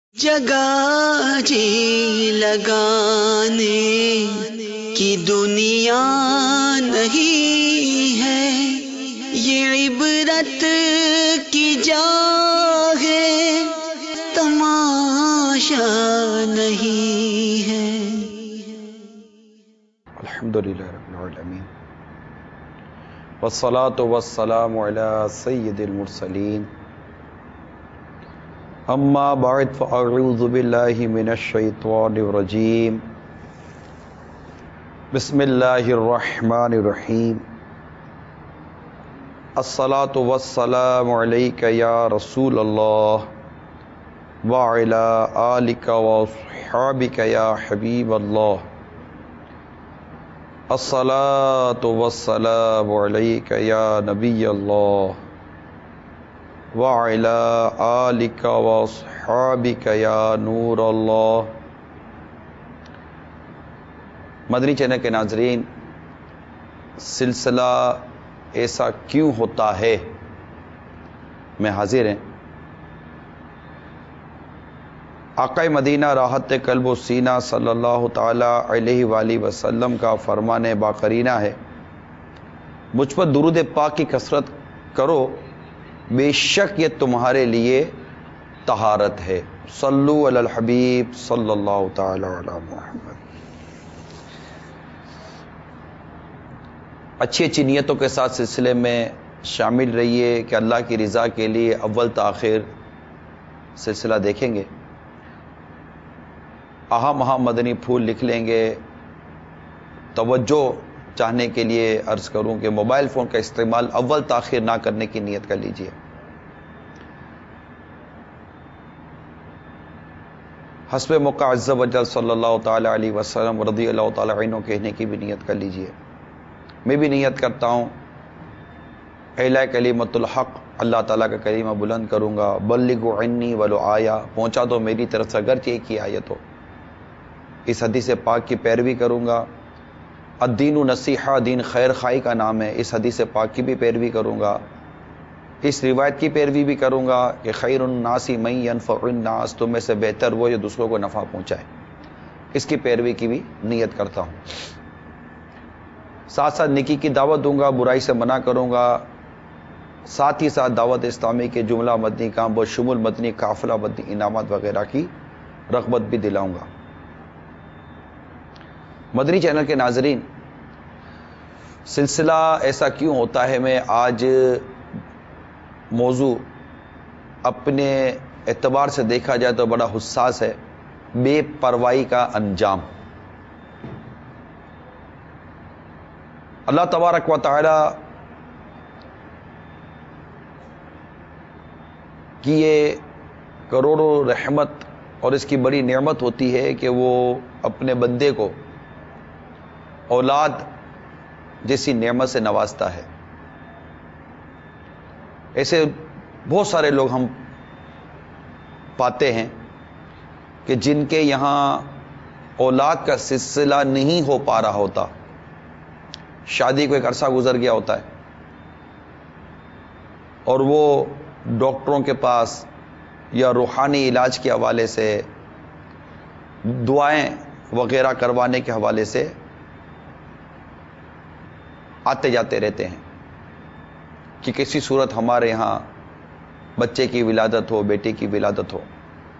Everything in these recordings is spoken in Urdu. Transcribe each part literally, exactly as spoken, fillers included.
جگہ جی لگانے کی دنیا نہیں ہے، یہ عبرت کی جا ہے، تماشا نہیں ہے۔ الحمدللہ رب العالمین والصلاة والسلام علی سید المرسلین، اما بعد فاعوذ باللہ من الشیطان الرجیم، بسم اللہ الرحمن الرحیم، الصلاة والسلام علیک یا رسول اللہ وعلی آلک واصحابک یا حبیب اللہ، الصلاة والسلام علیک یا نبی اللہ وعلی آلک واصحابک یا نور اللہ۔ مدنی چینل کے ناظرین، سلسلہ ایسا کیوں ہوتا ہے میں حاضر ہیں۔ آقا مدینہ راحت قلب و سینہ صلی اللہ تعالی علیہ وآلہ وسلم کا فرمان باقرینہ ہے، مجھ پر درود پاک کی کثرت کرو، بے شک یہ تمہارے لیے طہارت ہے۔ صلو علی الحبیب صلی اللہ تعالی علی محمد۔ اچھی اچھی نیتوں کے ساتھ سلسلے میں شامل رہیے کہ اللہ کی رضا کے لیے اول تاخیر سلسلہ دیکھیں گے، اہم اہم مدنی پھول لکھ لیں گے۔ توجہ چاہنے کے لیے عرض کروں کہ موبائل فون کا استعمال اول تاخیر نہ کرنے کی نیت کر لیجئے۔ حسب موقع عز و جل صلی اللہ تعالی علیہ وسلم رضی اللہ تعالی عنہ کہنے کی بھی نیت کر لیجئے۔ میں بھی نیت کرتا ہوں اعلیٰ کلمۃ الحق، اللہ تعالیٰ کا کلمہ بلند کروں گا۔ بلغوا عنی ولو آیا، پہنچا دو میری طرف سے اگرچہ ایک ہی آیت ہو۔ اس حدیث پاک کی پیروی کروں گا۔ الدین نصیحہ، دین خیر خواہی کا نام ہے، اس حدیث پاک کی بھی پیروی کروں گا۔ اس روایت کی پیروی بھی کروں گا کہ خیر الناس من ینفع الناس، تم میں سے بہتر وہ جو دوسروں کو نفع پہنچائے، اس کی پیروی کی بھی نیت کرتا ہوں۔ ساتھ ساتھ نیکی کی دعوت دوں گا، برائی سے منع کروں گا، ساتھ ہی ساتھ دعوت اسلامی کے جملہ مدنی کام بشمول مدنی قافلہ مدنی انعامات وغیرہ کی رغبت بھی دلاؤں گا۔ مدنی چینل کے ناظرین، سلسلہ ایسا کیوں ہوتا ہے میں آج موضوع اپنے اعتبار سے دیکھا جائے تو بڑا حساس ہے، بے پرواہی کا انجام۔ اللہ تبارک و تعالی کی یہ کروڑوں رحمت اور اس کی بڑی نعمت ہوتی ہے کہ وہ اپنے بندے کو اولاد جیسی نعمت سے نوازتا ہے۔ ایسے بہت سارے لوگ ہم پاتے ہیں کہ جن کے یہاں اولاد کا سلسلہ نہیں ہو پا رہا ہوتا، شادی کو ایک عرصہ گزر گیا ہوتا ہے اور وہ ڈاکٹروں کے پاس یا روحانی علاج کے حوالے سے، دعائیں وغیرہ کروانے کے حوالے سے آتے جاتے رہتے ہیں کہ کسی صورت ہمارے یہاں بچے کی ولادت ہو، بیٹے کی ولادت ہو۔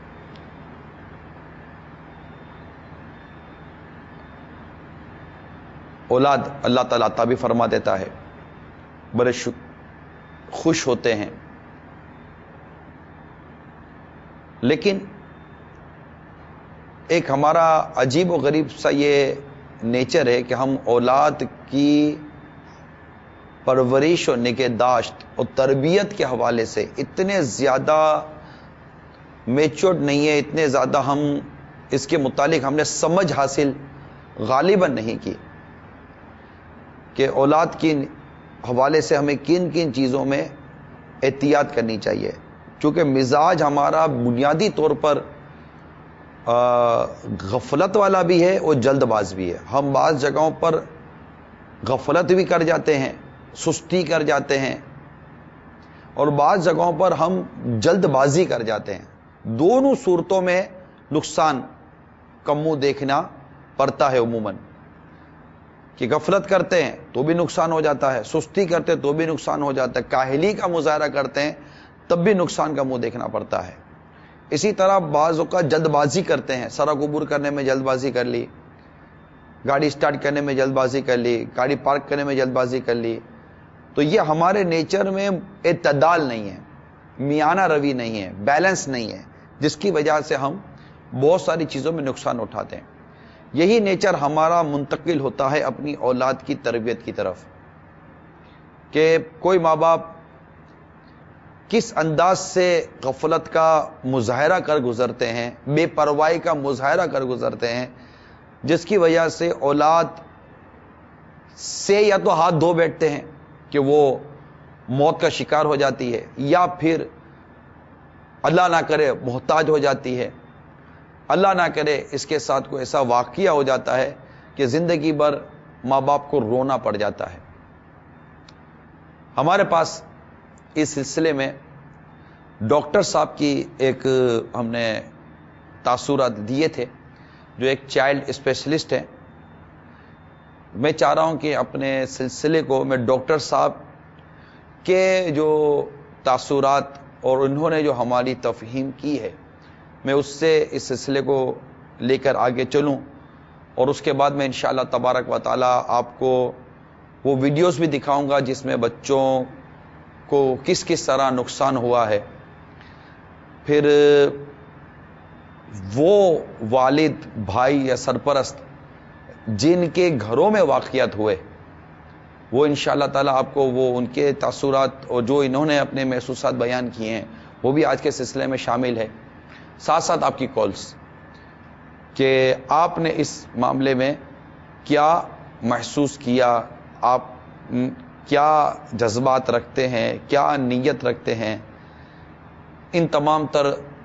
اولاد اللہ تعالیٰ عطا بھی فرما دیتا ہے، بڑے خوش ہوتے ہیں، لیکن ایک ہمارا عجیب و غریب سا یہ نیچر ہے کہ ہم اولاد کی پرورش اور نگہداشت اور تربیت کے حوالے سے اتنے زیادہ میچورڈ نہیں ہے، اتنے زیادہ ہم اس کے متعلق ہم نے سمجھ حاصل غالباً نہیں کی کہ اولاد کی حوالے سے ہمیں کن کن چیزوں میں احتیاط کرنی چاہیے، کیونکہ مزاج ہمارا بنیادی طور پر غفلت والا بھی ہے اور جلد باز بھی ہے۔ ہم بعض جگہوں پر غفلت بھی کر جاتے ہیں، سستی کر جاتے ہیں، اور بعض جگہوں پر ہم جلد بازی کر جاتے ہیں۔ دونوں صورتوں میں نقصان کا منہ دیکھنا پڑتا ہے عموماً، کہ غفلت کرتے ہیں تو بھی نقصان ہو جاتا ہے، سستی کرتے تو بھی نقصان ہو جاتا ہے، کاہلی کا مظاہرہ کرتے ہیں تب بھی نقصان کا منہ دیکھنا پڑتا ہے۔ اسی طرح بعض اوقات جلد بازی کرتے ہیں، سڑک عبور کرنے میں جلد بازی کر لی، گاڑی سٹارٹ کرنے میں جلد بازی کر لی، گاڑی پارک کرنے میں جلد بازی کر لی، تو یہ ہمارے نیچر میں اعتدال نہیں ہے، میانہ روی نہیں ہے، بیلنس نہیں ہے، جس کی وجہ سے ہم بہت ساری چیزوں میں نقصان اٹھاتے ہیں۔ یہی نیچر ہمارا منتقل ہوتا ہے اپنی اولاد کی تربیت کی طرف، کہ کوئی ماں باپ کس انداز سے غفلت کا مظاہرہ کر گزرتے ہیں، بے پرواہی کا مظاہرہ کر گزرتے ہیں، جس کی وجہ سے اولاد سے یا تو ہاتھ دھو بیٹھتے ہیں کہ وہ موت کا شکار ہو جاتی ہے، یا پھر اللہ نہ کرے محتاج ہو جاتی ہے، اللہ نہ کرے اس کے ساتھ کوئی ایسا واقعہ ہو جاتا ہے کہ زندگی بھر ماں باپ کو رونا پڑ جاتا ہے۔ ہمارے پاس اس سلسلے میں ڈاکٹر صاحب کی ایک ہم نے تاثرات دیے تھے، جو ایک چائلڈ اسپیشلسٹ ہیں۔ میں چاہ رہا ہوں کہ اپنے سلسلے کو میں ڈاکٹر صاحب کے جو تاثرات اور انہوں نے جو ہماری تفہیم کی ہے، میں اس سے اس سلسلے کو لے کر آگے چلوں، اور اس کے بعد میں انشاءاللہ تبارک و تعالی آپ کو وہ ویڈیوز بھی دکھاؤں گا جس میں بچوں کو کس کس طرح نقصان ہوا ہے۔ پھر وہ والد، بھائی یا سرپرست جن کے گھروں میں واقعات ہوئے، وہ انشاءاللہ تعالی آپ کو وہ ان کے تاثرات اور جو انہوں نے اپنے محسوسات بیان کیے ہیں وہ بھی آج کے سلسلے میں شامل ہے، ساتھ ساتھ آپ کی کالز کہ آپ نے اس معاملے میں کیا محسوس کیا، آپ کیا جذبات رکھتے ہیں، کیا نیت رکھتے ہیں، ان تمام تر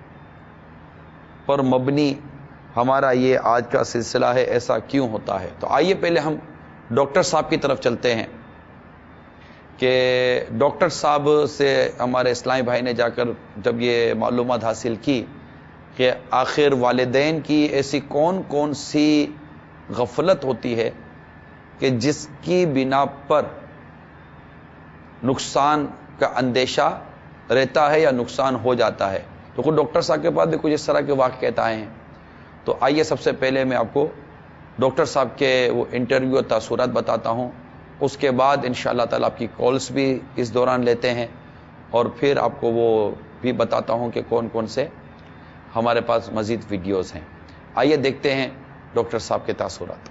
پر مبنی ہمارا یہ آج کا سلسلہ ہے، ایسا کیوں ہوتا ہے۔ تو آئیے پہلے ہم ڈاکٹر صاحب کی طرف چلتے ہیں کہ ڈاکٹر صاحب سے ہمارے اسلامی بھائی نے جا کر جب یہ معلومات حاصل کی کہ آخر والدین کی ایسی کون کون سی غفلت ہوتی ہے کہ جس کی بنا پر نقصان کا اندیشہ رہتا ہے یا نقصان ہو جاتا ہے، تو خود ڈاکٹر صاحب کے پاس بھی کچھ اس طرح کے واقعات آئے ہیں۔ تو آئیے سب سے پہلے میں آپ کو ڈاکٹر صاحب کے وہ انٹرویو اور تاثرات بتاتا ہوں، اس کے بعد انشاءاللہ تعالی آپ کی کالز بھی اس دوران لیتے ہیں، اور پھر آپ کو وہ بھی بتاتا ہوں کہ کون کون سے ہمارے پاس مزید ویڈیوز ہیں۔ آئیے دیکھتے ہیں ڈاکٹر صاحب کے تاثرات۔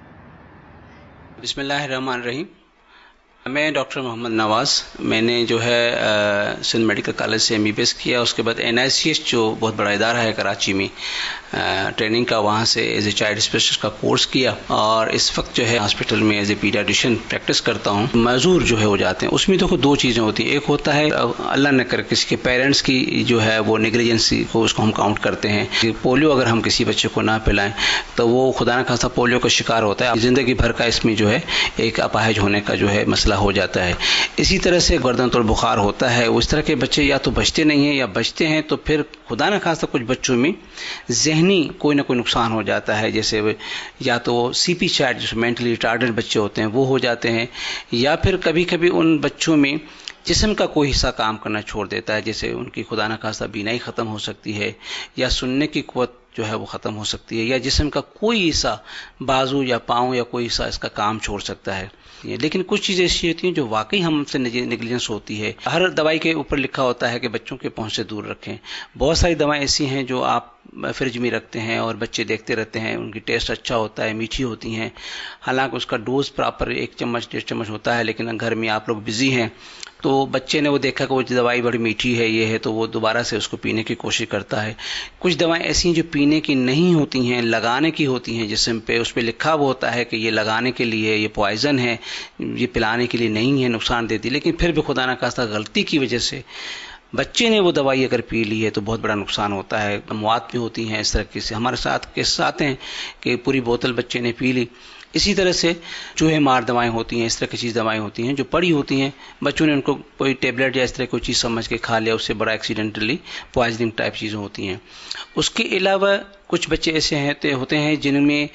بسم اللہ الرحمن الرحیم۔ میں ڈاکٹر محمد نواز، میں نے جو ہے سندھ میڈیکل کالج سے ایم بی بی ایس کیا، اس کے بعد این آئی سی ایس جو بہت بڑا ادارہ ہے کراچی میں ٹریننگ کا، وہاں سے ایز اے چائلڈ اسپیشلسٹ کا کورس کیا، اور اس وقت جو ہے ہاسپٹل میں ایز اے پیڈیاٹریشین پریکٹس کرتا ہوں۔ معذور جو ہے ہو جاتے ہیں، اس میں دیکھو دو چیزیں ہوتی ہیں، ایک ہوتا ہے اللہ نہ کرے کسی کے پیرنٹس کی جو ہے وہ نیگلیجنسی کو، اس کو ہم کاؤنٹ کرتے ہیں کہ پولیو اگر ہم کسی بچے کو نہ پلائیں تو وہ خدا نہ خواستہ پولیو کا شکار ہوتا ہے، زندگی بھر کا اس میں جو ہے ایک اپاہج ہونے کا جو ہے مسئلہ ہو جاتا ہے۔ اسی طرح سے گردن توڑ بخار ہوتا ہے، اس طرح کے بچے یا تو بچتے نہیں ہیں، یا بچتے ہیں تو پھر خدا نہ خواستہ کچھ بچوں میں ذہنی کوئی نہ کوئی نقصان ہو جاتا ہے، جیسے یا تو سی پی چائلڈ جو مینٹلی ریٹارڈڈ بچے ہوتے ہیں وہ ہو جاتے ہیں، یا پھر کبھی کبھی ان بچوں میں جسم کا کوئی حصہ کام کرنا چھوڑ دیتا ہے، جیسے ان کی خدا نہ خواستہ بینائی ختم ہو سکتی ہے، یا سننے کی قوت جو ہے وہ ختم ہو سکتی ہے، یا جسم کا کوئی حصہ بازو یا پاؤں یا کوئی حصہ اس کا کام چھوڑ سکتا ہے۔ لیکن کچھ چیزیں ایسی ہوتی ہیں جو واقعی ہم سے نیگلیجنس ہوتی ہے۔ ہر دوائی کے اوپر لکھا ہوتا ہے کہ بچوں کے پہنچ سے دور رکھیں۔ بہت ساری دوائیں ایسی ہیں جو آپ فریج میں رکھتے ہیں اور بچے دیکھتے رہتے ہیں، ان کی ٹیسٹ اچھا ہوتا ہے، میٹھی ہوتی ہیں، حالانکہ اس کا ڈوز پراپر ایک چمچ ڈیڑھ چمچ ہوتا ہے، لیکن گھر میں آپ لوگ بزی ہیں تو بچے نے وہ دیکھا کہ وہ دوائی بڑی میٹھی ہے، یہ ہے، تو وہ دوبارہ سے اس کو پینے کی کوشش کرتا ہے۔ کچھ دوائیں ایسی ہیں جو پینے کی نہیں ہوتی ہیں، لگانے کی ہوتی ہیں جسم پہ، اس پہ لکھا ہوا ہوتا ہے کہ یہ لگانے کے لیے، یہ پوائزن ہے، یہ پلانے کے لیے نہیں ہے، نقصان دیتی، لیکن پھر بھی خدا نہ خواستہ غلطی کی وجہ سے بچے نے وہ دوائی اگر پی لی ہے تو بہت بڑا نقصان ہوتا ہے۔ اموات بھی ہوتی ہیں اس طرح سے، ہمارے ساتھ کیسز آتے ہیں کہ پوری بوتل بچے نے پی لی، اسی طرح سے چوہے مار دوائیں ہوتی ہیں، اس طرح کی چیز دوائیں ہوتی ہیں جو پڑی ہوتی ہیں، بچوں نے ان کو کوئی ٹیبلٹ یا اس طرح کوئی چیز سمجھ کے کھا لیا، اس سے بڑا ایکسیڈنٹلی پوائزننگ ٹائپ چیزیں ہوتی ہیں۔ اس کے علاوہ کچھ بچے ایسے ہوتے ہیں جن میں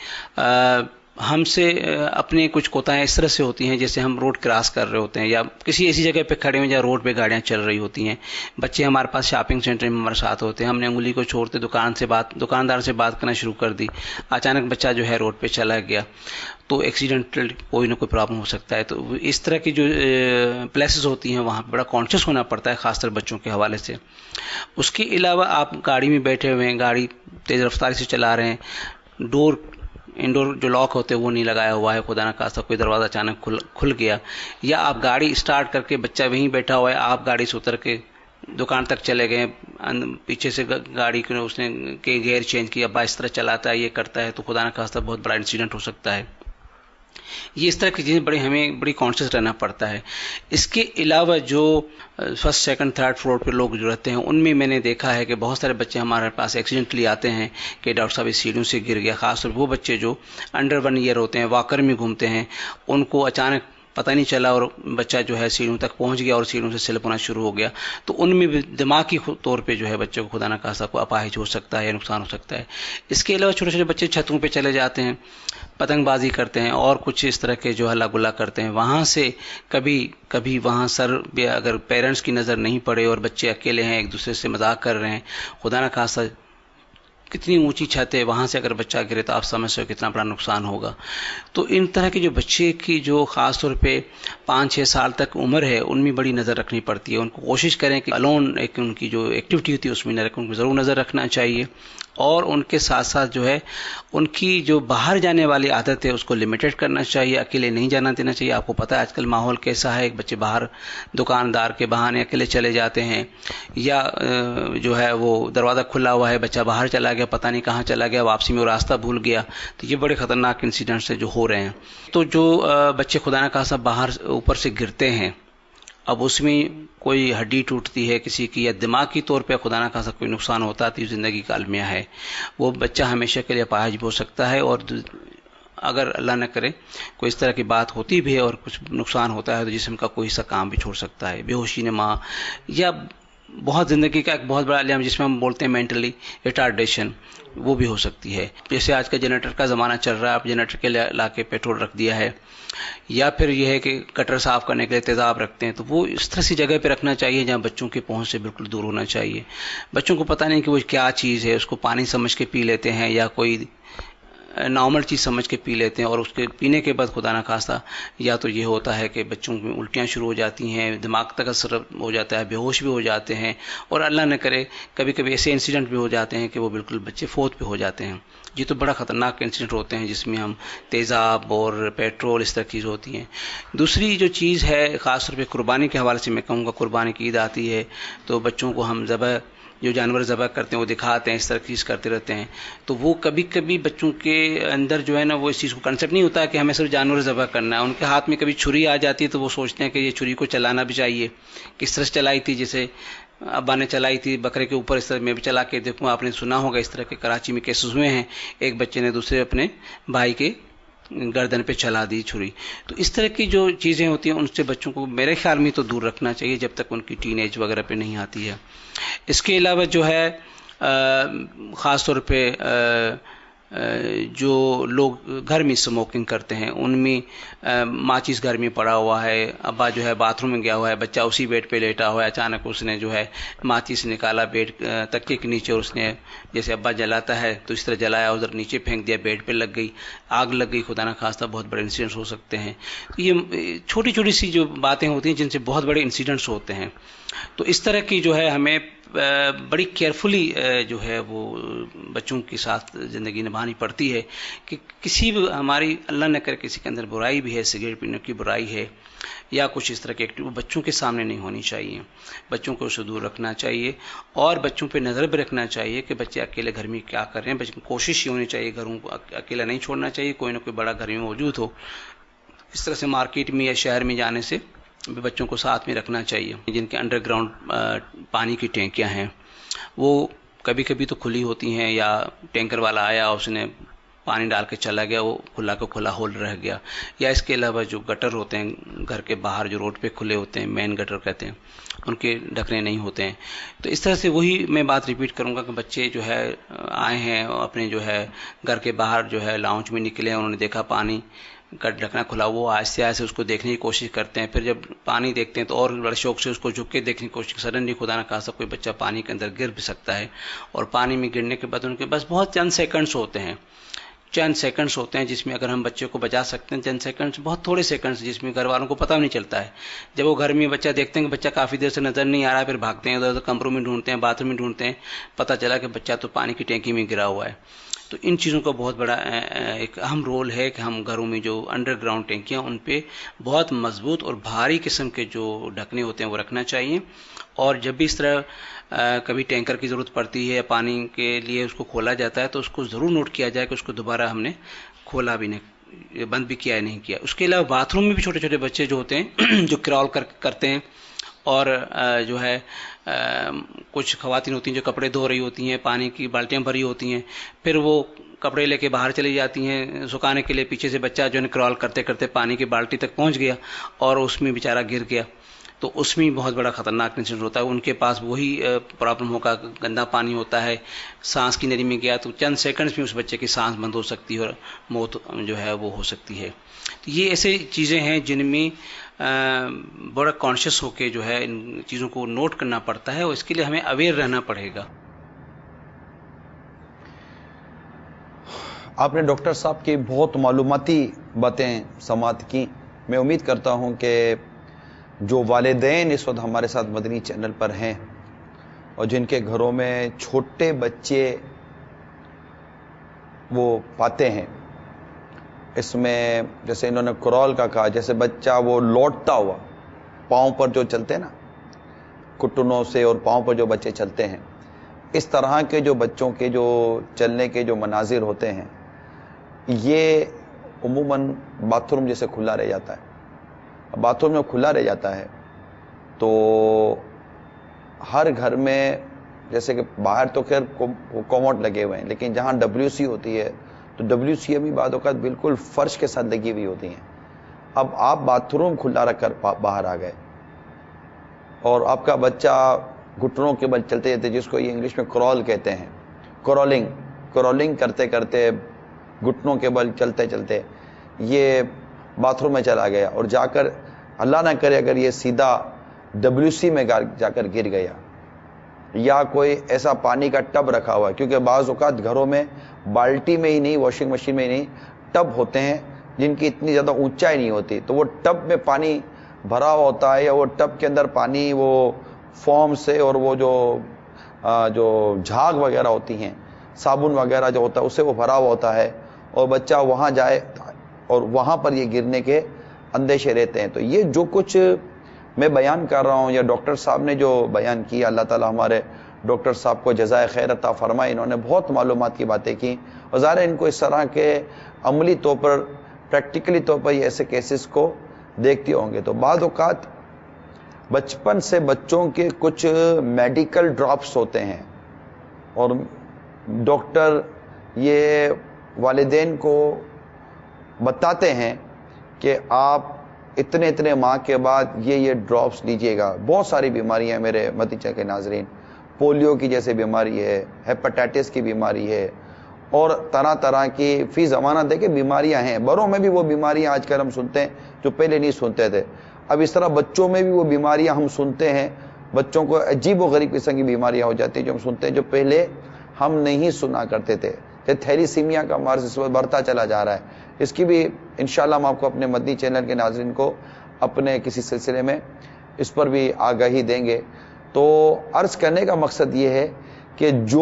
ہم سے اپنے کچھ کوتاہیں اس طرح سے ہوتی ہیں، جیسے ہم روڈ کراس کر رہے ہوتے ہیں یا کسی ایسی جگہ پہ کھڑے ہوئے جہاں روڈ پہ گاڑیاں چل رہی ہوتی ہیں، بچے ہمارے پاس شاپنگ سینٹر میں ہمارے ساتھ ہوتے ہیں، ہم نے انگلی کو چھوڑتے دکان سے بات دکاندار سے بات کرنا شروع کر دی، اچانک بچہ جو ہے روڈ پہ چلا گیا، تو ایکسیڈنٹل کوئی نہ کوئی پرابلم ہو سکتا ہے۔ تو اس طرح کی جو پلیسز ہوتی ہیں وہاں پہ بڑا کانشیس ہونا پڑتا ہے، خاص طر بچوں کے حوالے سے۔ اس کے علاوہ آپ گاڑی میں بیٹھے ہوئے ہیں، گاڑی تیز رفتاری سے چلا رہے ہیں، ڈور انڈور جو لاک ہوتے ہیں وہ نہیں لگایا ہوا ہے، خدا نہ خواستہ کوئی دروازہ اچانک کھل کھل گیا، یا آپ گاڑی اسٹارٹ کر کے بچہ وہیں بیٹھا ہوا ہے، آپ گاڑی سے اتر کے دکان تک چلے گئے، پیچھے سے گاڑی کو اس نے کے گیئر چینج کیا، ابا اس طرح چلاتا ہے، یہ کرتا ہے، تو خدا نہ خواستہ بہت بڑا انسیڈنٹ ہو سکتا ہے۔ یہ اس طرح کی چیزیں بڑی ہمیں بڑی کانشیس رہنا پڑتا ہے۔ اس کے علاوہ جو فرسٹ سیکنڈ تھرڈ فلور پہ لوگ جو رہتے ہیں، ان میں میں نے دیکھا ہے کہ بہت سارے بچے ہمارے پاس ایکسیڈنٹلی آتے ہیں کہ ڈاکٹر صاحب اس سیڑھیوں سے گر گیا، خاص طور وہ بچے جو انڈر ون ایئر ہوتے ہیں، واکر میں گھومتے ہیں، ان کو اچانک پتہ نہیں چلا اور بچہ جو ہے سیڑھیوں تک پہنچ گیا اور سیڑھیوں سے سلپ ہونا شروع ہو گیا، تو ان میں بھی دماغی طور پہ جو ہے بچے کو خدا نہ خواستہ کو اپاہج ہو سکتا ہے یا نقصان ہو سکتا ہے۔ اس کے علاوہ چھوٹے چھوٹے بچے چھتوں پہ چلے جاتے ہیں، پتنگ بازی کرتے ہیں اور کچھ اس طرح کے جو ہلا گلا کرتے ہیں، وہاں سے کبھی کبھی وہاں سر اگر پیرنٹس کی نظر نہیں پڑے اور بچے اکیلے ہیں ایک دوسرے سے مذاق کر رہے ہیں، خدا نہ خواستہ کتنی اونچی چھت ہے، وہاں سے اگر بچہ گرے تو آپ سمجھ سکتے ہو کتنا بڑا نقصان ہوگا۔ تو ان طرح کے جو بچے کی جو خاص طور پہ پانچ چھ سال تک عمر ہے، ان میں بڑی نظر رکھنی پڑتی ہے، ان کو کوشش کریں کہ الون ایک ان کی جو ایکٹیویٹی ہوتی ہے اس میں نہ رکھیں، ان کو ضرور نظر رکھنا چاہیے، اور ان کے ساتھ ساتھ جو ہے ان کی جو باہر جانے والی عادت ہے اس کو لمیٹڈ کرنا چاہیے، اکیلے نہیں جانا دینا چاہیے۔ آپ کو پتہ ہے آج کل ماحول کیسا ہے، ایک بچے باہر دکاندار کے بہانے اکیلے چلے جاتے ہیں، یا جو ہے وہ دروازہ کھلا ہوا ہے، بچہ باہر چلا گیا، پتہ نہیں کہاں چلا گیا، واپسی میں وہ راستہ بھول گیا، تو یہ بڑے خطرناک انسیڈنٹس ہیں جو ہو رہے ہیں۔ تو جو بچے خدا نہ خواستہ باہر اوپر سے گرتے ہیں، اب اس میں کوئی ہڈی ٹوٹتی ہے کسی کی یا دماغی طور پہ خدا نہ خواستہ کوئی نقصان ہوتا ہے تو زندگی کا المیہ ہے، وہ بچہ ہمیشہ کے لیے اپاہج ہو سکتا ہے، اور اگر اللہ نہ کرے کوئی اس طرح کی بات ہوتی بھی ہے اور کچھ نقصان ہوتا ہے تو جسم کا کوئی حصہ کام بھی چھوڑ سکتا ہے، بے ہوشی نما، یا بہت زندگی کا ایک بہت بڑا علیہ جس میں ہم بولتے ہیں مینٹلی ریٹارڈیشن، وہ بھی ہو سکتی ہے۔ جیسے آج کا جنریٹر کا زمانہ چل رہا ہے، آپ جنریٹر کے لا کے پیٹرول رکھ دیا ہے، یا پھر یہ ہے کہ کٹر صاف کرنے کے لیے تیزاب رکھتے ہیں، تو وہ اس طرح سی جگہ پہ رکھنا چاہیے جہاں بچوں کے پہنچ سے بالکل دور ہونا چاہیے۔ بچوں کو پتہ نہیں کہ وہ کیا چیز ہے، اس کو پانی سمجھ کے پی لیتے ہیں یا کوئی نارمل چیز سمجھ کے پی لیتے ہیں، اور اس کے پینے کے بعد خدا نہ خواستہ یا تو یہ ہوتا ہے کہ بچوں میں الٹیاں شروع ہو جاتی ہیں، دماغ تک اثر ہو جاتا ہے، بے ہوش بھی ہو جاتے ہیں، اور اللہ نہ کرے کبھی کبھی ایسے انسیڈنٹ بھی ہو جاتے ہیں کہ وہ بالکل بچے فوت پہ ہو جاتے ہیں۔ یہ تو بڑا خطرناک انسیڈنٹ ہوتے ہیں جس میں ہم تیزاب اور پیٹرول اس طرح کی چیز ہوتی ہیں۔ دوسری جو چیز ہے خاص طور پہ قربانی کے حوالے سے میں کہوں گا، قربانی کی عید آتی ہے تو بچوں کو ہم ذبح جو جانور ذبح کرتے ہیں وہ دکھاتے ہیں، اس طرح کی چیز کرتے رہتے ہیں، تو وہ کبھی کبھی بچوں کے اندر جو ہے نا وہ اس چیز کو کنسیپٹ نہیں ہوتا کہ ہمیں صرف جانور ذبح کرنا ہے۔ ان کے ہاتھ میں کبھی چھری آ جاتی ہے تو وہ سوچتے ہیں کہ یہ چھری کو چلانا بھی چاہیے، کس طرح سے چلائی تھی، جیسے ابا نے چلائی تھی بکرے کے اوپر، اس طرح میں بھی چلا کے دیکھوں۔ آپ نے سنا ہوگا اس طرح کے کراچی میں کیسز ہوئے ہیں، ایک بچے نے دوسرے اپنے بھائی کے گردن پہ چلا دی چھری۔ تو اس طرح کی جو چیزیں ہوتی ہیں ان سے بچوں کو میرے خیال میں تو دور رکھنا چاہیے جب تک ان کی ٹین ایج وغیرہ پہ نہیں آتی ہے۔ اس کے علاوہ جو ہے خاص طور پہ جو لوگ گھر میں اسموکنگ کرتے ہیں ان میں ماچس گھر میں پڑا ہوا ہے، ابا جو ہے باتھ روم میں گیا ہوا ہے، بچہ اسی بیڈ پہ لیٹا ہوا ہے، اچانک اس نے جو ہے ماچس نکالا بیڈ تکیے کے نیچے، اور اس نے جیسے ابا جلاتا ہے تو اس طرح جلایا، ادھر نیچے پھینک دیا، بیڈ پہ لگ گئی، آگ لگ گئی، خدا نہ خواستہ بہت بڑے انسیڈنٹس ہو سکتے ہیں۔ تو یہ چھوٹی چھوٹی سی جو باتیں ہوتی ہیں جن سے بہت بڑے انسیڈنٹس ہوتے ہیں، تو اس طرح کی جو ہے ہمیں بڑی کیئرفلی جو ہے وہ بچوں کے ساتھ زندگی نبھانی پڑتی ہے کہ کسی بھی ہماری اللہ نہ کرے کسی کے اندر برائی بھی ہے، سگریٹ پینے کی برائی ہے یا کچھ اس طرح کی ایکٹیویٹی، بچوں کے سامنے نہیں ہونی چاہیے، بچوں کو اسے دور رکھنا چاہیے، اور بچوں پہ نظر بھی رکھنا چاہیے کہ بچے اکیلے گھر میں کیا کر رہے ہیں۔ بچوں کو کوشش یہ ہونی چاہیے گھروں کو اکیلا نہیں چھوڑنا چاہیے، کوئی نہ کوئی بڑا گھر میں موجود ہو۔ اس طرح سے مارکیٹ میں یا شہر میں جانے سے بچوں کو ساتھ میں رکھنا چاہیے۔ جن کے انڈر گراؤنڈ پانی کی ٹینکیاں ہیں وہ کبھی کبھی تو کھلی ہوتی ہیں، یا ٹینکر والا آیا اس نے پانی ڈال کے چلا گیا, وہ کھلا کا کھلا ہول رہ گیا. یا اس کے علاوہ جو گٹر ہوتے ہیں گھر کے باہر جو روڈ پہ کھلے ہوتے ہیں, مین گٹر کہتے ہیں, ان کے ڈھکنے نہیں ہوتے ہیں. تو اس طرح سے وہی میں بات ریپیٹ کروں گا کہ بچے جو ہے آئے ہیں اپنے جو ہے گھر کے باہر جو ہے لاؤنج میں نکلے ہیں, انہوں نے دیکھا پانی کا ڈھکنا کھلا, وہ آہستہ آہستہ اس کو دیکھنے کی کوشش کرتے ہیں. پھر جب پانی دیکھتے ہیں تو اور بڑے شوق سے اس کو جھک کے دیکھنے کی کوشش. سڈنلی خدا نہ خاصا کوئی بچہ پانی کے اندر گر بھی سکتا ہے, اور پانی میں گرنے کے بعد ان کے پاس بہت چند سیکنڈز ہوتے ہیں چند سیکنڈز ہوتے ہیں جس میں اگر ہم بچے کو بچا سکتے ہیں. چند سیکنڈز بہت تھوڑے سیکنڈز جس میں گھر والوں کو پتہ نہیں چلتا ہے. جب وہ گھر میں بچہ دیکھتے ہیں کہ بچہ کافی دیر سے نظر نہیں آ رہا ہے, پھر بھاگتے ہیں ادھر ادھر, کمروں میں ڈھونڈتے ہیں, باتھ روم میں ڈھونڈتے ہیں, پتہ چلا کہ بچہ تو پانی کی ٹینکی میں گرا ہوا ہے. تو ان چیزوں کا بہت بڑا ایک اہم رول ہے کہ ہم گھروں میں جو انڈر گراؤنڈ ٹینکیاں ان پہ بہت مضبوط اور بھاری قسم کے جو ڈھکنے ہوتے ہیں وہ رکھنا چاہیے. اور جب بھی اس طرح کبھی ٹینکر کی ضرورت پڑتی ہے یا پانی کے لیے اس کو کھولا جاتا ہے تو اس کو ضرور نوٹ کیا جائے کہ اس کو دوبارہ ہم نے کھولا بھی نہیں, بند بھی کیا نہیں کیا. اس کے علاوہ باتھ روم میں بھی چھوٹے چھوٹے بچے جو ہوتے ہیں جو کرال کر کرتے ہیں, اور جو ہے کچھ خواتین ہوتی ہیں جو کپڑے دھو رہی ہوتی ہیں, پانی کی بالٹیاں بھری ہوتی ہیں, پھر وہ کپڑے لے کے باہر چلی جاتی ہیں سکھانے کے لیے, پیچھے سے بچہ جو ہے کرال کرتے کرتے پانی کی بالٹی تک پہنچ گیا اور اس میں بیچارہ گر گیا. تو اس میں بہت بڑا خطرناک انسیڈنٹ ہوتا ہے. ان کے پاس وہی پرابلم ہوگا, گندا پانی ہوتا ہے, سانس کی نلی میں گیا تو چند سیکنڈز میں اس بچے کی سانس بند ہو سکتی ہے اور موت جو ہے وہ ہو سکتی ہے. تو یہ ایسے چیزیں ہیں جن میں بڑا کانشیس ہو کے جو ہے ان چیزوں کو نوٹ کرنا پڑتا ہے, اور اس کے لیے ہمیں اویئر رہنا پڑے گا. آپ نے ڈاکٹر صاحب کی بہت معلوماتی باتیں سماعت کی. میں امید کرتا ہوں کہ جو والدین اس وقت ہمارے ساتھ مدنی چینل پر ہیں اور جن کے گھروں میں چھوٹے بچے وہ پاتے ہیں, اس میں جیسے انہوں نے کرال کا کہا, جیسے بچہ وہ لوٹتا ہوا پاؤں پر جو چلتے ہیں نا, گھٹنوں سے اور پاؤں پر جو بچے چلتے ہیں, اس طرح کے جو بچوں کے جو چلنے کے جو مناظر ہوتے ہیں یہ عموماً باتھ روم جیسے کھلا رہ جاتا ہے. باتھ روم میں کھلا رہ جاتا ہے تو ہر گھر میں, جیسے کہ باہر تو خیر کوموڈ لگے ہوئے ہیں, لیکن جہاں ڈبلیو سی ہوتی ہے تو ڈبلیو سی ابھی بعد اوقات بالکل فرش کے ساتھ لگی ہوئی ہوتی ہیں. اب آپ باتھ روم کھلا رکھ کر باہر آ گئے اور آپ کا بچہ گھٹنوں کے بل چلتے جاتے, جس کو یہ انگلش میں کرال کہتے ہیں, کرولنگ کرولنگ کرتے کرتے گھٹنوں کے بل چلتے چلتے یہ باتھ روم میں چلا گیا, اور جا کر اللہ نہ کرے اگر یہ سیدھا ڈبلیو سی میں جا کر گر گیا, یا کوئی ایسا پانی کا ٹب رکھا ہوا ہے, کیونکہ بعض اوقات گھروں میں بالٹی میں ہی نہیں, واشنگ مشین میں ہی نہیں, ٹب ہوتے ہیں جن کی اتنی زیادہ اونچائی نہیں ہوتی, تو وہ ٹب میں پانی بھرا ہوا ہوتا ہے, یا وہ ٹب کے اندر پانی وہ فوم سے اور وہ جو جو جھاگ وغیرہ ہوتی ہیں, صابن وغیرہ جو ہوتا ہے اس سے وہ بھرا ہوا ہوتا ہے, اور بچہ وہاں جائے اور وہاں پر یہ گرنے کے اندیشے رہتے ہیں. تو یہ جو کچھ میں بیان کر رہا ہوں یا ڈاکٹر صاحب نے جو بیان کیا, اللہ تعالیٰ ہمارے ڈاکٹر صاحب کو جزائے خیر عطا فرمائے, انہوں نے بہت معلومات کی باتیں کی, اور ظاہر ان کو اس طرح کے عملی طور پر پریکٹیکلی طور پر یہ ایسے کیسز کو دیکھتے ہوں گے. تو بعض اوقات بچپن سے بچوں کے کچھ میڈیکل ڈراپس ہوتے ہیں, اور ڈاکٹر یہ والدین کو بتاتے ہیں کہ آپ اتنے اتنے ماہ کے بعد یہ یہ ڈراپس لیجئے گا. بہت ساری بیماریاں ہیں میرے مدنی کے ناظرین, پولیو کی جیسے بیماری ہے, ہیپاٹائٹس کی بیماری ہے, اور طرح طرح کی فی زمانہ دیکھیں بیماریاں ہیں. بڑوں میں بھی وہ بیماریاں آج کل ہم سنتے ہیں جو پہلے نہیں سنتے تھے. اب اس طرح بچوں میں بھی وہ بیماریاں ہم سنتے ہیں, بچوں کو عجیب و غریب قسم کی بیماریاں ہو جاتی ہیں جو ہم سنتے ہیں, جو پہلے ہم نہیں سنا کرتے تھے. تھیلیسیمیا کا مرض اس وقت بڑھتا چلا جا رہا ہے, اس کی بھی انشاءاللہ ہم آپ کو اپنے مدنی چینل کے ناظرین کو اپنے کسی سلسلے میں اس پر بھی آگاہی دیں گے. تو عرض کرنے کا مقصد یہ ہے کہ جو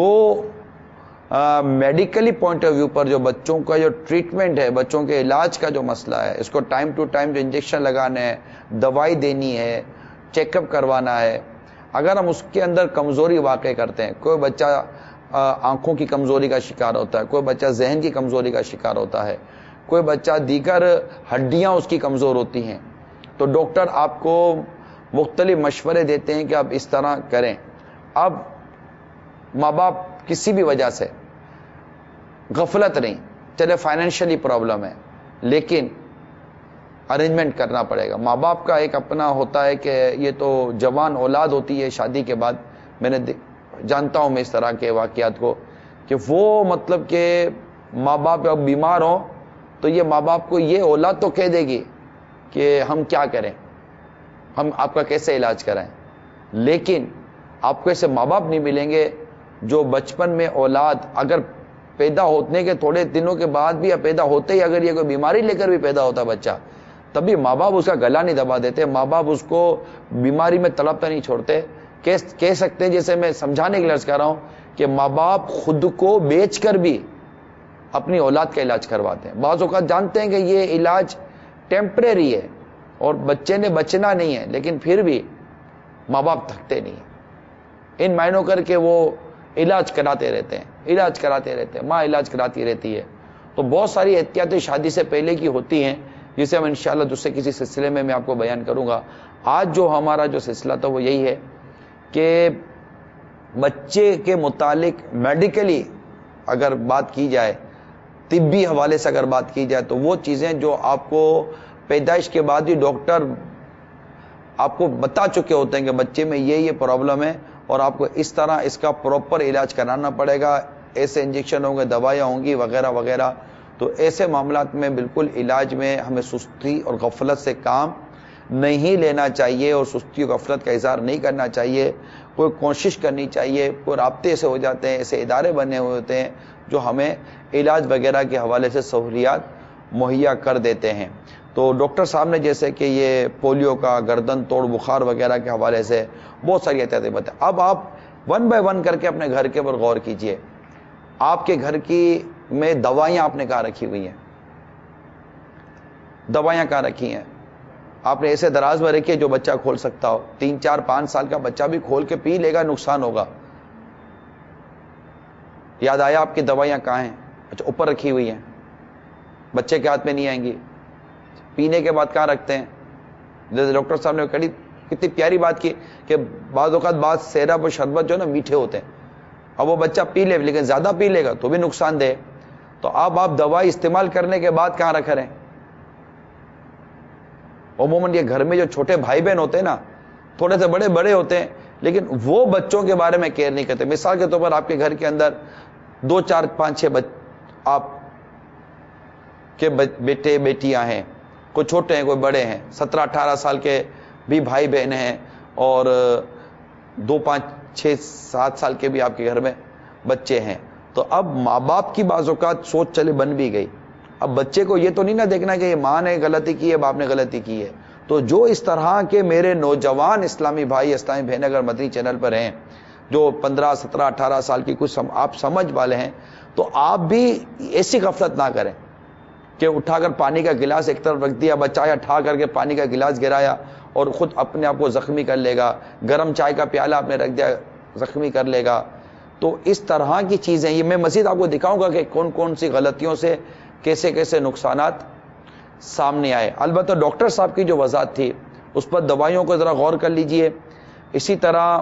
میڈیکلی پوائنٹ آف ویو پر جو بچوں کا جو ٹریٹمنٹ ہے, بچوں کے علاج کا جو مسئلہ ہے, اس کو ٹائم ٹو ٹائم جو انجیکشن لگانا ہے, دوائی دینی ہے, چیک اپ کروانا ہے, اگر ہم اس کے اندر کمزوری واقع کرتے ہیں, کوئی بچہ آنکھوں کی کمزوری کا شکار ہوتا ہے, کوئی بچہ ذہن کی کمزوری کا شکار ہوتا ہے, کوئی بچہ دیگر ہڈیاں اس کی کمزور ہوتی ہیں, تو ڈاکٹر آپ کو مختلف مشورے دیتے ہیں کہ آپ اس طرح کریں. اب ماں باپ کسی بھی وجہ سے غفلت نہیں, چلے فائنینشلی پرابلم ہے لیکن ارینجمنٹ کرنا پڑے گا. ماں باپ کا ایک اپنا ہوتا ہے کہ یہ تو جوان اولاد ہوتی ہے شادی کے بعد. میں نے جانتا ہوں میں اس طرح کے واقعات کو کہ وہ مطلب کہ ماں باپ اب بیمار ہوں تو یہ ماں باپ کو یہ اولاد تو کہہ دے گی کہ ہم کیا کریں, ہم آپ کا کیسے علاج کرائیں. لیکن آپ کو ایسے ماں باپ نہیں ملیں گے جو بچپن میں اولاد اگر پیدا ہونے کے تھوڑے دنوں کے بعد بھی یا پیدا ہوتے ہی اگر یہ کوئی بیماری لے کر بھی پیدا ہوتا بچہ, تبھی ماں باپ اس کا گلا نہیں دبا دیتے, ماں باپ اس کو بیماری میں تڑپتا نہیں چھوڑتے. کہہ سکتے ہیں, جیسے میں سمجھانے کے لیے عرض کر رہا ہوں کہ ماں باپ خود کو بیچ کر بھی اپنی اولاد کا علاج کرواتے ہیں. بعض اوقات جانتے ہیں کہ یہ علاج ٹیمپریری ہے اور بچے نے بچنا نہیں ہے, لیکن پھر بھی ماں باپ تھکتے نہیں ہیں, ان معنوں کر کے وہ علاج کراتے رہتے ہیں علاج کراتے رہتے ہیں ماں علاج کراتی رہتی ہے. تو بہت ساری احتیاطیں شادی سے پہلے کی ہوتی ہیں جسے ہم انشاءاللہ دوسرے کسی سلسلے میں میں آپ کو بیان کروں گا. آج جو ہمارا جو سلسلہ تھا وہ یہی ہے کہ بچے کے متعلق میڈیکلی اگر بات کی جائے, طبی حوالے سے اگر بات کی جائے, تو وہ چیزیں جو آپ کو پیدائش کے بعد ہی ڈاکٹر آپ کو بتا چکے ہوتے ہیں کہ بچے میں یہ یہ پرابلم ہے اور آپ کو اس طرح اس کا پراپر علاج کرانا پڑے گا, ایسے انجیکشن ہوں گے, دوائیاں ہوں گی وغیرہ وغیرہ. تو ایسے معاملات میں بالکل علاج میں ہمیں سستی اور غفلت سے کام نہیں لینا چاہیے اور سستی اور غفلت کا اظہار نہیں کرنا چاہیے. کوئی کوشش کرنی چاہیے. کوئی رابطے سے ہو جاتے ہیں, ایسے ادارے بنے ہوئے ہوتے ہیں جو ہمیں علاج وغیرہ کے حوالے سے سہولیات مہیا کر دیتے ہیں. تو ڈاکٹر صاحب نے جیسے کہ یہ پولیو کا, گردن توڑ بخار وغیرہ کے حوالے سے بہت ساری احتیاطیں بتائیں. اب آپ ون بائی ون کر کے اپنے گھر کے اوپر غور کیجئے. آپ کے گھر کی میں دوائیاں آپ نے کہاں رکھی ہوئی ہیں؟ دوائیاں کہاں رکھی ہیں؟ آپ نے ایسے دراز میں رکھی ہے جو بچہ کھول سکتا ہو. تین چار پانچ سال کا بچہ بھی کھول کے پی لے گا, نقصان ہوگا. یاد آیا آپ کی دوائیاں کہاں ہیں؟ اچھا اوپر رکھی ہوئی ہیں, بچے کے ہاتھ میں نہیں آئیں گی. پینے کے بعد کہاں رکھتے ہیں؟ جیسے ڈاکٹر صاحب نے کڑی کتنی پیاری بات کی کہ بعض اوقات بعض سیرپ اور شربت جو ہے نا میٹھے ہوتے ہیں, اب وہ بچہ پی لے لیکن زیادہ پی لے گا تو بھی نقصان دہ. تو اب آپ دوائی استعمال کرنے کے بعد کہاں رکھ رہے ہیں؟ عموماً یہ گھر میں جو چھوٹے بھائی بہن ہوتے ہیں نا, تھوڑے سے بڑے بڑے ہوتے ہیں لیکن وہ بچوں کے بارے میں کیئر نہیں کرتے. مثال کے طور پر آپ کے گھر کے اندر دو چار پانچ چھ آپ کے بیٹے بیٹیاں ہیں, کوئی چھوٹے ہیں کوئی بڑے ہیں, سترہ اٹھارہ سال کے بھی بھائی بہن ہیں اور دو پانچ چھ سات سال کے بھی آپ کے گھر میں بچے ہیں. تو اب ماں باپ کی بعض اوقات سوچ چلے بن بھی گئی. اب بچے کو یہ تو نہیں نہ دیکھنا کہ یہ ماں نے غلطی کی ہے باپ نے غلطی کی ہے. تو جو اس طرح کے میرے نوجوان اسلامی بھائی اسلامی بہن اگر مدنی چینل پر ہیں جو پندرہ سترہ اٹھارہ سال کی کچھ آپ سمجھ والے ہیں, تو آپ بھی ایسی غفلت نہ کریں کہ اٹھا کر پانی کا گلاس ایک طرف رکھ دیا بچہ, یا اٹھا کر کے پانی کا گلاس گرایا اور خود اپنے آپ کو زخمی کر لے گا, گرم چائے کا پیالہ آپ نے رکھ دیا زخمی کر لے گا. تو اس طرح کی چیزیں یہ میں مزید آپ کو دکھاؤں گا کہ کون کون سی غلطیوں سے کیسے کیسے نقصانات سامنے آئے. البتہ ڈاکٹر صاحب کی جو وضاحت تھی اس پر دوائیوں کو ذرا غور کر لیجئے. اسی طرح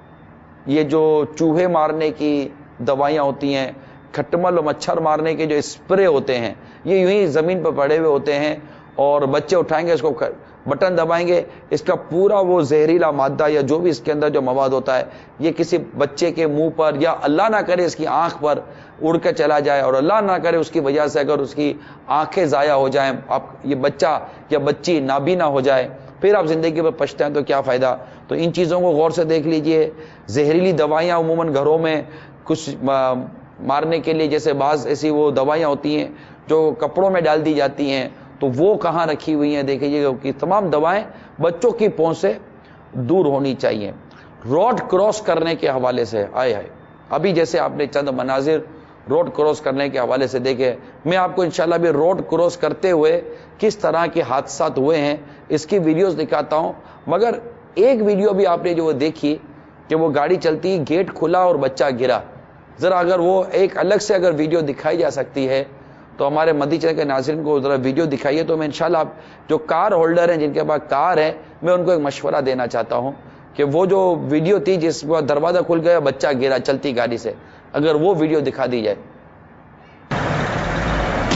یہ جو چوہے مارنے کی دوائیاں ہوتی ہیں, کھٹمل اور مچھر مارنے کے جو اسپرے ہوتے ہیں, یہ یوں ہی زمین پر پڑے ہوئے ہوتے ہیں اور بچے اٹھائیں گے اس کو بٹن دبائیں گے, اس کا پورا وہ زہریلا مادہ یا جو بھی اس کے اندر جو مواد ہوتا ہے یہ کسی بچے کے منہ پر یا اللہ نہ کرے اس کی آنکھ پر اڑ کے چلا جائے, اور اللہ نہ کرے اس کی وجہ سے اگر اس کی آنکھیں ضائع ہو جائیں, آپ یہ بچہ یا بچی نابینا ہو جائے, پھر آپ زندگی پر پچھتائیں تو کیا فائدہ. تو ان چیزوں کو غور سے دیکھ لیجئے. زہریلی دوائیاں عموماً گھروں میں کچھ مارنے کے لیے جیسے بعض ایسی وہ دوائیاں ہوتی ہیں جو کپڑوں میں ڈال دی جاتی ہیں, تو وہ کہاں رکھی ہوئی ہیں دیکھیے کہ تمام دوائیں بچوں کی پہنچ سے دور ہونی چاہیے. روڈ کراس کرنے کے حوالے سے آئے آئے ابھی جیسے آپ نے چند مناظر روڈ کراس کرنے کے حوالے سے دیکھے, میں آپ کو انشاءاللہ بھی روڈ کراس کرتے ہوئے کس طرح کے حادثات ہوئے ہیں اس کی ویڈیوز دکھاتا ہوں. مگر ایک ویڈیو بھی آپ نے جو دیکھی کہ وہ گاڑی چلتی گیٹ کھلا اور بچہ گرا, ذرا اگر وہ ایک الگ سے اگر ویڈیو دکھائی جا سکتی ہے تو ہمارے مدنی چینل کے ناظرین کو ذرا ویڈیو دکھائیے. تو میں انشاءاللہ آپ جو کار ہولڈر ہیں جن کے پاس کار ہے میں ان کو ایک مشورہ دینا چاہتا ہوں کہ وہ جو ویڈیو تھی جس پر دروازہ کھل گیا بچہ گرا چلتی گاڑی سے, اگر وہ ویڈیو دکھا دی جائے.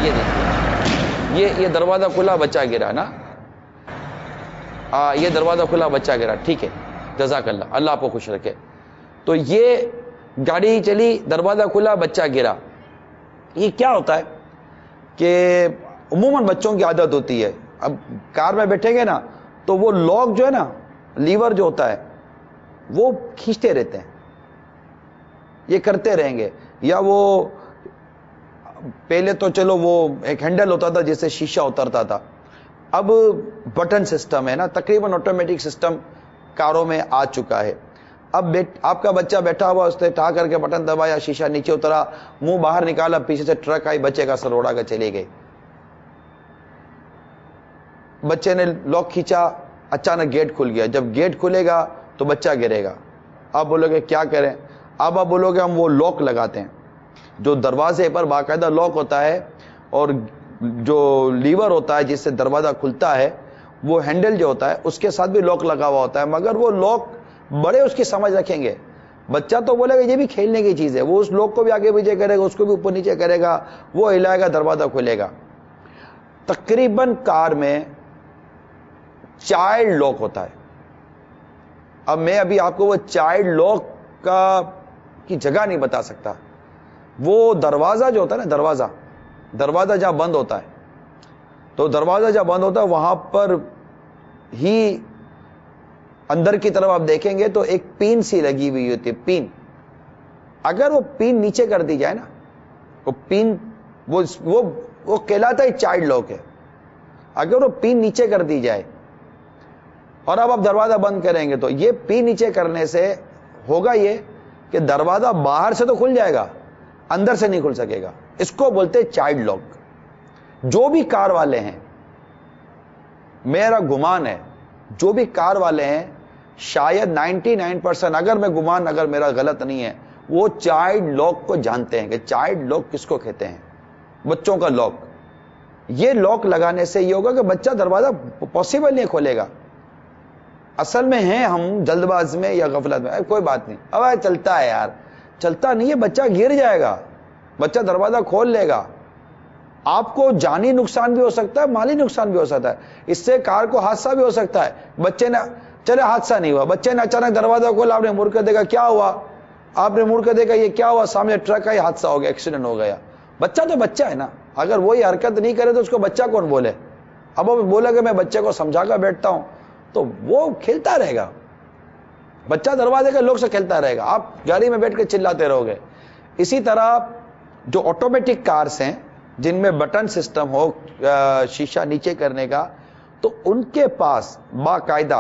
یہ دیکھیے، یہ یہ دروازہ کھلا بچہ گرا نا، آ, یہ دروازہ کھلا بچہ گرا، ٹھیک ہے، جزاک اللہ، اللہ آپ کو خوش رکھے. تو یہ گاڑی چلی، دروازہ کھلا بچہ گرا. یہ کیا ہوتا ہے کہ عموماً بچوں کی عادت ہوتی ہے، اب کار میں بیٹھیں گے نا تو وہ لاک جو ہے نا، لیور جو ہوتا ہے وہ کھینچتے رہتے ہیں، یہ کرتے رہیں گے. یا وہ پہلے تو چلو وہ ایک ہینڈل ہوتا تھا جس سے شیشہ اترتا تھا، اب بٹن سسٹم ہے نا، تقریباً آٹومیٹک سسٹم کاروں میں آ چکا ہے. اب آپ کا بچہ بیٹھا ہوا، اس نے ٹھا کر کے بٹن دبایا، شیشہ نیچے اترا، منہ باہر نکالا، پیچھے سے ٹرک آئی، بچے کا سر اڑا کے چلی گئی. بچے نے لاک کھینچا، اچانک گیٹ کھل گیا. جب گیٹ کھلے گا تو بچہ گرے گا. آپ بولو گے کیا کریں؟ اب آپ بولو گے ہم وہ لاک لگاتے ہیں جو دروازے پر باقاعدہ لاک ہوتا ہے، اور جو لیور ہوتا ہے جس سے دروازہ کھلتا ہے، وہ ہینڈل جو ہوتا ہے اس کے ساتھ بھی لاک لگا ہوا ہوتا ہے. مگر وہ لاک بڑے اس کی سمجھ رکھیں گے. بچہ تو بولے گا یہ بھی کھیلنے کی چیز ہے، وہ اس لاک کو بھی آگے پیچھے کرے گا، اس کو بھی اوپر نیچے کرے گا، وہ ہلائے گا، دروازہ کھلے گا. تقریباً کار میں چائلڈ لاک ہوتا ہے. اب میں ابھی آپ کو وہ چائلڈ لاک کا کی جگہ نہیں بتا سکتا. وہ دروازہ جو ہوتا ہے نا، دروازہ دروازہ جہاں بند ہوتا ہے، تو دروازہ جہاں بند ہوتا ہے وہاں پر ہی اندر کی طرف آپ دیکھیں گے تو ایک پین سی لگی ہوئی ہوتی ہے. پین اگر وہ پین نیچے کر دی جائے نا، وہ پین وہ وہ, وہ کہلاتا ہے چائلڈ لاک ہے. اگر وہ پین نیچے کر دی جائے اور اب آپ دروازہ بند کریں گے تو یہ پین نیچے کرنے سے ہوگا یہ کہ دروازہ باہر سے تو کھل جائے گا، اندر سے نہیں کھل سکے گا. اس کو بولتے چائلڈ لاک. جو بھی کار والے ہیں، میرا گمان ہے جو بھی کار والے ہیں، شاید نائنٹی نائن پرسینٹ، اگر میں گمان اگر میرا غلط نہیں ہے، وہ چائلڈ لاک کو جانتے ہیں کہ چائلڈ لاک کس کو کہتے ہیں. بچوں کا لاک. یہ لاک لگانے سے یہ ہوگا کہ بچہ دروازہ پاسبل نہیں کھولے گا. اصل میں ہیں ہم جلد باز میں یا غفلت میں، کوئی بات نہیں، اب چلتا ہے یار، چلتا نہیں ہے، بچہ گر جائے گا، بچہ دروازہ کھول لے گا. آپ کو جانی نقصان بھی ہو سکتا ہے، مالی نقصان بھی ہو سکتا ہے، اس سے کار کو حادثہ بھی ہو سکتا ہے. بچے نے چلے حادثہ نہیں ہوا، بچے نے اچانک دروازہ کھولا، آپ نے مڑ کر دیکھا کیا ہوا، آپ نے مڑ کر دیکھا یہ کیا ہوا، سامنے ٹرک آئی، حادثہ ہو گیا، ایکسیڈنٹ ہو گیا. بچہ تو بچہ ہے نا، اگر وہی حرکت نہیں کرے تو اس کو بچہ کون بولے؟ اب وہ بولا کہ میں بچے کو سمجھا کر بیٹھتا ہوں تو وہ کھیلتا رہے گا، بچہ دروازے کے لوگ سے کھیلتا رہے گا، آپ گاڑی میں بیٹھ کے چلاتے رہو گے. اسی طرح جو آٹومیٹک کارز ہیں جن میں بٹن سسٹم ہو شیشہ نیچے کرنے کا، تو ان کے پاس باقاعدہ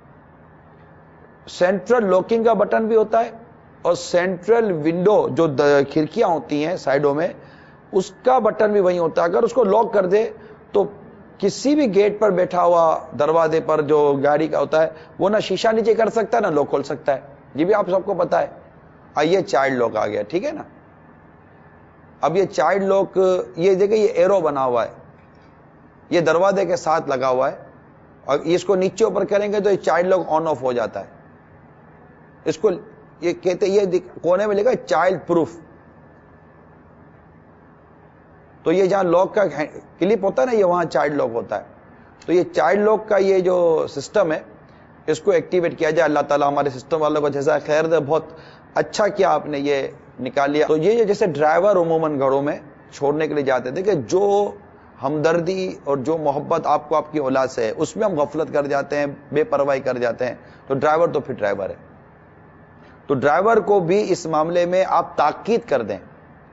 سینٹرل لاکنگ کا بٹن بھی ہوتا ہے، اور سینٹرل ونڈو جو کھڑکیاں ہوتی ہیں سائڈوں میں، اس کا بٹن بھی وہی ہوتا ہے. اگر اس کو لاک کر دے تو کسی بھی گیٹ پر بیٹھا ہوا دروازے پر جو گاڑی کا ہوتا ہے وہ نہ شیشہ نیچے کر سکتا ہے نہ لاک کھول سکتا ہے. یہ بھی آپ سب کو پتا ہے. آئیے چائلڈ لاک آ گیا، ٹھیک ہے نا. اب یہ چائلڈ لاک، یہ دیکھیں یہ ایرو بنا ہوا ہے، یہ دروازے کے ساتھ لگا ہوا ہے، اور اس کو نیچے اوپر کریں گے تو یہ چائلڈ لاک آن آف ہو جاتا ہے. اس کو یہ کہتے یہ کونے میں لکھا ہے چائلڈ پروف. تو یہ جہاں لاک کا کلپ ہوتا ہے نا، یہ وہاں چائلڈ لاک ہوتا ہے. تو یہ چائلڈ لاک کا یہ جو سسٹم ہے اس کو ایکٹیویٹ کیا جائے. اللہ تعالیٰ ہمارے سسٹم والوں کو جزائے خیر دے، بہت اچھا کیا آپ نے یہ نکال لیا. تو یہ جیسے ڈرائیور عموماً گھروں میں چھوڑنے کے لیے جاتے تھے کہ جو ہمدردی اور جو محبت آپ کو آپ کی اولاد سے ہے اس میں ہم غفلت کر جاتے ہیں، بے پرواہی کر جاتے ہیں، تو ڈرائیور تو پھر ڈرائیور ہے. تو ڈرائیور کو بھی اس معاملے میں آپ تاکید کر دیں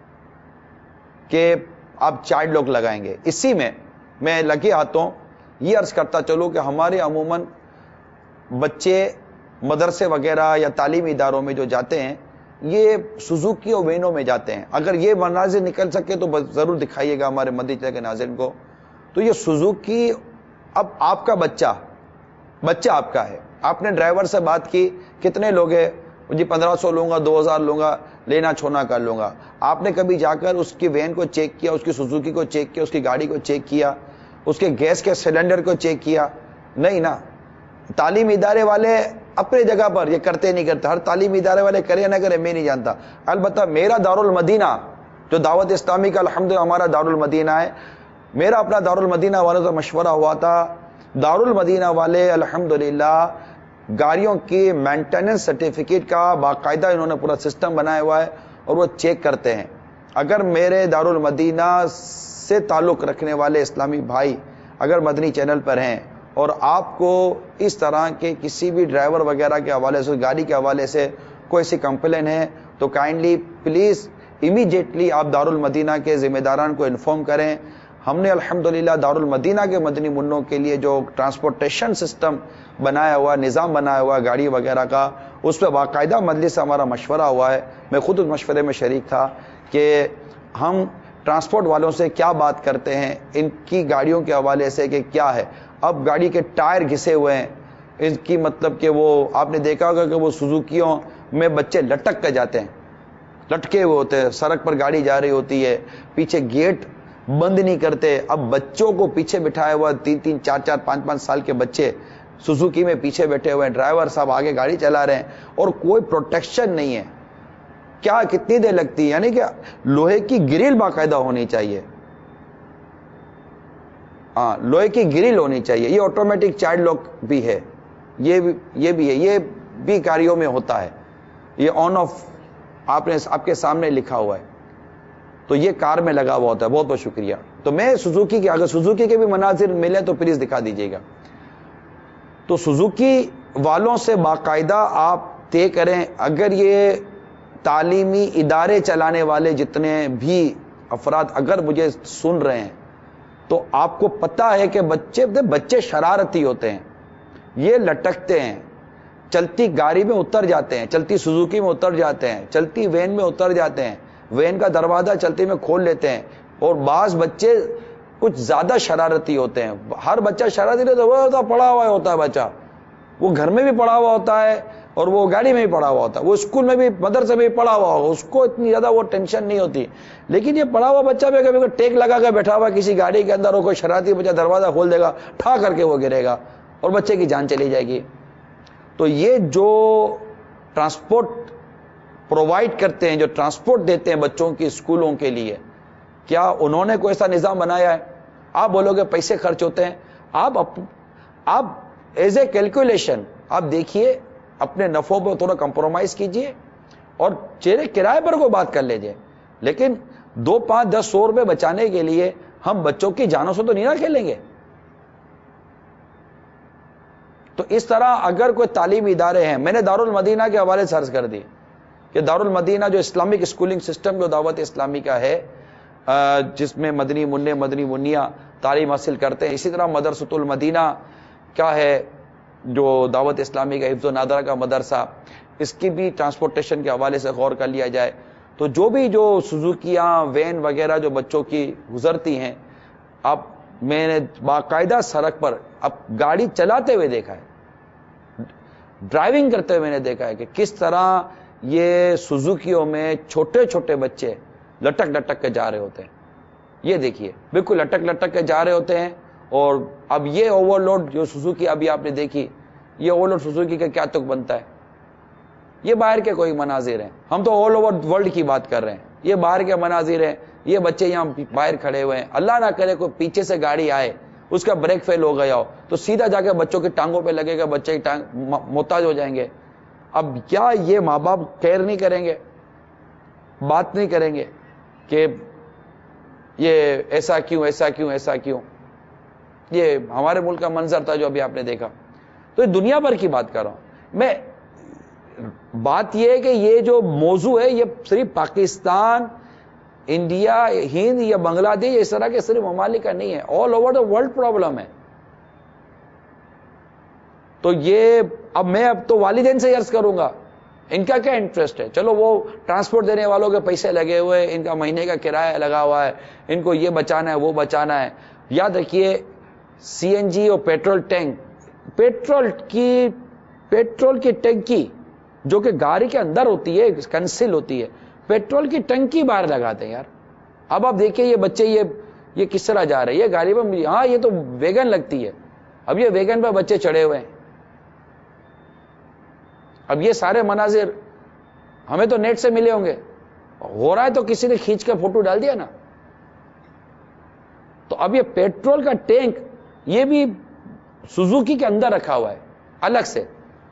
کہ آپ چائلڈ لاک لگائیں گے. اسی میں میں لگے ہاتھوں یہ عرض کرتا چلوں کہ ہمارے عموماً بچے مدرسے وغیرہ یا تعلیمی اداروں میں جو جاتے ہیں یہ سوزوکی اور وینو میں جاتے ہیں. اگر یہ مناظر نکل سکے تو ضرور دکھائیے گا ہمارے مدی چلے کے ناظرین کو. تو یہ سوزوکی، اب آپ کا بچہ بچہ آپ کا ہے، آپ نے ڈرائیور سے بات کی کتنے لوگ ہیں، جی پندرہ سو لوں گا، دو ہزار لوں گا، لینا چھونا کر لوں گا. آپ نے کبھی جا کر اس کی وین کو چیک کیا، اس کی سوزوکی کو چیک کیا، اس کی گاڑی کو چیک کیا، اس کے گیس کے سلنڈر کو چیک کیا؟ نہیں نا. تعلیمی ادارے والے اپنے جگہ پر یہ کرتے نہیں کرتے، ہر تعلیمی ادارے والے کرے نہ کرے میں نہیں جانتا. البتہ میرا دارالمدینہ جو دعوت اسلامی کا الحمدللہ ہمارا دارالمدینہ ہے. میرا اپنا دارالمدینہ والوں سے مشورہ ہوا تھا. دارالمدینہ والے الحمدللہ گاڑیوں کی مینٹیننس سرٹیفکیٹ کا باقاعدہ انہوں نے پورا سسٹم بنایا ہوا ہے اور وہ چیک کرتے ہیں. اگر میرے دارالمدینہ سے تعلق رکھنے والے اسلامی بھائی اگر مدنی چینل پر ہیں اور آپ کو اس طرح کے کسی بھی ڈرائیور وغیرہ کے حوالے سے گاڑی کے حوالے سے کوئی سی کمپلین ہے تو کائنڈلی پلیز امیڈیٹلی آپ دارالمدینہ کے ذمہ داران کو انفارم کریں. ہم نے الحمدللہ دارالمدینہ کے مدنی منوں کے لیے جو ٹرانسپورٹیشن سسٹم بنایا ہوا، نظام بنایا ہوا گاڑی وغیرہ کا، اس پہ باقاعدہ مجلس سے ہمارا مشورہ ہوا ہے. میں خود اس مشورے میں شریک تھا کہ ہم ٹرانسپورٹ والوں سے کیا بات کرتے ہیں ان کی گاڑیوں کے حوالے سے کہ کیا ہے. اب گاڑی کے ٹائر گھسے ہوئے ہیں، ان کی مطلب کہ وہ آپ نے دیکھا ہوگا کہ وہ سوزوکیوں میں بچے لٹک کے جاتے ہیں، لٹکے ہوئے ہوتے ہیں، سڑک پر گاڑی جا رہی ہوتی ہے، پیچھے گیٹ بند نہیں کرتے. اب بچوں کو پیچھے بٹھایا ہوا، تین تین چار چار پانچ پانچ سال کے بچے سوزوکی میں پیچھے بیٹھے ہوئے ہیں، ڈرائیور صاحب آگے گاڑی چلا رہے ہیں اور کوئی پروٹیکشن نہیں ہے. کیا کتنی دیر لگتی ہے؟ یعنی کہ لوہے کی گرل باقاعدہ ہونی چاہیے. ہاں لوہے کی گرل ہونی چاہیے. یہ آٹومیٹک چائلڈ لاک بھی ہے، یہ بھی یہ بھی ہے، یہ بھی گاڑیوں میں ہوتا ہے. یہ آن آف آپ نے آپ کے سامنے لکھا ہوا ہے، تو یہ کار میں لگا ہوا ہوتا ہے. بہت بہت شکریہ. تو میں سوزوکی کے اگر سوزوکی کے بھی مناظر ملے تو پلیز دکھا دیجیے گا. تو سوزوکی والوں سے باقاعدہ آپ طے کریں. اگر یہ تعلیمی ادارے چلانے والے جتنے بھی افراد اگر مجھے سن رہے ہیں تو آپ کو پتا ہے کہ بچے بچے شرارتی ہوتے ہیں، یہ لٹکتے ہیں، چلتی گاڑی میں اتر جاتے ہیں، چلتی سوزوکی میں اتر جاتے ہیں، چلتی وین میں اتر جاتے ہیں، وین کا دروازہ چلتی میں کھول لیتے ہیں. اور بعض بچے کچھ زیادہ شرارتی ہوتے ہیں. ہر بچہ شرارتی نہیں ہوتا، وہ پڑا ہوا ہوتا ہے بچہ، وہ گھر میں بھی پڑا ہوا ہوتا ہے اور وہ گاڑی میں بھی پڑا ہوا ہوتا ہے، وہ اسکول میں بھی مدرسے میں بھی پڑا ہوا ہوگا، اس کو اتنی زیادہ وہ ٹینشن نہیں ہوتی. لیکن یہ پڑا ہوا بچہ بھی کبھی ٹیک لگا کے بیٹھا ہوا کسی گاڑی کے اندر، اور کوئی شرارتی بچہ دروازہ کھول دے گا، ٹھا کر کے وہ گرے گا اور بچے کی جان چلی جائے گی. تو یہ جو ٹرانسپورٹ پرووائڈ کرتے ہیں، جو ٹرانسپورٹ دیتے ہیں بچوں کی اسکولوں کے لیے، کیا انہوں نے کوئی ایسا نظام بنایا ہے؟ آپ بولو گے پیسے خرچ ہوتے ہیں. آپ آپ ایز اے کیلکولیشن آپ دیکھیے، اپنے نفعوں پہ تھوڑا کمپرومائز کیجئے اور چہرے کرائے پر کوئی بات کر لیجئے. لیکن دو پانچ دس سو روپے بچانے کے لیے ہم بچوں کی جانوں سے تو نہیں نہ کھیلیں گے. تو اس طرح اگر کوئی تعلیمی ادارے ہیں، میں نے دارالمدینہ کے حوالے سے عرض کر دی کہ دارالمدینہ جو اسلامک اسکولنگ سسٹم جو دعوت اسلامی کا ہے، جس میں مدنی منع مدنی منیا تعلیم حاصل کرتے ہیں، اسی طرح مدرسۃ المدینہ کیا ہے جو دعوت اسلامی کا حفظ و نادرہ کا مدرسہ، اس کی بھی ٹرانسپورٹیشن کے حوالے سے غور کر لیا جائے. تو جو بھی جو سوزوکیاں وین وغیرہ جو بچوں کی گزرتی ہیں، اب میں نے باقاعدہ سڑک پر اب گاڑی چلاتے ہوئے دیکھا ہے، ڈرائیونگ کرتے ہوئے میں نے دیکھا ہے کہ کس طرح یہ سوزوکیوں میں چھوٹے چھوٹے بچے لٹک لٹک کے جا رہے ہوتے ہیں. یہ دیکھیے بالکل لٹک لٹک کے جا رہے ہوتے ہیں. اور اب یہ اوور لوڈ جو سوزوکی ابھی آپ نے دیکھی، یہ اوور لوڈ سوزوکی کا کیا تک بنتا ہے؟ یہ باہر کے کوئی مناظر ہیں، ہم تو آل اوور ورلڈ کی بات کر رہے ہیں. یہ باہر کے مناظر ہیں، یہ بچے یہاں باہر کھڑے ہوئے ہیں. اللہ نہ کرے کوئی پیچھے سے گاڑی آئے، اس کا بریک فیل ہو گیا ہو تو سیدھا جا کے بچوں کی ٹانگوں پہ لگے گا، بچے کی ٹانگ محتاج ہو جائیں گے. اب کیا یہ ماں باپ کیئر نہیں کریں گے، بات نہیں کریں گے کہ یہ ایسا کیوں ایسا کیوں ایسا کیوں؟ یہ ہمارے ملک کا منظر تھا جو ابھی آپ نے دیکھا. تو یہ دنیا بھر کی بات کر رہا ہوں میں. بات یہ ہے کہ یہ جو موضوع ہے یہ صرف پاکستان، انڈیا، ہند یا بنگلہ دیش اس طرح کے صرف ممالک کا نہیں ہے، all over the world problem ہے. تو یہ اب میں اب تو والدین سے عرض کروں گا، ان کا کیا انٹرسٹ ہے؟ چلو وہ ٹرانسپورٹ دینے والوں کے پیسے لگے ہوئے، ان کا مہینے کا کرایہ لگا ہوا ہے، ان کو یہ بچانا ہے وہ بچانا ہے. یاد رکھیے سی این جی اور پیٹرول ٹینک، پیٹرول کی پیٹرول کی ٹنکی جو کہ گاڑی کے اندر ہوتی ہے، کنسل ہوتی ہے، پیٹرول کی ٹنکی باہر لگاتے ہیں یار. اب آپ دیکھیے یہ بچے یہ یہ کس طرح جا رہے ہیں، یہ گاڑی پہ، ہاں یہ تو ویگن لگتی ہے، اب یہ ویگن پہ بچے چڑھے ہوئے ہیں. اب یہ سارے مناظر ہمیں تو نیٹ سے ملے ہوں گے ہو رہا ہے تو کسی نے کھینچ کر فوٹو ڈال دیا نا. تو اب یہ پیٹرول کا ٹینک یہ بھی سوزوکی کے اندر رکھا ہوا ہے الگ سے.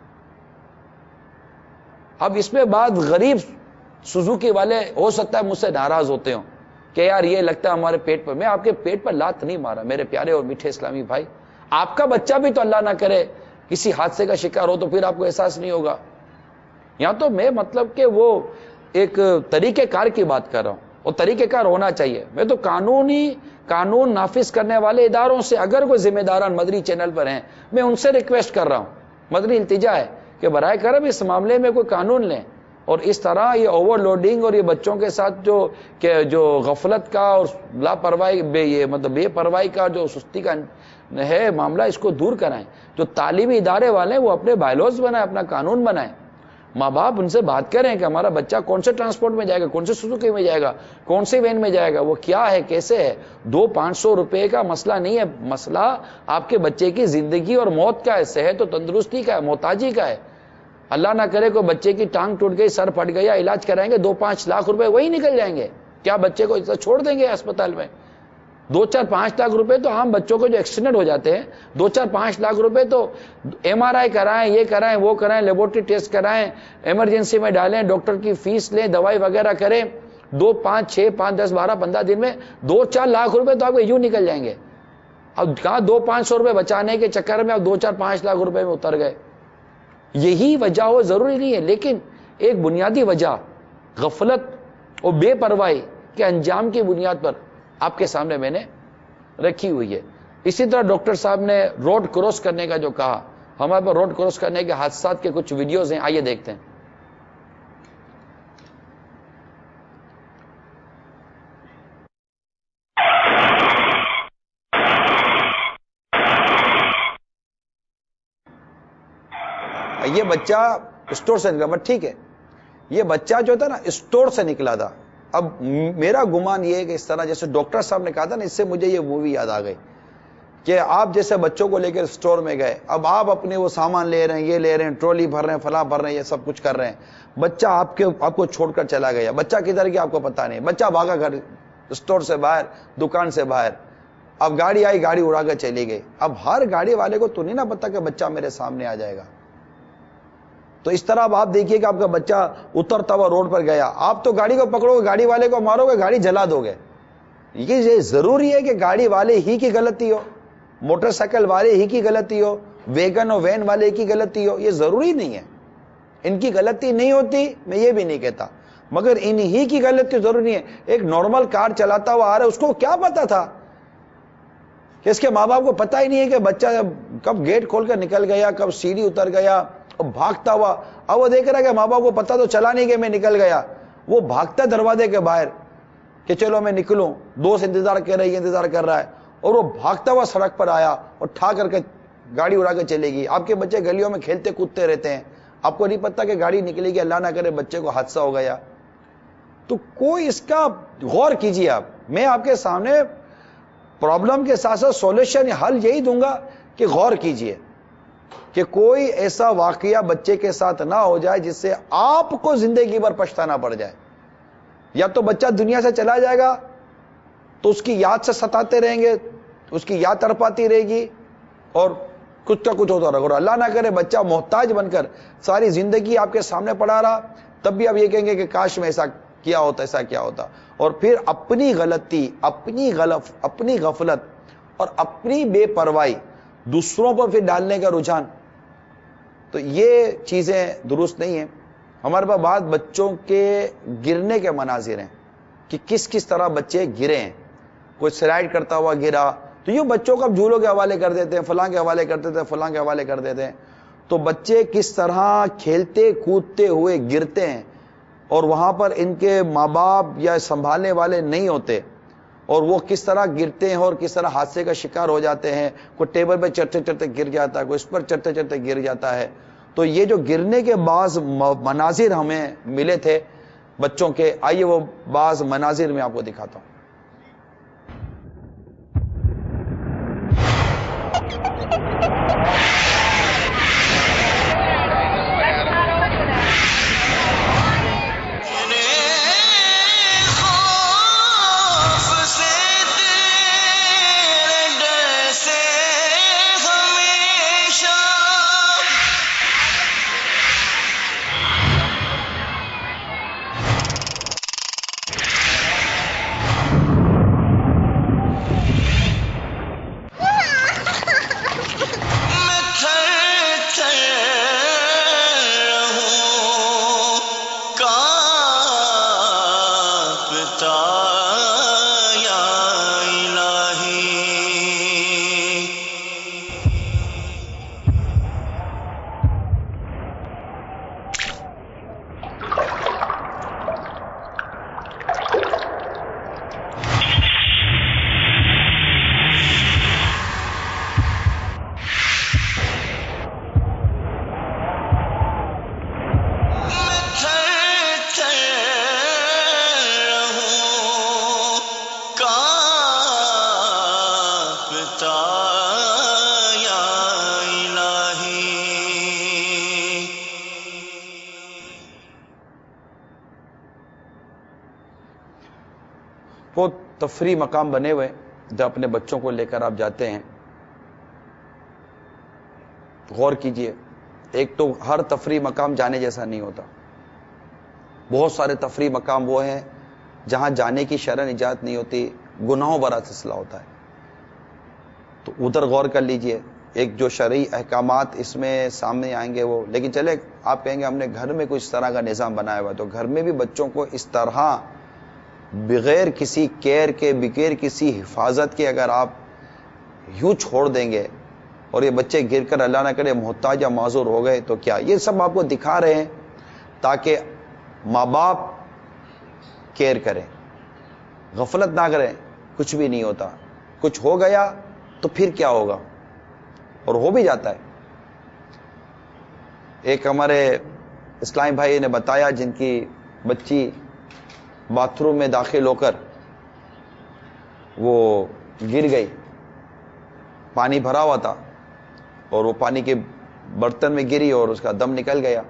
اب اس میں بعد غریب سوزوکی والے ہو سکتا ہے مجھ سے ناراض ہوتے ہوں کہ یار یہ لگتا ہے ہمارے پیٹ پر. میں آپ کے پیٹ پر لات نہیں مارا میرے پیارے اور میٹھے اسلامی بھائی. آپ کا بچہ بھی تو اللہ نہ کرے کسی حادثے کا شکار ہو تو پھر آپ کو احساس نہیں ہوگا. یہاں تو میں مطلب کہ وہ ایک طریقہ کار کی بات کر رہا ہوں, اور طریقہ کار ہونا چاہیے. میں تو قانونی قانون نافذ کرنے والے اداروں سے اگر کوئی ذمہ داران مدری چینل پر ہیں میں ان سے ریکویسٹ کر رہا ہوں, مدری التجا ہے کہ برائے کرم اس معاملے میں کوئی قانون لیں. اور اس طرح یہ اوور لوڈنگ اور یہ بچوں کے ساتھ جو کہ جو غفلت کا اور لاپرواہی بے یہ مطلب بے پرواہی کا جو سستی کا ہے معاملہ, اس کو دور کرائیں. جو تعلیمی ادارے والے ہیں وہ اپنے بائیلوز بنائیں, اپنا قانون بنائیں. ماں باپ ان سے بات کریں کہ ہمارا بچہ کون سے ٹرانسپورٹ میں جائے گا, کون سے سوزوکی میں جائے گا, کون سی وین میں جائے گا, وہ کیا ہے کیسے ہے. دو پانچ سو روپے کا مسئلہ نہیں ہے, مسئلہ آپ کے بچے کی زندگی اور موت کا ہے, صحت و تندرستی کا ہے, محتاجی کا ہے. اللہ نہ کرے کوئی بچے کی ٹانگ ٹوٹ گئی, سر پھٹ گیا, علاج کرائیں گے دو پانچ لاکھ روپے وہی نکل جائیں گے. کیا بچے کو چھوڑ دیں گے اسپتال میں؟ دو چار پانچ لاکھ روپے تو عام بچوں کو جو ایکسیڈنٹ ہو جاتے ہیں, دو چار پانچ لاکھ روپے تو ایم آر آئی کرائیں, یہ کرائیں, وہ کرائیں, لیبورٹری ٹیسٹ کرائیں, ایمرجنسی میں ڈالیں, ڈاکٹر کی فیس لیں, دوائی وغیرہ کریں. دو پانچ چھ پانچ دس بارہ پندرہ دن میں دو چار لاکھ روپے تو آپ کو یوں نکل جائیں گے. اب کہاں دو پانچ سو روپے بچانے کے چکر میں اب دو چار پانچ لاکھ روپے میں اتر گئے. یہی وجہ ہو ضروری نہیں ہے, لیکن ایک بنیادی وجہ غفلت اور بے پرواہی کے انجام کی بنیاد پر آپ کے سامنے میں نے رکھی ہوئی ہے. اسی طرح ڈاکٹر صاحب نے روڈ کراس کرنے کا جو کہا, ہمارے پاس روڈ کراس کرنے کے حادثات کے کچھ ویڈیوز ہیں, آئیے دیکھتے ہیں. یہ بچہ اسٹور سے نکلا, بٹ ٹھیک ہے, یہ بچہ جو تھا نا اسٹور سے نکلا تھا. اب میرا گمان یہ ہے کہ اس طرح جیسے ڈاکٹر صاحب نے کہا تھا نا, اس سے مجھے یہ مووی یاد آ گئی کہ آپ جیسے بچوں کو لے کر اسٹور میں گئے, اب آپ اپنے وہ سامان لے رہے ہیں, یہ لے رہے ہیں, ٹرالی بھر رہے ہیں, فلاں بھر رہے ہیں, یہ سب کچھ کر رہے ہیں. بچہ آپ کے آپ کو چھوڑ کر چلا گیا. بچہ کدھر گیا آپ کو پتا نہیں, بچہ بھاگا گھر اسٹور سے باہر, دکان سے باہر. اب گاڑی آئی, گاڑی اڑا کر چلی گئی. اب ہر گاڑی والے کو تو نہیں نا پتا کہ بچہ میرے سامنے آ جائے گا. تو اس طرح اب آپ دیکھیے کہ آپ کا بچہ اترتا ہوا روڈ پر گیا, آپ تو گاڑی کو پکڑو گے, گاڑی والے کو مارو گے, گاڑی جلا دو گے. یہ ضروری ہے کہ گاڑی والے ہی کی غلطی ہو, موٹر سائیکل والے ہی کی غلطی ہو, ویگن اور وین والے کی غلطی ہو؟ یہ ضروری نہیں ہے. ان کی غلطی نہیں ہوتی, میں یہ بھی نہیں کہتا, مگر انہی کی غلطی ضروری ہے. ایک نارمل کار چلاتا ہوا آ رہا ہے, اس کو کیا پتا تھا کہ اس کے ماں باپ کو پتا ہی نہیں ہے کہ بچہ کب گیٹ کھول کر نکل گیا, کب سیڑھی اتر گیا, بھاگتا ہوا. اب وہ دیکھ رہا ہے کہ ماں باپ کو پتا تو چلا نہیں کہ میں نکل گیا. وہ بھاگتا دروازے کے باہر کہ چلو میں نکلوں, دوست انتظار کر رہی ہے, انتظار کر رہا ہے, اور وہ بھاگتا ہوا سڑک پر آیا اور ٹھا کر کے گاڑی اڑا کے چلے گی. آپ کے بچے گلیوں میں کھیلتے کودتے رہتے ہیں, آپ کو نہیں پتا کہ گاڑی نکلے گی, اللہ نہ کرے بچے کو حادثہ ہو گیا. تو کوئی اس کا غور کیجیے. آپ میں آپ کے سامنے پرابلم کے ساتھ ساتھ سولوشن حل یہی دوں گا کہ غور کیجیے کہ کوئی ایسا واقعہ بچے کے ساتھ نہ ہو جائے جس سے آپ کو زندگی بھر پچھتانا پڑ جائے. یا تو بچہ دنیا سے چلا جائے گا تو اس کی یاد سے ستاتے رہیں گے, اس کی یاد تڑپاتی رہے گی, اور کچھ کا کچھ ہوتا رہے گا. اللہ نہ کرے بچہ محتاج بن کر ساری زندگی آپ کے سامنے پڑا رہا, تب بھی آپ یہ کہیں گے کہ کاش میں ایسا کیا ہوتا, ایسا کیا ہوتا. اور پھر اپنی غلطی, اپنی غلط اپنی غفلت اور اپنی بے پرواہی دوسروں پر پھر ڈالنے کا رجحان, تو یہ چیزیں درست نہیں ہیں. ہمارے پاس بعض بچوں کے گرنے کے مناظر ہیں کہ کس کس طرح بچے گرے ہیں. کوئی سلائڈ کرتا ہوا گرا, تو یہ بچوں کو اب جھولوں کے حوالے کر دیتے ہیں, فلاں کے حوالے کر دیتے ہیں, فلاں کے حوالے کر دیتے ہیں. تو بچے کس طرح کھیلتے کودتے ہوئے گرتے ہیں, اور وہاں پر ان کے ماں باپ یا سنبھالنے والے نہیں ہوتے, اور وہ کس طرح گرتے ہیں اور کس طرح حادثے کا شکار ہو جاتے ہیں. کوئی ٹیبل پہ چڑھتے چڑھتے گر جاتا ہے, کوئی اس پر چڑھتے چڑھتے گر جاتا ہے. تو یہ جو گرنے کے بعض مناظر ہمیں ملے تھے بچوں کے, آئیے وہ بعض مناظر میں آپ کو دکھاتا ہوں. بہت تفریح مقام بنے ہوئے جب اپنے بچوں کو لے کر آپ جاتے ہیں. غور کیجئے، ایک تو ہر تفریح مقام جانے جیسا نہیں ہوتا. بہت سارے تفریح مقام وہ ہیں جہاں جانے کی شرع اجازت نہیں ہوتی، گناہوں برا سلسلہ ہوتا ہے. تو ادھر غور کر لیجئے. ایک جو شرعی احکامات اس میں سامنے آئیں گے وہ، لیکن چلے آپ کہیں گے ہم نے گھر میں کچھ طرح کا نظام بنایا ہوا، تو گھر میں بھی بچوں کو اس طرح بغیر کسی کیئر کے، بغیر کسی حفاظت کے اگر آپ یوں چھوڑ دیں گے اور یہ بچے گر کر اللہ نہ کرے محتاج یا معذور ہو گئے تو کیا؟ یہ سب آپ کو دکھا رہے ہیں تاکہ ماں باپ کیئر کریں، غفلت نہ کریں. کچھ بھی نہیں ہوتا. کچھ ہو گیا تو پھر کیا ہوگا، اور ہو بھی جاتا ہے. ایک ہمارے اسلامی بھائی نے بتایا جن کی بچی باتھ روم میں داخل ہو کر وہ گر گئی، پانی بھرا ہوا تھا اور وہ پانی کے برتن میں گری اور اس کا دم نکل گیا.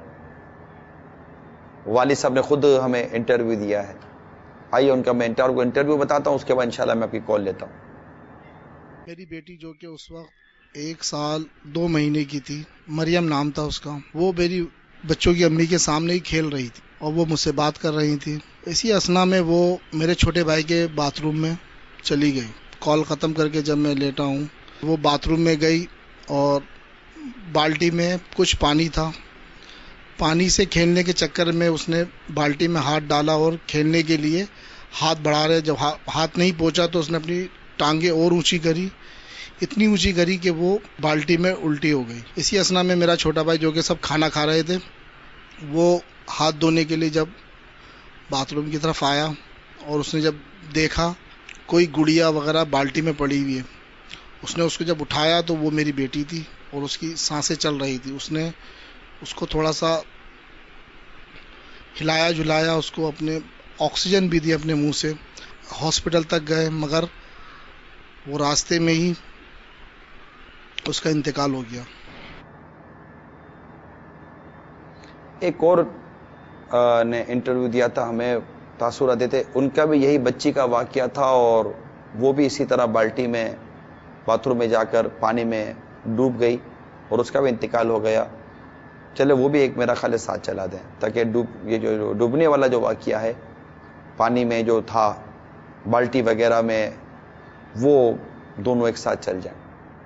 والد صاحب نے خود ہمیں انٹرویو دیا ہے. آئیے ان کا میں انٹرویو انٹرویو بتاتا ہوں، اس کے بعد انشاءاللہ میں آپ کی کال لیتا ہوں. میری بیٹی جو کہ اس وقت ایک سال دو مہینے کی تھی، مریم نام تھا اس کا، وہ میری بچوں کی امی کے سامنے ہی کھیل رہی تھی اور وہ مجھ سے بات کر رہی تھی. اسی اسنا میں وہ میرے چھوٹے بھائی کے باتھ روم میں چلی گئی. کال ختم کر کے جب میں لیٹا ہوں، وہ باتھ روم میں گئی اور بالٹی میں کچھ پانی تھا. پانی سے کھیلنے کے چکر میں اس نے بالٹی میں ہاتھ ڈالا اور کھیلنے کے لیے ہاتھ بڑھا رہے، جب ہاتھ نہیں پہنچا تو اس نے اپنی ٹانگیں اور اونچی کری، اتنی اونچی کری کہ وہ بالٹی میں الٹی ہو گئی. اسی اسنا میں میرا چھوٹا بھائی جو کہ سب کھانا کھا رہے تھے، وہ ہاتھ دھونے کے لیے جب باتھ روم کی طرف آیا اور اس نے جب دیکھا کوئی گڑیا وغیرہ بالٹی میں پڑی ہوئی ہے، اس نے اس کو جب اٹھایا تو وہ میری بیٹی تھی اور اس کی سانسیں چل رہی تھی. اس نے اس کو تھوڑا سا ہلایا جلایا، اس کو اپنے آکسیجن بھی دی اپنے منہ سے. ہاسپٹل تک گئے مگر وہ راستے میں ہی اس کا انتقال ہو گیا. ایک اور نے انٹرویو دیا تھا، ہمیں تاثرات دیتے، ان کا بھی یہی بچی کا واقعہ تھا اور وہ بھی اسی طرح بالٹی میں باتھ روم میں جا کر پانی میں ڈوب گئی اور اس کا بھی انتقال ہو گیا. چلے وہ بھی ایک میرا خیال ساتھ چلا دیں تاکہ ڈوب یہ جو ڈوبنے والا جو واقعہ ہے پانی میں جو تھا بالٹی وغیرہ میں، وہ دونوں ایک ساتھ چل جائیں.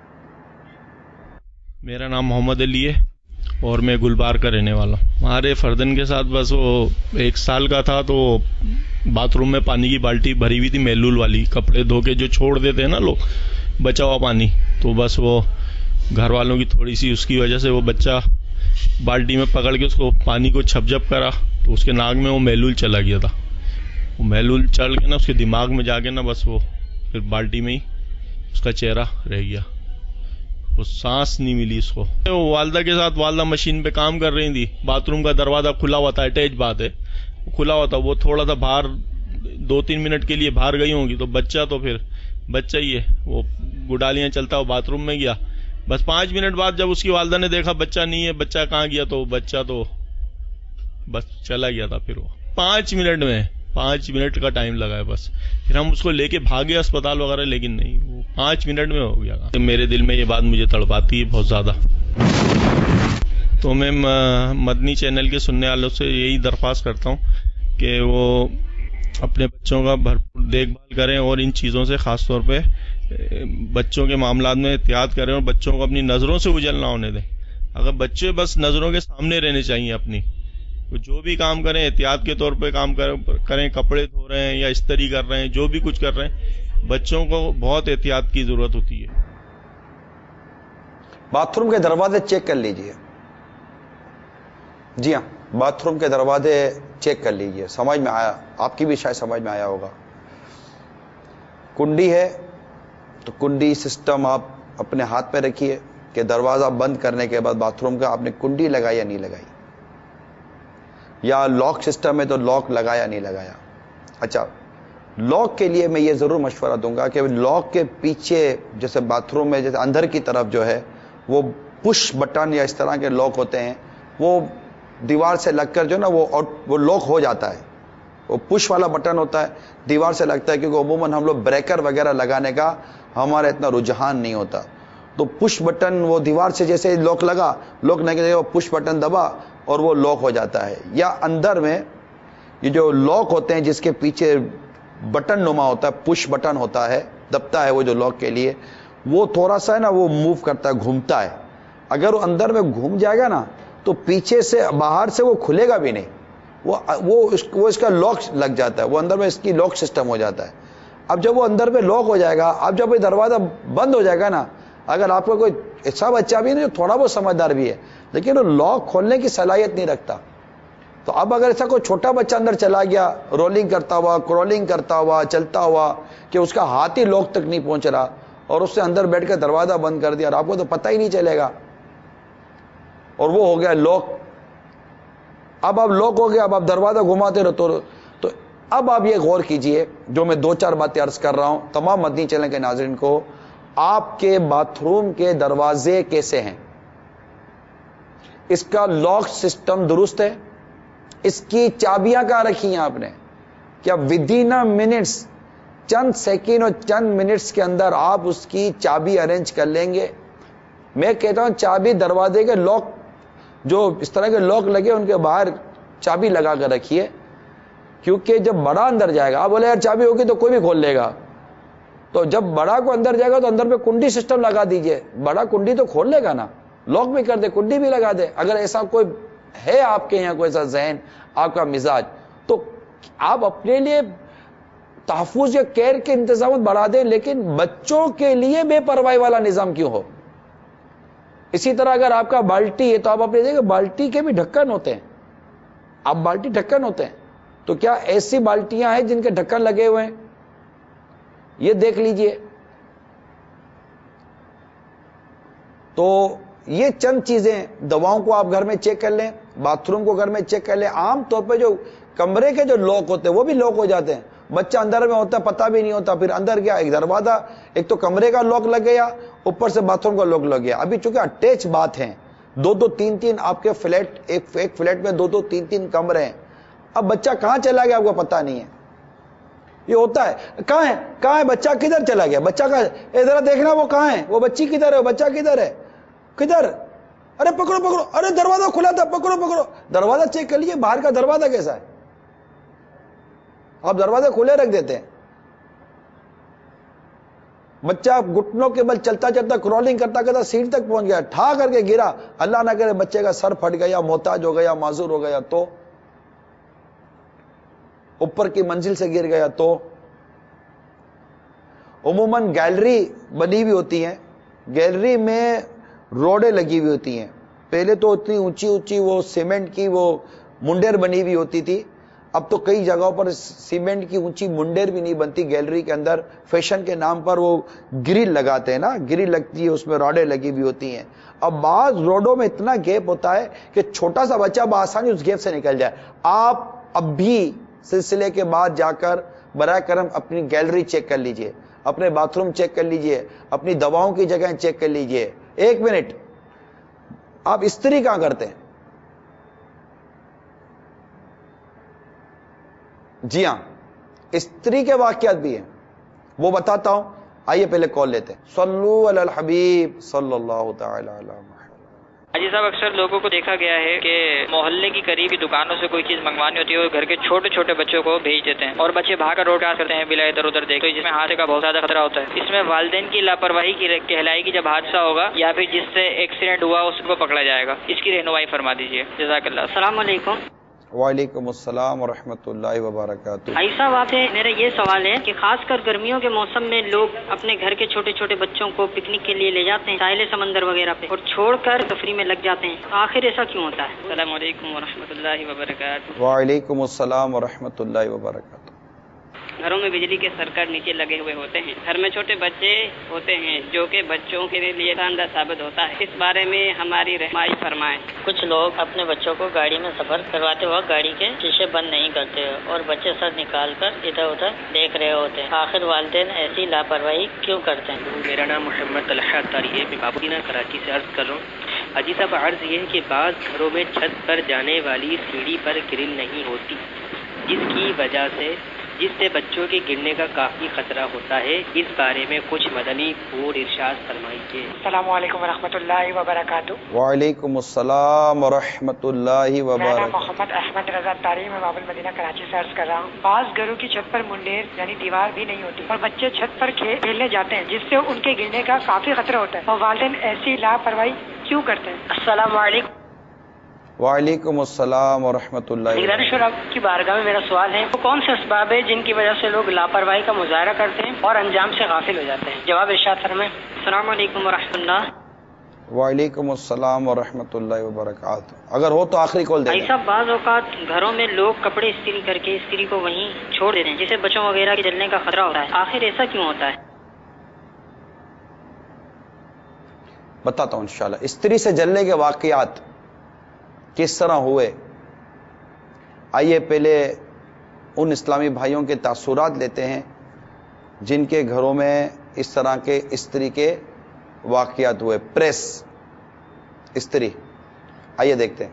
میرا نام محمد علی ہے اور میں گلبار کا رہنے والا ہوں. ہمارے فردن کے ساتھ بس وہ ایک سال کا تھا تو باتھ روم میں پانی کی بالٹی بھری ہوئی تھی محلول والی، کپڑے دھو کے جو چھوڑ دیتے ہیں نا لوگ بچا ہوا پانی، تو بس وہ گھر والوں کی تھوڑی سی اس کی وجہ سے وہ بچہ بالٹی میں پکڑ کے اس کو پانی کو چھپ جھپ کرا تو اس کے ناک میں وہ محلول چلا گیا تھا. وہ محلول چل کے نا اس کے دماغ میں جا کے نا بس وہ پھر بالٹی میں ہی اس کا چہرہ رہ گیا، وہ سانس نہیں ملی اس کو. وہ والدہ کے ساتھ والدہ مشین پہ کام کر رہی تھی، باتھ روم کا دروازہ کھلا ہوا تھا، اٹیچ بات ہے، کھلا ہوا تھا. وہ تھوڑا سا باہر دو تین منٹ کے لیے باہر گئی ہوں گی تو بچہ تو پھر بچہ ہی ہے، وہ گڈالیاں چلتا وہ باتھ روم میں گیا. بس پانچ منٹ بعد جب اس کی والدہ نے دیکھا بچہ نہیں ہے، بچہ کہاں گیا، تو بچہ تو بس چلا گیا تھا. پھر وہ پانچ منٹ میں پانچ منٹ کا ٹائم لگا ہے بس. پھر ہم اس کو لے کے بھاگے اسپتال وغیرہ، لیکن نہیں، وہ پانچ منٹ میں ہو گیا. میرے دل میں یہ بات مجھے تڑپاتی ہے بہت زیادہ. تو میں مدنی چینل کے سننے والوں سے یہی درخواست کرتا ہوں کہ وہ اپنے بچوں کا بھرپور دیکھ بھال کریں اور ان چیزوں سے خاص طور پہ بچوں کے معاملات میں احتیاط کریں اور بچوں کو اپنی نظروں سے اجل نہ ہونے دیں. اگر بچے بس نظروں کے سامنے رہنے چاہیے اپنی، جو بھی کام کریں احتیاط کے طور پہ کام کریں، کپڑے دھو رہے ہیں یا استری کر رہے ہیں، جو بھی کچھ کر رہے ہیں، بچوں کو بہت احتیاط کی ضرورت ہوتی ہے. باتھ روم کے دروازے چیک کر لیجئے. جی ہاں، باتھ روم کے دروازے چیک کر لیجئے. سمجھ میں آیا، آپ کی بھی شاید سمجھ میں آیا ہوگا. کنڈی ہے تو کنڈی سسٹم آپ اپنے ہاتھ پہ رکھیے کہ دروازہ بند کرنے کے بعد باتھ روم کا آپ نے کنڈی لگائی یا نہیں لگائی، یا لاک سسٹم ہے تو لاک لگایا نہیں لگایا. اچھا، لاک کے لیے میں یہ ضرور مشورہ دوں گا کہ لاک کے پیچھے جیسے باتھ روم میں جیسے اندر کی طرف جو ہے وہ پش بٹن یا اس طرح کے لاک ہوتے ہیں، وہ دیوار سے لگ کر جو نا وہ وہ لاک ہو جاتا ہے. وہ پش والا بٹن ہوتا ہے, دیوار سے لگتا ہے, کیونکہ عموماً ہم لوگ بریکر وغیرہ لگانے کا ہمارا اتنا رجحان نہیں ہوتا. تو پش بٹن وہ دیوار سے جیسے لوک لگا, لوک نہیں لگا, پش بٹن دبا اور وہ لاک ہو جاتا ہے. یا اندر میں یہ جو لاک ہوتے ہیں جس کے پیچھے بٹن نما ہوتا ہے, پش بٹن ہوتا ہے, دبتا ہے وہ جو لاک کے لیے, وہ تھوڑا سا ہے نا وہ موو کرتا ہے, گھومتا ہے. اگر وہ اندر میں گھوم جائے گا نا تو پیچھے سے باہر سے وہ کھلے گا بھی نہیں, وہ وہ اس, وہ اس کا لاک لگ جاتا ہے, وہ اندر میں اس کی لاک سسٹم ہو جاتا ہے. اب جب وہ اندر میں لاک ہو جائے گا, اب جب یہ دروازہ بند ہو جائے گا نا, اگر آپ کو کوئی ایسا بچہ بھی نہیں جو تھوڑا بہت سمجھدار بھی ہے لیکن وہ لاک کھولنے کی صلاحیت نہیں رکھتا, تو اب اگر ایسا کوئی چھوٹا بچہ اندر چلا گیا رولنگ کرتا ہوا, کرولنگ کرتا ہوا, چلتا ہوا کہ اس کا ہاتھ ہی لاک تک نہیں پہنچ رہا, اور اس سے اندر بیٹھ کے دروازہ بند کر دیا اور آپ کو تو پتہ ہی نہیں چلے گا, اور وہ ہو گیا لاک. اب آپ لاک ہو گیا, اب آپ دروازہ گھماتے رہتے. تو اب آپ یہ غور کیجئے جو میں دو چار باتیں عرض کر رہا ہوں تمام مدنی چینل کے ناظرین کو, آپ کے باتھ روم کے دروازے کیسے ہیں, اس کا لاک سسٹم درست ہے, اس کی چابیاں کہاں رکھی ہیں آپ نے, کیا ود ان منٹس, چند سیکنڈ اور چند منٹس کے اندر آپ اس کی چابی ارینج کر لیں گے. میں کہتا ہوں چابی دروازے کے لاک جو اس طرح کے لاک لگے ان کے باہر چابی لگا کر رکھیے, کیونکہ جب بڑا اندر جائے گا, آپ بولے یار چابی ہوگی تو کوئی بھی کھول لے گا, تو جب بڑا کو اندر جائے گا تو اندر پہ کنڈی سسٹم لگا دیجئے, بڑا کنڈی تو کھول لے گا نا, لاک بھی کر دے, کنڈی بھی لگا دے. اگر ایسا کوئی ہے آپ کے یہاں کوئی ایسا ذہن, آپ کا مزاج, تو آپ اپنے لیے تحفظ یا کیئر کے انتظامات بڑھا دیں, لیکن بچوں کے لیے بے پرواہی والا نظام کیوں ہو. اسی طرح اگر آپ کا بالٹی ہے تو آپ اپنے دیکھیں بالٹی کے بھی ڈھکن ہوتے ہیں, آپ بالٹی ڈھکن ہوتے ہیں, تو کیا ایسی بالٹیاں ہیں جن کے ڈھکن لگے ہوئے ہیں, یہ دیکھ لیجئے. تو یہ چند چیزیں, دواؤں کو آپ گھر میں چیک کر لیں, باتھ روم کو گھر میں چیک کر لیں. عام طور پہ جو کمرے کے جو لاک ہوتے ہیں وہ بھی لاک ہو جاتے ہیں, بچہ اندر میں ہوتا ہے پتہ بھی نہیں ہوتا, پھر اندر گیا ایک دروازہ, ایک تو کمرے کا لاک لگ گیا, اوپر سے باتھ روم کا لاک لگ گیا. ابھی چونکہ اٹیچ بات ہیں, دو دو تین تین آپ کے فلیٹ, ایک ایک فلیٹ میں دو دو تین تین کمرے ہیں, اب بچہ کہاں چلا گیا آپ کو پتہ نہیں ہے. یہ ہوتا ہے, کہاں ہے کہاں ہے بچہ, کدھر چلا گیا بچہ, کہاں ہے, ذرا دیکھنا وہ کہاں ہے, وہ بچی کدھر ہے, وہ بچہ کدھر ہے, کدھر, ارے پکڑو پکڑو, ارے دروازہ کھلا تھا, پکڑو پکڑو. دروازہ چیک کر لیجیے باہر کا دروازہ کیسا ہے, آپ دروازے کھلے رکھ دیتے ہیں. بچہ گھٹنوں کے بل چلتا چلتا کرولنگ کرتا کرتا سیٹ تک پہنچ گیا, ٹھا کر کے گرا, اللہ نہ کرے بچے کا سر پھٹ گیا, محتاج ہو گیا, معذور ہو گیا, تو اوپر کی منزل سے گر گیا. تو عموماً گیلری بنی ہوئی ہوتی ہیں, گیلری میں روڈیں لگی ہوئی ہوتی ہیں. پہلے تو اتنی اونچی اونچی وہ سیمنٹ کی وہ منڈیر بنی ہوئی ہوتی تھی, اب تو کئی جگہوں پر سیمنٹ کی اونچی منڈیر بھی نہیں بنتی گیلری کے اندر, فیشن کے نام پر وہ گرل لگاتے ہیں نا, گرل لگتی ہے, اس میں راڈیں لگی ہوئی ہوتی ہیں. اب بعض روڈوں میں اتنا گیپ ہوتا ہے کہ چھوٹا سا بچہ بآسانی اس گیپ سے نکل جائے. آپ اب بھی سلسلے کے بعد جا کر براہ کرم اپنی گیلری چیک کر لیجئے, اپنے باتھ روم چیک کر لیجئے, اپنی دواؤں کی جگہیں چیک کر لیجئے. ایک منٹ, آپ استری کہاں کرتے ہیں؟ جی ہاں, استری کے واقعات بھی ہیں, وہ بتاتا ہوں. آئیے پہلے کال لیتے ہیں. صلو علی الحبیب صلی اللہ تعالی علی محمد. حاجی صاحب, اکثر لوگوں کو دیکھا گیا ہے کہ محلے کی قریبی دکانوں سے کوئی چیز منگوانی ہوتی ہے اور گھر کے چھوٹے چھوٹے بچوں کو بھیج دیتے ہیں, اور بچے بھاگ کر روڈ کراس کرتے ہیں بلا ادھر ادھر دیکھ, جس میں حادثے کا بہت زیادہ خطرہ ہوتا ہے. اس میں والدین کی لاپرواہی کی کہلائے گی جب حادثہ ہوگا, یا پھر جس سے ایکسیڈنٹ ہوا اس کو پکڑا جائے گا؟ اس کی رہنمائی فرما دیجیے, جزاک اللہ. السلام علیکم. وعلیکم السلام ورحمۃ اللہ وبرکاتہ. بھائی صاحب, آپ سے میرا یہ سوال ہے کہ خاص کر گرمیوں کے موسم میں لوگ اپنے گھر کے چھوٹے چھوٹے بچوں کو پکنک کے لیے لے جاتے ہیں ساحل سمندر وغیرہ پہ, اور چھوڑ کر تفریح میں لگ جاتے ہیں. آخر ایسا کیوں ہوتا ہے؟ السلام علیکم ورحمۃ اللہ وبرکاتہ. وعلیکم السلام ورحمۃ اللہ وبرکاتہ. گھروں میں بجلی کے سرکٹ نیچے لگے ہوئے ہوتے ہیں, گھر میں چھوٹے بچے ہوتے ہیں جو کہ بچوں کے لیے خطرناک ثابت ہوتا ہے, اس بارے میں ہماری رہنمائی فرمائیں. کچھ لوگ اپنے بچوں کو گاڑی میں سفر کرواتے وقت گاڑی کے شیشے بند نہیں کرتے اور بچے سر نکال کر ادھر ادھر دیکھ رہے ہوتے ہیں. آخر والدین ایسی لاپرواہی کیوں کرتے ہیں؟ میرا نام محمد طلحہ تاری ہے, میں بابودینہ کراچی سے عرض کر رہا ہوں. حاجی صاحب, عرض یہ ہے کہ بعض گھروں میں چھت پر جانے والی سیڑھی پر گرل نہیں ہوتی, جس کی وجہ سے جس سے بچوں کے گرنے کا کافی خطرہ ہوتا ہے، اس بارے میں کچھ مدنی پھول ارشاد فرمائیے۔ السلام علیکم ورحمۃ اللہ وبرکاتہ۔ وعلیکم السلام ورحمۃ اللہ میرا نام وبرکاتہ۔ محمد احمد رضا تاری، میں باب المدینہ کراچی سے عرض کر رہا ہوں۔ بعض گھروں کی چھت پر منڈیر یعنی دیوار بھی نہیں ہوتی اور بچے چھت پر کھیلنے جاتے ہیں جس سے ان کے گرنے کا کافی خطرہ ہوتا ہے، اور والدین ایسی لاپرواہی کیوں کرتے ہیں؟ السلام علیکم۔ وعلیکم السلام ورحمۃ اللہ نگران وبرکاتہ۔ شورا کی بارگاہ میں میرا سوال ہے، وہ کون سے اسباب ہیں جن کی وجہ سے لوگ لاپرواہی کا مظاہرہ کرتے ہیں اور انجام سے غافل ہو جاتے ہیں؟ جواب ارشاد فرمائیں۔ السلام علیکم ورحمۃ اللہ۔ وعلیکم السلام ورحمۃ اللہ وبرکاتہ۔ اگر ہو تو آخری کال دے دیں۔ ایسا بعض اوقات گھروں میں لوگ کپڑے استری کر کے استری کو وہیں چھوڑ دیتے ہیں جس سے بچوں وغیرہ کے جلنے کا خطرہ ہوتا ہے، آخر ایسا کیوں ہوتا ہے؟ بتاتا ہوں انشاءاللہ۔ استری سے جلنے کے واقعات کس طرح ہوئے، آئیے پہلے ان اسلامی بھائیوں کے تاثرات لیتے ہیں جن کے گھروں میں اس طرح کے استری کے واقعات ہوئے۔ پریس استری، آئیے دیکھتے ہیں۔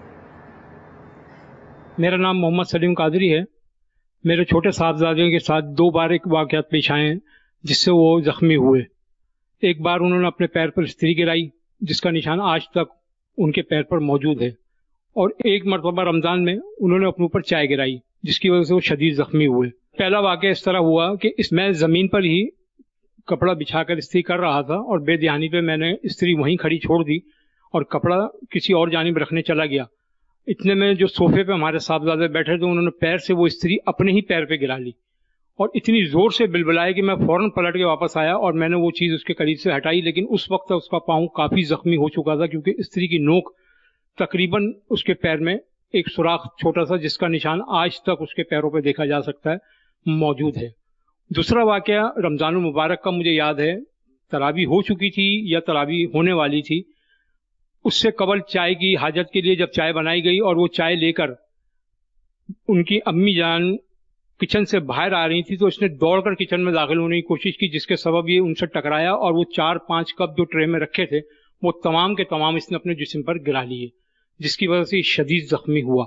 میرا نام محمد سلیم قادری ہے۔ میرے چھوٹے صاحبزادیوں کے ساتھ دو بار ایک واقعات پیش آئے ہیں جس سے وہ زخمی ہوئے۔ ایک بار انہوں نے اپنے پیر پر استری گرائی جس کا نشان آج تک ان کے پیر پر موجود ہے، اور ایک مرتبہ رمضان میں انہوں نے اپنے اوپر چائے گرائی جس کی وجہ سے وہ شدید زخمی ہوئے۔ پہلا واقعہ اس طرح ہوا کہ اس میں زمین پر ہی کپڑا بچھا کر استری کر رہا تھا اور بے دھیانی پہ میں نے استری وہیں کھڑی چھوڑ دی اور کپڑا کسی اور جانب رکھنے چلا گیا۔ اتنے میں جو صوفے پہ ہمارے صاحبزادے بیٹھے تھے انہوں نے پیر سے وہ استری اپنے ہی پیر پہ گرا لی اور اتنی زور سے بلبلائے کہ میں فوراً پلٹ کے واپس آیا اور میں نے وہ چیز اس کے قریب سے ہٹائی، لیکن اس وقت اس کا پاؤں کافی زخمی ہو چکا تھا کیونکہ استری کی نوک تقریباً اس کے پیر میں ایک سوراخ چھوٹا سا جس کا نشان آج تک اس کے پیروں پہ دیکھا جا سکتا ہے موجود ہے۔ دوسرا واقعہ رمضان المبارک کا مجھے یاد ہے، تراویح ہو چکی تھی یا تراویح ہونے والی تھی، اس سے قبل چائے کی حاجت کے لیے جب چائے بنائی گئی اور وہ چائے لے کر ان کی امی جان کچن سے باہر آ رہی تھی تو اس نے دوڑ کر کچن میں داخل ہونے کی کوشش کی جس کے سبب یہ ان سے ٹکرایا اور وہ چار پانچ کپ جو ٹرے میں رکھے تھے وہ تمام کے تمام اس نے اپنے جسم پر گرا لیے جس کی وجہ سے شدید زخمی ہوا۔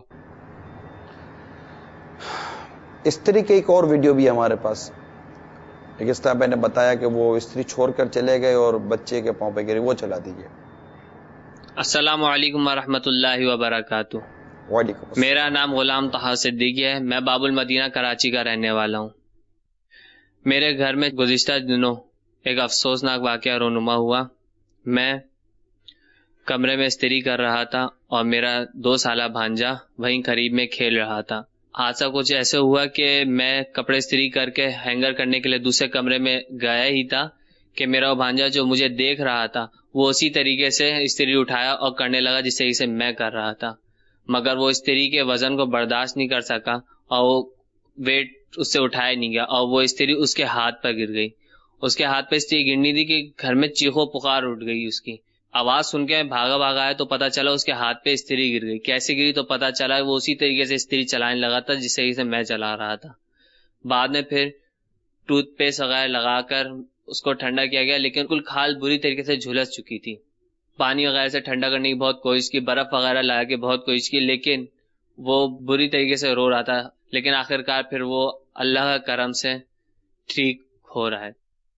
استری کی ایک اور ویڈیو بھی ہے ہمارے پاس، لیکن اس طرح میں نے بتایا کہ وہ استری چھوڑ کر چلے گئے اور بچے کے پاؤں پہ گری، وہ چلا دیجیے۔ السلام علیکم ورحمۃ اللہ وبرکاتہ۔ وعلیکم السلام۔ میرا نام غلام طہا صدیقی ہے، میں باب المدینہ کراچی کا رہنے والا ہوں۔ میرے گھر میں گزشتہ دنوں ایک افسوسناک واقعہ رونما ہوا۔ میں کمرے میں استری کر رہا تھا اور میرا دو سالہ بھانجا وہیں قریب میں کھیل رہا تھا۔ حادثہ کچھ ایسے ہوا کہ میں کپڑے استری کر کے ہینگر کرنے کے لیے دوسرے کمرے میں گیا ہی تھا کہ میرا وہ بھانجا جو مجھے دیکھ رہا تھا وہ اسی طریقے سے استری اٹھایا اور کرنے لگا جس طریقے سے میں کر رہا تھا، مگر وہ استری کے وزن کو برداشت نہیں کر سکا اور وہ ویٹ اس سے اٹھایا نہیں گیا اور وہ استری اس کے ہاتھ پر گر گئی۔ اس کے ہاتھ پہ استری گرنی تھی کہ گھر میں چیخو پکار اٹھ گئی، اس کی آواز سن کے بھاگا بھاگا آیا تو پتا چلا اس کے ہاتھ پہ استری گر گئی۔ کیسے گری تو پتا چلا وہ اسی طریقے سے استری چلانے لگا تھا جس طریقے سے میں چلا رہا تھا۔ بعد میں پھر ٹوتھ پیسٹ وغیرہ لگا کر اس کو ٹھنڈا کیا گیا، لیکن کل کھال بری طریقے سے جھلس چکی تھی۔ پانی وغیرہ سے ٹھنڈا کرنے کی بہت کوشش کی، برف وغیرہ لگا کے بہت کوشش کی، لیکن وہ بری طریقے سے رو رہا تھا، لیکن آخرکار پھر وہ اللہ کا کرم سے ٹھیک ہو رہا ہے۔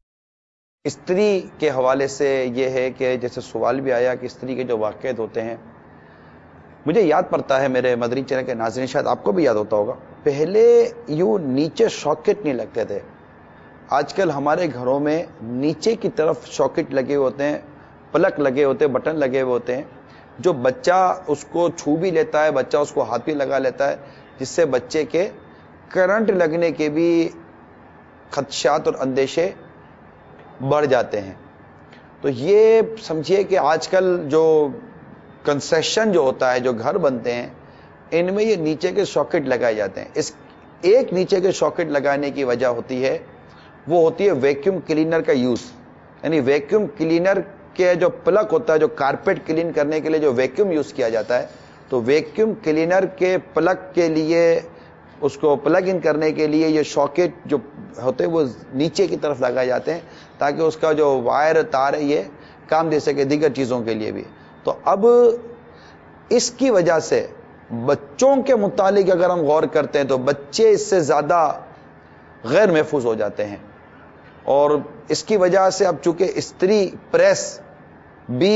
استری کے حوالے سے یہ ہے کہ جیسے سوال بھی آیا کہ استری کے جو واقعات ہوتے ہیں، مجھے یاد پڑتا ہے میرے مدنی چینل کے ناظرین، شاید آپ کو بھی یاد ہوتا ہوگا، پہلے یوں نیچے شاکٹ نہیں لگتے تھے۔ آج کل ہمارے گھروں میں نیچے کی طرف شاکٹ لگے ہوتے ہیں، پلک لگے ہوتے ہیں، بٹن لگے ہوئے ہوتے ہیں، جو بچہ اس کو چھو بھی لیتا ہے، بچہ اس کو ہاتھ بھی لگا لیتا ہے، جس سے بچے کے کرنٹ لگنے کے بھی خدشات اور اندیشے بڑھ جاتے ہیں۔ تو یہ سمجھیے کہ آج کل جو کنسٹرکشن جو ہوتا ہے، جو گھر بنتے ہیں، ان میں یہ نیچے کے شاکٹ لگائے جاتے ہیں۔ اس ایک نیچے کے شاکٹ لگانے کی وجہ ہوتی ہے، وہ ہوتی ہے ویکیوم کلینر کا یوز، یعنی ویکیوم کلینر کے جو پلگ ہوتا ہے، جو کارپیٹ کلین کرنے کے لیے جو ویکیوم یوز کیا جاتا ہے، تو ویکیوم کلینر کے پلگ کے لیے، اس کو پلگ ان کرنے کے لیے یہ شاکٹ جو ہوتے ہیں وہ نیچے کی طرف لگائے جاتے ہیں تاکہ اس کا جو وائر تار ہے یہ کام دے سکے دیگر چیزوں کے لیے بھی۔ تو اب اس کی وجہ سے بچوں کے متعلق اگر ہم غور کرتے ہیں تو بچے اس سے زیادہ غیر محفوظ ہو جاتے ہیں، اور اس کی وجہ سے اب چونکہ استری پریس بھی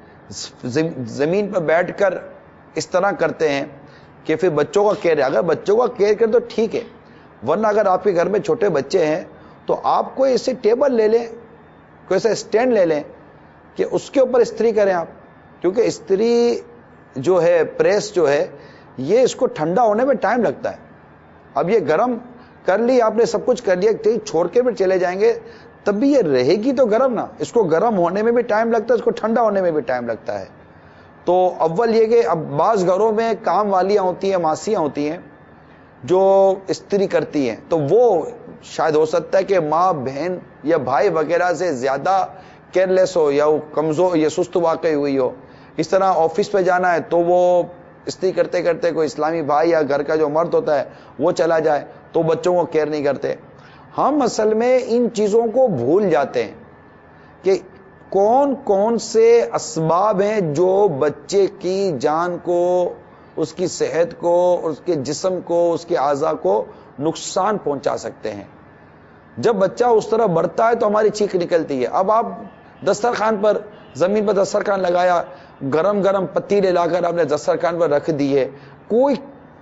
زمین پر بیٹھ کر اس طرح کرتے ہیں کہ پھر بچوں کا کیئر ہے. اگر بچوں کا کیئر کریں تو ٹھیک ہے، ورنہ اگر آپ کے گھر میں چھوٹے بچے ہیں تو آپ کوئی ایسے ٹیبل لے لیں، کوئی ایسا اسٹینڈ لے لیں کہ اس کے اوپر استری کریں آپ، کیونکہ استری جو ہے پریس جو ہے یہ اس کو ٹھنڈا ہونے میں ٹائم لگتا ہے. اب یہ گرم کر لی آپ نے، سب کچھ کر لیا، چھوڑ کے بھی چلے جائیں گے تب بھی یہ رہے گی تو گرم نا. اس کو گرم ہونے میں بھی ٹائم لگتا ہے، اس کو ٹھنڈا ہونے میں بھی ٹائم لگتا ہے. تو اول یہ کہ اب بعض گھروں میں کام والیاں ہوتی ہیں، ماسیاں ہوتی ہیں جو استری کرتی ہیں، تو وہ شاید ہو سکتا ہے کہ ماں بہن یا بھائی وغیرہ سے زیادہ کیئر لیس ہو، یا وہ کمزور یا سست واقعی ہوئی ہو. اس طرح آفس پہ جانا ہے تو وہ استری کرتے کرتے کوئی اسلامی بھائی یا گھر کا جو مرد ہوتا ہے وہ چلا جائے تو بچوں کو کیئر نہیں کرتے. ہم اصل میں ان چیزوں کو بھول جاتے ہیں کہ کون کون سے اسباب ہیں جو بچے کی جان کو، اس کی صحت کو، اس کے جسم کو، اس کے اعضاء کو نقصان پہنچا سکتے ہیں. جب بچہ اس طرح بڑھتا ہے تو ہماری چیخ نکلتی ہے. اب آپ دسترخوان پر، زمین پر دسترخوان لگایا، گرم گرم پتیلے لا کر آپ نے دسترخوان پر رکھ دیے، کوئی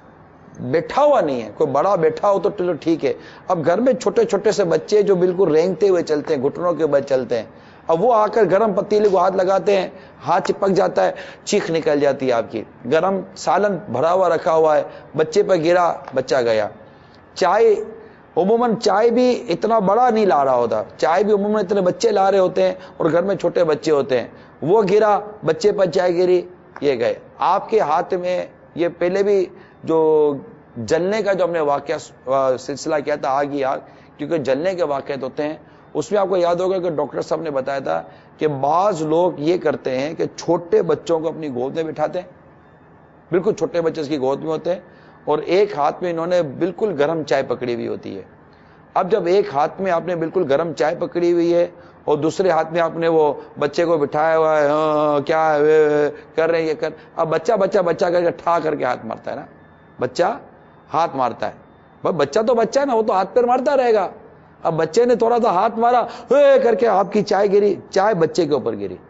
بیٹھا ہوا نہیں ہے، کوئی بڑا بیٹھا ہو تو چلو ٹھیک ہے. اب گھر میں چھوٹے چھوٹے سے بچے جو بالکل رینگتے ہوئے چلتے ہیں، گھٹنوں کے بل چلتے ہیں، اب وہ آ کر گرم پتیلے کو ہاتھ لگاتے ہیں، ہاتھ چپک جاتا ہے، چیخ نکل جاتی ہے آپ کی. گرم سالن بھرا ہوا رکھا ہوا ہے، بچے پہ گرا، بچہ گیا. چائے عموماً چائے بھی اتنا بڑا نہیں لا رہا ہوتا، چائے بھی عموماً اتنے بچے لا رہے ہوتے ہیں اور گھر میں چھوٹے بچے ہوتے ہیں. وہ گرا، بچے پر چائے گری، یہ گئے. آپ کے ہاتھ میں یہ پہلے بھی جو جلنے کا جو ہم نے واقعہ سلسلہ کیا تھا، آگ ہی آگ، کیونکہ جلنے کے واقعات ہوتے ہیں، اس میں آپ کو یاد ہوگا کہ ڈاکٹر صاحب نے بتایا تھا کہ بعض لوگ یہ کرتے ہیں کہ چھوٹے بچوں کو اپنی گود میں بٹھاتے ہیں، بالکل چھوٹے بچے اس کی گود میں ہوتے ہیں، اور ایک ہاتھ میں انہوں نے بالکل گرم چائے پکڑی ہوئی ہوتی ہے. اب جب ایک ہاتھ میں آپ نے بالکل گرم چائے پکڑی ہوئی ہے اور دوسرے ہاتھ میں آپ نے وہ بچے کو بٹھایا ہوا ہے، ہاں کیا کر رہے ہیں یہ کر، اب بچہ بچہ بچہ کر کے ٹھا کر کے ہاتھ مارتا ہے نا، بچہ ہاتھ مارتا ہے. بس بچہ تو بچہ ہے نا، وہ تو ہاتھ پیر مارتا رہے گا. اب بچے نے تھوڑا سا ہاتھ مارا کر کے آپ کی چائے گری، چائے بچے کے اوپر گری.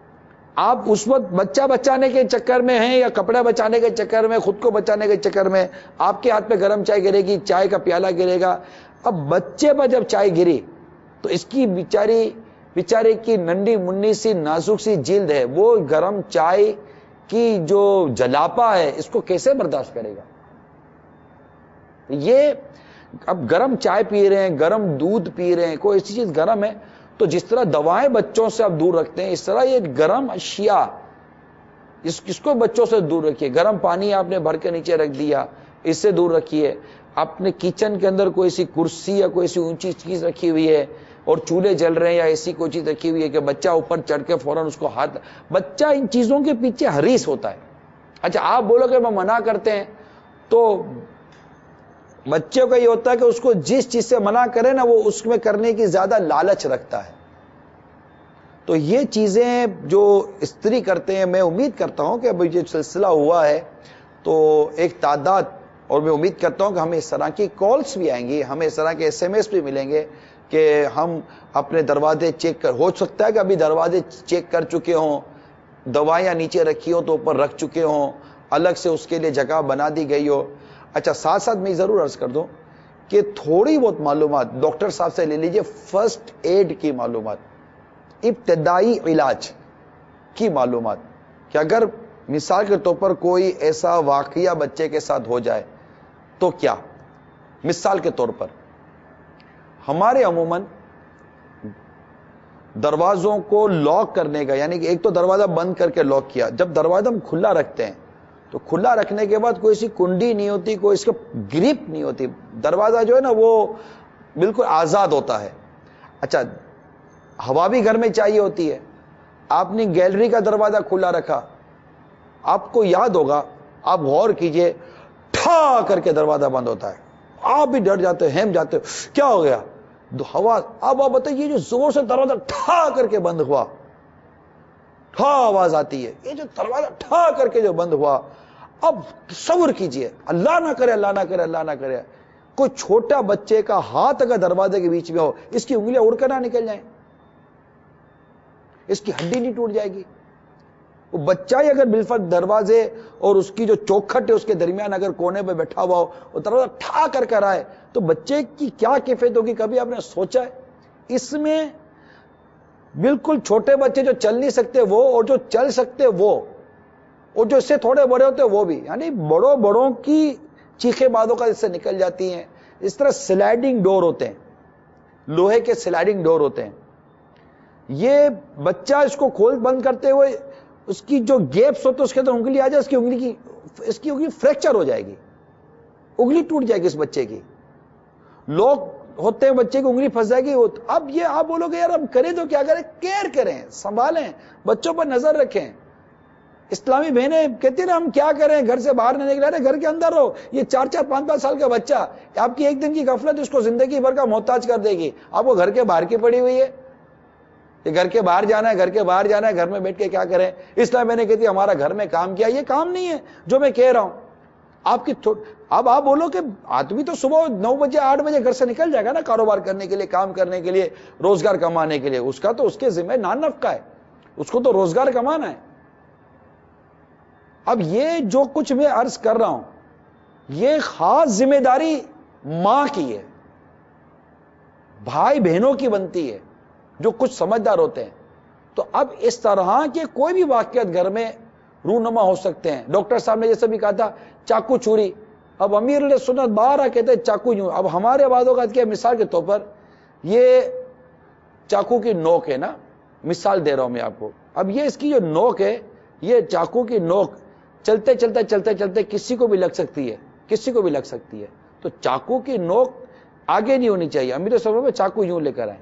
آپ اس وقت بچہ بچانے کے چکر میں ہیں یا کپڑے بچانے کے چکر میں، خود کو بچانے کے چکر میں آپ کے ہاتھ پہ گرم چائے گرے گی، چائے کا پیالہ گرے گا. اب بچے پر جب چائے گری تو اس کی بیچاری بیچارے کی ننھی منی سی نازک سی جلد ہے، وہ گرم چائے کی جو جلاپا ہے اس کو کیسے برداشت کرے گا؟ یہ اب گرم چائے پی رہے ہیں، گرم دودھ پی رہے ہیں، کوئی ایسی چیز گرم ہے تو جس طرح دوائیں بچوں سے آپ دور رکھتے ہیں، اس طرح یہ گرم اشیاء اس کس کو بچوں سے دور رکھیے. گرم پانی آپ نے بھر کے نیچے رکھ دیا، اس سے دور رکھیے. اپنے کچن کے اندر کوئی ایسی کرسی یا کوئی ایسی اونچی چیز رکھی ہوئی ہے اور چولہے جل رہے ہیں یا ایسی کوئی چیز رکھی ہوئی ہے کہ بچہ اوپر چڑھ کے فوراً اس کو ہاتھ، بچہ ان چیزوں کے پیچھے حریص ہوتا ہے. اچھا آپ بولو کہ وہ منع کرتے ہیں تو بچے کو یہ ہوتا ہے کہ اس کو جس چیز سے منع کرے نا وہ اس میں کرنے کی زیادہ لالچ رکھتا ہے. تو یہ چیزیں جو استری کرتے ہیں، میں امید کرتا ہوں کہ اب یہ سلسلہ ہوا ہے تو ایک تعداد، اور میں امید کرتا ہوں کہ ہمیں اس طرح کی کالز بھی آئیں گی، ہمیں اس طرح کے ایس ایم ایس بھی ملیں گے کہ ہم اپنے دروازے چیک کر، ہو سکتا ہے کہ ابھی دروازے چیک کر چکے ہوں، دوائیاں نیچے رکھی ہوں تو اوپر رکھ چکے ہوں، الگ سے اس کے لیے جگہ بنا دی گئی ہو. اچھا ساتھ ساتھ میں ضرور عرض کر دوں کہ تھوڑی بہت معلومات ڈاکٹر صاحب سے لے لیجئے، فرسٹ ایڈ کی معلومات، ابتدائی علاج کی معلومات، کہ اگر مثال کے طور پر کوئی ایسا واقعہ بچے کے ساتھ ہو جائے تو کیا. مثال کے طور پر ہمارے عموماً دروازوں کو لاک کرنے کا، یعنی کہ ایک تو دروازہ بند کر کے لاک کیا، جب دروازہ ہم کھلا رکھتے ہیں تو کھلا رکھنے کے بعد کوئی ایسی کنڈی نہیں ہوتی، کوئی اس کا گرپ نہیں ہوتی، دروازہ جو ہے نا وہ بالکل آزاد ہوتا ہے. اچھا ہوا بھی گھر میں چاہیے ہوتی ہے. آپ نے گیلری کا دروازہ کھلا رکھا، آپ کو یاد ہوگا، آپ غور کیجئے، ٹھا کر کے دروازہ بند ہوتا ہے، آپ بھی ڈر جاتے ہیں، ہم جاتے ہیں کیا ہو گیا ہوا. اب آپ بتائیے یہ جو زور سے دروازہ ٹھا کر کے بند ہوا، ٹھا آواز آتی ہے، یہ جو دروازہ ٹھا کر کے جو بند ہوا، اب تصور کیجئے، اللہ نہ کرے اللہ نہ کرے اللہ نہ کرے کوئی چھوٹا بچے کا ہاتھ اگر دروازے کے بیچ میں ہو، اس کی انگلیاں اڑ کر نہ نکل جائیں، اس کی ہڈی نہیں ٹوٹ جائے گی؟ وہ بچہ ہی اگر بالفرض دروازے اور اس کی جو چوکھٹ ہے اس کے درمیان اگر کونے پہ بیٹھا ہوا ہو اور دروازہ ٹھا کر کر آئے تو بچے کی کیا کیفیت ہوگی؟ کبھی آپ نے سوچا ہے؟ اس میں بالکل چھوٹے بچے جو چل نہیں سکتے وہ، اور جو چل سکتے وہ، اور جو اس سے تھوڑے بڑے ہوتے وہ بھی، یعنی بڑوں بڑوں کی چیخیں بازوں کا اس سے نکل جاتی ہیں. اس طرح سلائڈنگ ڈور ہوتے ہیں، لوہے کے سلائڈنگ ڈور ہوتے ہیں. یہ بچہ اس کو کھول بند کرتے ہوئے اس کی جو گیپس ہوتے اس کے اندر انگلی آ جائے، اس کی انگلی کی اس کی انگلی فریکچر ہو جائے گی، انگلی ٹوٹ جائے گی اس بچے کی. لوگ ہوتے ہیں بچے کی انگلی پھنس جائے گی. اب یہ آپ بولو گے یار ہم کریں تو کیا کریں؟ کیئر کریں، سنبھالیں، بچوں پر نظر رکھیں. اسلامی بہنیں کہتی ہیں نا ہم کیا کریں، گھر سے باہر نہیں نکلا رہے، گھر کے اندر رہو. یہ چار چار پانچ پانچ سال کا بچہ، آپ کی ایک دن کی غفلت اس کو زندگی بھر کا محتاج کر دے گی. آپ کو گھر کے باہر کی پڑی ہوئی ہے کہ گھر کے باہر جانا ہے، گھر کے باہر جانا ہے، گھر میں بیٹھ کے کیا کریں؟ اسلام میں نے کہتی ہے ہمارا گھر میں کام کیا. یہ کام نہیں ہے جو میں کہہ رہا ہوں. آپ کی اب آپ بولو کہ آدمی تو صبح نو بجے آٹھ بجے گھر سے نکل جائے گا نا کاروبار کرنے کے لیے، کام کرنے کے لیے، روزگار کمانے کے لیے. اس کا تو اس کے ذمہ نان نفقہ ہے، اس کو تو روزگار کمانا ہے. اب یہ جو کچھ میں عرض کر رہا ہوں یہ خاص ذمہ داری ماں کی ہے، بھائی بہنوں کی بنتی ہے جو کچھ سمجھدار ہوتے ہیں. تو اب اس طرح کے کوئی بھی واقعات گھر میں رونما ہو سکتے ہیں. ڈاکٹر صاحب نے جیسے بھی کہا تھا چاقو چوری، اب امیر علیہ سنت بارہ کہتے ہیں چاقو یوں. اب ہمارے بعض اوقات کیا، مثال کے طور پر یہ چاقو کی نوک ہے نا، مثال دے رہا ہوں میں آپ کو. اب یہ اس کی جو نوک ہے، یہ چاقو کی نوک چلتے چلتے چلتے چلتے کسی کو بھی لگ سکتی ہے، کسی کو بھی لگ سکتی ہے. تو چاقو کی نوک آگے نہیں ہونی چاہیے. امیر صاحب میں چاقو یوں لے کر آئیں.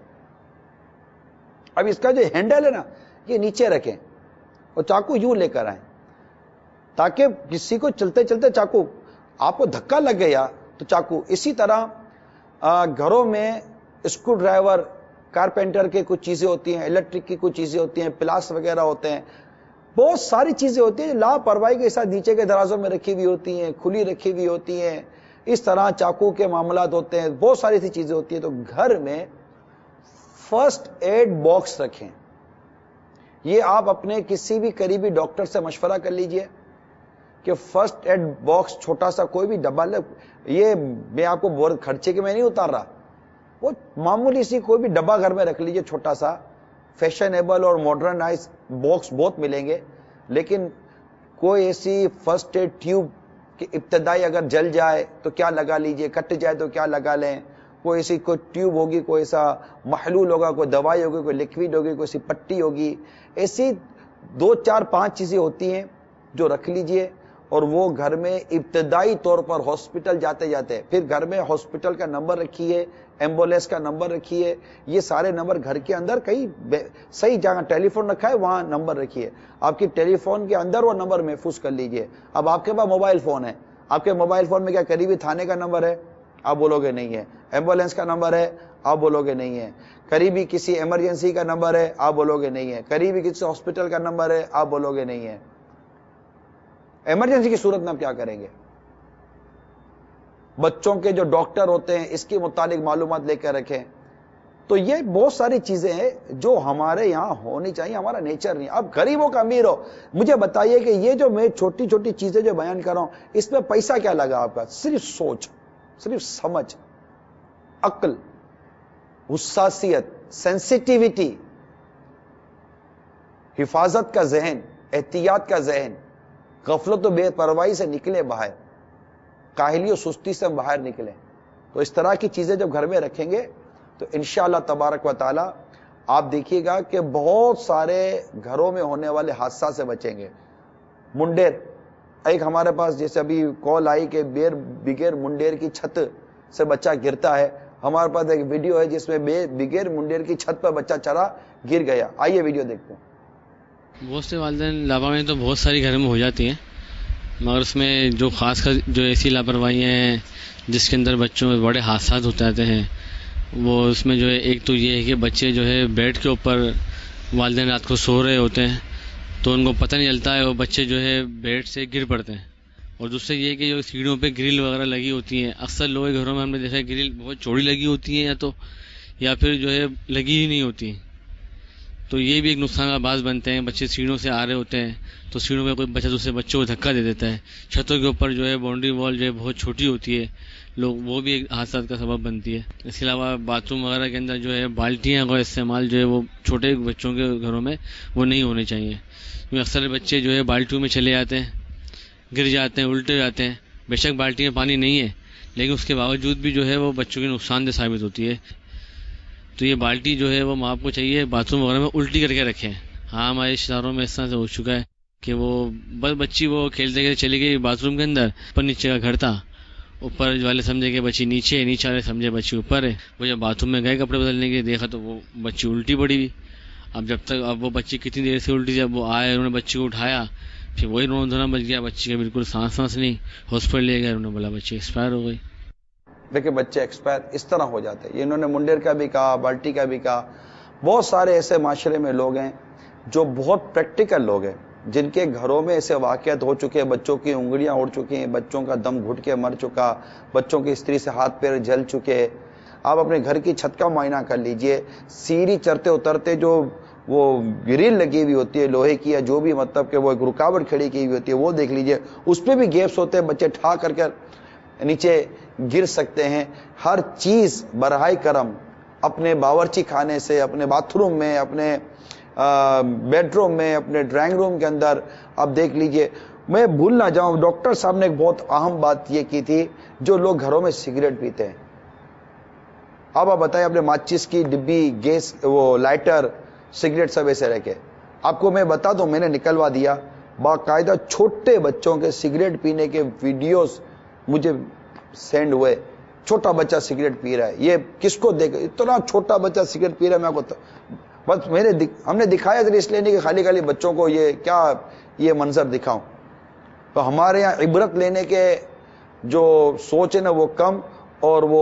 اب اس کا جو ہینڈل ہے نا یہ نیچے رکھیں اور چاقو یوں لے کر آئیں تاکہ کسی کو چلتے چلتے چاقو آپ کو دھکا لگ گیا تو چاقو. اسی طرح گھروں میں اسکرو ڈرائیور، کارپینٹر کے کچھ چیزیں ہوتی ہیں، الیکٹرک کی کچھ چیزیں ہوتی ہیں، پلاس وغیرہ ہوتے ہیں، بہت ساری چیزیں ہوتی ہیں لاپرواہی کے ساتھ نیچے کے درازوں میں رکھی ہوئی ہوتی ہیں، کھلی رکھی ہوئی ہوتی ہیں. اس طرح چاقو کے معاملات ہوتے ہیں، بہت ساری ایسی چیزیں ہوتی ہیں. تو گھر میں فرسٹ ایڈ باکس رکھیں. یہ آپ اپنے کسی بھی قریبی ڈاکٹر سے مشورہ کر لیجئے کہ فرسٹ ایڈ باکس چھوٹا سا کوئی بھی ڈبہ لے. یہ میں آپ کو بہت خرچے کے میں نہیں اتار رہا، وہ معمولی سی کوئی بھی ڈبہ گھر میں رکھ لیجئے چھوٹا سا. فیشنیبل اور ماڈرنائز باکس بہت ملیں گے، لیکن کوئی ایسی فرسٹ ایڈ ٹیوب کہ ابتدائی اگر جل جائے تو کیا لگا لیجئے، کٹ جائے تو کیا لگا لیں. کوئی ایسی کوئی ٹیوب ہوگی، کوئی ایسا محلول ہوگا، کوئی دوائی ہوگی، کوئی لکوڈ ہوگی، کوئی ایسی پٹی ہوگی. ایسی دو چار پانچ چیزیں ہوتی ہیں جو رکھ لیجئے. اور وہ گھر میں ابتدائی طور پر ہاسپٹل جاتے جاتے، پھر گھر میں ہاسپٹل کا نمبر رکھیے، ایمبولینس کا نمبر رکھیے. یہ سارے نمبر گھر کے اندر کہیں صحیح جگہ ٹیلی فون رکھا ہے وہاں نمبر رکھیے. آپ کی ٹیلی فون کے اندر وہ نمبر محفوظ کر لیجئے. اب آپ کے پاس موبائل فون ہے، آپ کے موبائل فون میں کیا قریبی تھانے کا نمبر ہے؟ آپ بولو گے نہیں ہے. ایمبولینس کا نمبر ہے؟ آپ بولو گے نہیں ہے. قریبی کسی ایمرجنسی کا نمبر ہے؟ آپ بولو گے نہیں ہے. قریبی کسی ہاسپٹل کا نمبر ہے؟ آپ بولو گے نہیں ہے. ایمرجنسی کی صورت میں آپ کیا کریں گے؟ بچوں کے جو ڈاکٹر ہوتے ہیں اس کے متعلق معلومات لے کر رکھیں. تو یہ بہت ساری چیزیں ہیں جو ہمارے یہاں ہونی چاہیے، ہمارا نیچر نہیں. اب غریبوں کا امیر ہو، مجھے بتائیے کہ یہ جو میں چھوٹی چھوٹی چیزیں جو بیان کر رہا ہوں اس میں پیسہ کیا لگا آپ کا؟ صرف سوچ، صرف سمجھ، عقل، حساسیت، سینسیٹیوٹی، حفاظت کا ذہن، احتیاط کا ذہن، غفلت و بے پرواہی سے نکلے باہر، کاہلی و سستی سے ہم باہر نکلیں. تو اس طرح کی چیزیں جب گھر میں رکھیں گے تو انشاءاللہ تبارک و تعالی آپ دیکھیے گا کہ بہت سارے گھروں میں ہونے والے حادثات سے بچیں گے. منڈیر، ایک ہمارے پاس جیسے ابھی کال آئی کہ بیر بغیر منڈیر کی چھت سے بچہ گرتا ہے. ہمارے پاس ایک ویڈیو ہے جس میں بغیر منڈیر کی چھت پر بچہ چڑھا گر گیا. آئیے ویڈیو دیکھتے ہیں. بہت سے والدین لاپرواہی تو بہت ساری گھر میں ہو جاتی ہیں، مگر اس میں جو خاص کر جو ایسی لاپرواہیاں ہیں جس کے اندر بچوں میں بڑے حادثات ہوتے رہتے ہیں، وہ اس میں جو ہے ایک تو یہ ہے کہ بچے جو ہے بیڈ کے اوپر والدین رات کو سو رہے ہوتے ہیں تو ان کو پتہ نہیں چلتا ہے، وہ بچے جو ہے بیڈ سے گر پڑتے ہیں اور دوسرا یہ کہ جو سیڑھیوں پہ گرل وغیرہ لگی ہوتی ہیں، اکثر لوگوں کے گھروں میں ہم نے دیکھا ہے گرل بہت چوڑی لگی ہوتی ہیں یا تو یا پھر جو ہے لگی ہی نہیں ہوتی، تو یہ بھی ایک نقصان کا باعث بنتے ہیں. بچے سیڑھیوں سے آ رہے ہوتے ہیں تو سیڑھیوں میں کوئی بچہ دوسرے بچوں کو دھکا دے دیتا ہے. چھتوں کے اوپر جو ہے باؤنڈری وال جو ہے بہت چھوٹی ہوتی ہے، لوگ وہ بھی ایک حادثات کا سبب بنتی ہے. اس کے علاوہ باتھ روم وغیرہ کے اندر جو ہے بالٹیاں کا استعمال جو ہے وہ چھوٹے بچوں کے گھروں میں وہ نہیں ہونے چاہیے، کیونکہ اکثر بچے جو ہے بالٹیوں میں چلے جاتے ہیں، گر جاتے ہیں، الٹے جاتے ہیں. بے شک بالٹی میں پانی نہیں ہے لیکن اس کے باوجود بھی جو ہے وہ بچوں کی نقصان دہ ثابت ہوتی ہے. تو یہ بالٹی جو ہے وہ ماں کو چاہیے باتھ روم وغیرہ میں الٹی کر کے رکھیں. ہاں ہمارے شہروں میں اس طرح سے ہو چکا ہے کہ وہ بس بچی وہ کھیلتے کھیلتے چلی گئی باتھ روم کے اندر، اوپر نیچے کا گھر تھا، اوپر والے سمجھے کہ بچی نیچے ہے، نیچے والے سمجھے بچی اوپر ہے. وہ جب باتھ روم میں گئے کپڑے بدلنے کے لیے دیکھا تو وہ بچی الٹی پڑی ہوئی. اب جب تک اب وہ بچی کتنی دیر سے الٹی، جب وہ آئے انہوں نے بچی کو اٹھایا، پھر وہی رونا دھونا بچ گیا، بچی کا بالکل سانس سانس نہیں، ہاسپٹل لے گئے، انہوں نے بولا بچی ایکسپائر ہو گئی. دیکھیں بچے ایکسپائر اس طرح ہو جاتے ہیں. یہ انہوں نے منڈیر کا بھی کہا، بالٹی کا بھی کہا. بہت سارے ایسے معاشرے میں لوگ ہیں جو بہت پریکٹیکل لوگ ہیں، جن کے گھروں میں ایسے واقعات ہو چکے ہیں، بچوں کی انگلیاں اڑ چکی ہیں، بچوں کا دم گھٹ کے مر چکا، بچوں کی استری سے ہاتھ پیر جل چکے. آپ اپنے گھر کی چھت کا معائنہ کر لیجئے، سیڑھی چڑھتے اترتے جو وہ گرل لگی ہوئی ہوتی ہے لوہے کی یا جو بھی، مطلب کہ وہ ایک رکاوٹ کھڑی کی ہوئی ہوتی ہے، وہ دیکھ لیجئے، اس پہ بھی گیپس ہوتے ہیں، بچے ٹھا کر کے نیچے گر سکتے ہیں. ہر چیز برائے کرم اپنے باورچی خانے سے، اپنے باتھ روم میں، اپنے بیڈ روم میں، اپنے ڈرائنگ روم کے اندر آپ دیکھ لیجئے. میں بھول نہ جاؤں، ڈاکٹر صاحب نے ایک بہت اہم بات یہ کی تھی، جو لوگ گھروں میں سگریٹ پیتے ہیں. اب آپ بتائیں، اپنے ماچس کی ڈبی، گیس، وہ لائٹر، سگریٹ سب ایسے رکھے. آپ کو میں بتا دوں، میں نے نکلوا دیا باقاعدہ چھوٹے بچوں کے سگریٹ پینے کے ویڈیوز مجھے سینڈ ہوئے. چھوٹا بچہ سگریٹ پی رہا ہے، یہ کس کو دیکھ، اتنا چھوٹا بچہ سگریٹ پی رہا ہے. میں کو بس میں نے ہم نے دکھایا تھا اس لیے نہیں کہ خالی خالی بچوں کو یہ کیا یہ منظر دکھاؤں. تو ہمارے یہاں عبرت لینے کے جو سوچ ہے نا وہ کم، اور وہ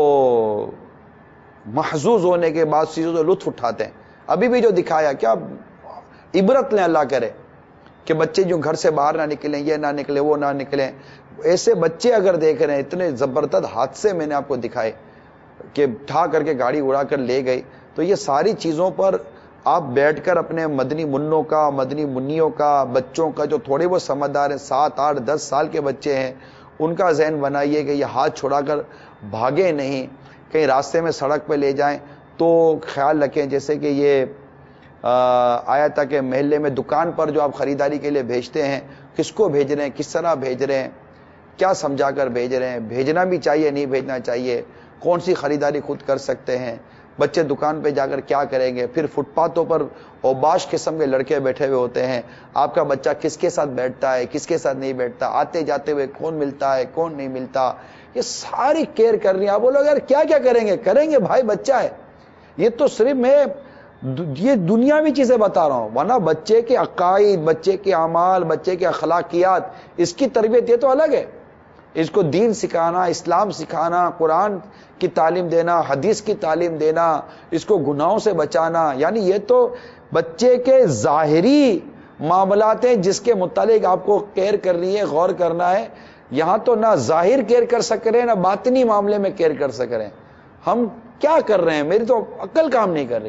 محظوظ ہونے کے بعد چیزوں سے لطف اٹھاتے ہیں. ابھی بھی جو دکھایا، کیا عبرت لیں اللہ کرے کہ بچے جو گھر سے باہر نہ نکلیں، یہ نہ نکلے، وہ نہ نکلیں. ایسے بچے اگر دیکھ رہے ہیں، اتنے زبردست حادثے میں نے آپ کو دکھائے کہ ٹھا کر کے گاڑی اڑا کر لے گئی. تو یہ ساری چیزوں پر آپ بیٹھ کر اپنے مدنی منوں کا، مدنی منیوں کا، بچوں کا جو تھوڑے وہ سمجھدار ہیں، سات آٹھ دس سال کے بچے ہیں، ان کا ذہن بنائیے کہ یہ ہاتھ چھڑا کر بھاگے نہیں. کہیں راستے میں سڑک پہ لے جائیں تو خیال رکھیں، جیسے کہ یہ آیا تھا کہ محلے میں دکان پر جو آپ خریداری کے لیے بھیجتے ہیں، کس کو بھیج رہے ہیں، کس طرح بھیج رہے ہیں، کیا سمجھا کر بھیج رہے ہیں، بھیجنا بھی چاہیے نہیں بھیجنا چاہیے، کون سی خریداری خود کر سکتے ہیں. بچے دکان پہ جا کر کیا کریں گے. پھر فٹ پاتھوں پر اوباش قسم کے لڑکے بیٹھے ہوئے ہوتے ہیں. آپ کا بچہ کس کے ساتھ بیٹھتا ہے، کس کے ساتھ نہیں بیٹھتا، آتے جاتے ہوئے کون ملتا ہے، کون نہیں ملتا، یہ ساری کیئر کر رہی ہیں. آپ بولو یار کیا کیا کریں گے، کریں گے بھائی، بچہ ہے. یہ تو صرف میں یہ دنیاوی چیزیں بتا رہا ہوں، ورنہ بچے کے عقائد، بچے کے اعمال، بچے کے اخلاقیات، اس کی تربیت یہ تو الگ ہے. اس کو دین سکھانا، اسلام سکھانا، قرآن کی تعلیم دینا، حدیث کی تعلیم دینا، اس کو گناہوں سے بچانا، یعنی یہ تو بچے کے ظاہری معاملات ہیں جس کے متعلق آپ کو کیئر کرنی ہے، غور کرنا ہے. یہاں تو نہ ظاہر کیئر کر سک رہے ہیں، نہ باطنی معاملے میں کیئر کر سک رہے ہیں. ہم کیا کر رہے ہیں، میری تو عقل کام نہیں کر رہی.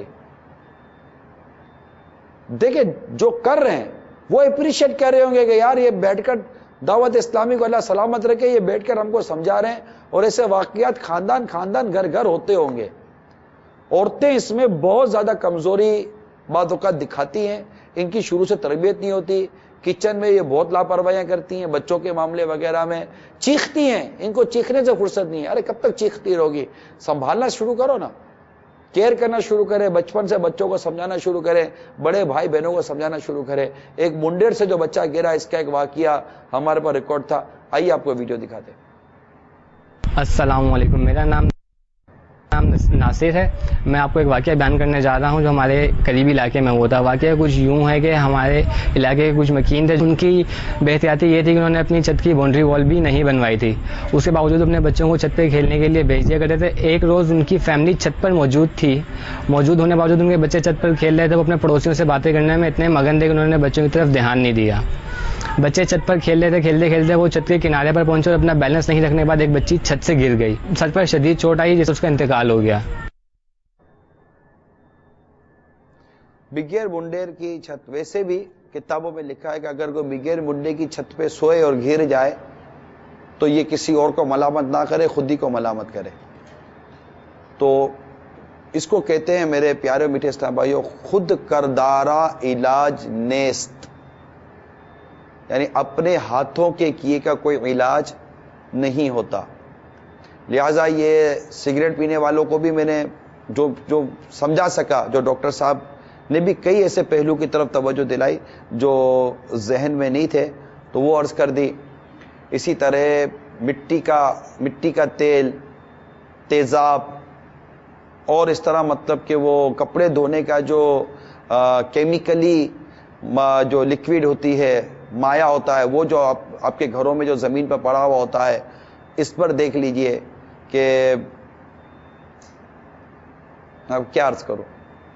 دیکھیں جو کر رہے ہیں وہ اپریشیٹ کر رہے ہوں گے کہ یار یہ بیٹھ کر دعوت اسلامی کو اللہ سلامت رکھے، یہ بیٹھ کر ہم کو سمجھا رہے ہیں. اور ایسے واقعات خاندان خاندان گھر گھر ہوتے ہوں گے. عورتیں اس میں بہت زیادہ کمزوری بعض اوقات دکھاتی ہیں، ان کی شروع سے تربیت نہیں ہوتی، کچن میں یہ بہت لاپرواہیاں کرتی ہیں، بچوں کے معاملے وغیرہ میں چیختی ہیں، ان کو چیخنے سے فرصت نہیں ہے. ارے کب تک چیختی رہوگی، سنبھالنا شروع کرو نا، کیئر کرنا شروع کرے، بچپن سے بچوں کو سمجھانا شروع کرے، بڑے بھائی بہنوں کو سمجھانا شروع کرے. ایک منڈیر سے جو بچہ گرا، اس کا ایک واقعہ ہمارے پاس ریکارڈ تھا، آئیے آپ کو ویڈیو دکھاتے. السلام علیکم، میرا نام نام ناصر ہے. میں آپ کو ایک واقعہ بیان کرنے جا رہا ہوں جو ہمارے قریبی علاقے میں ہوا تھا. واقعہ کچھ یوں ہے کہ ہمارے علاقے کے کچھ مکین تھے، ان کی بے احتیاطی یہ تھی کہ انہوں نے اپنی چھت کی باؤنڈری وال بھی نہیں بنوائی تھی. اس کے باوجود اپنے بچوں کو چھت پہ کھیلنے کے لیے بھیج دیا کرتے تھے. ایک روز ان کی فیملی چھت پر موجود تھی، موجود ہونے کے باوجود ان کے بچے چھت پر کھیل رہے تھے. وہ اپنے پڑوسیوں سے باتیں کرنے میں اتنے مگن تھے کہ انہوں نے بچوں کی طرف دھیان نہیں دیا. بچے چھت پر کھیل رہے تھے، کھیلتے کھیلتے وہ چھت کے کنارے پر پہنچے اور اپنا بیلنس نہیں رکھنے کے بعد ایک بچی چھت سے گر گئی، سر پر شدید چوٹ آئی جس سے اس کا انتقال ہو گیا۔ بگیر منڈیر کی چھت، ویسے بھی کتابوں میں لکھا ہے کہ اگر کوئی بگیر منڈے کی چھت پہ سوئے اور گر جائے تو یہ کسی اور کو ملامت نہ کرے، خود ہی کو ملامت کرے۔ تو اس کو کہتے ہیں میرے پیارے میٹھے اسلام بھائیوں، خود کردارا علاج نیست، یعنی اپنے ہاتھوں کے کیے کا کوئی علاج نہیں ہوتا۔ لہذا یہ سگریٹ پینے والوں کو بھی میں نے جو جو سمجھا سکا، جو ڈاکٹر صاحب نے بھی کئی ایسے پہلو کی طرف توجہ دلائی جو ذہن میں نہیں تھے، تو وہ عرض کر دی۔ اسی طرح مٹی کا مٹی کا تیل، تیزاب اور اس طرح مطلب کہ وہ کپڑے دھونے کا جو کیمیکلی جو لکوڈ ہوتی ہے، مایا ہوتا ہے، وہ جو آپ, آپ کے گھروں میں جو زمین پر پڑا ہوا ہوتا ہے، اس پر دیکھ لیجئے کہ اب کیا عرض کروں۔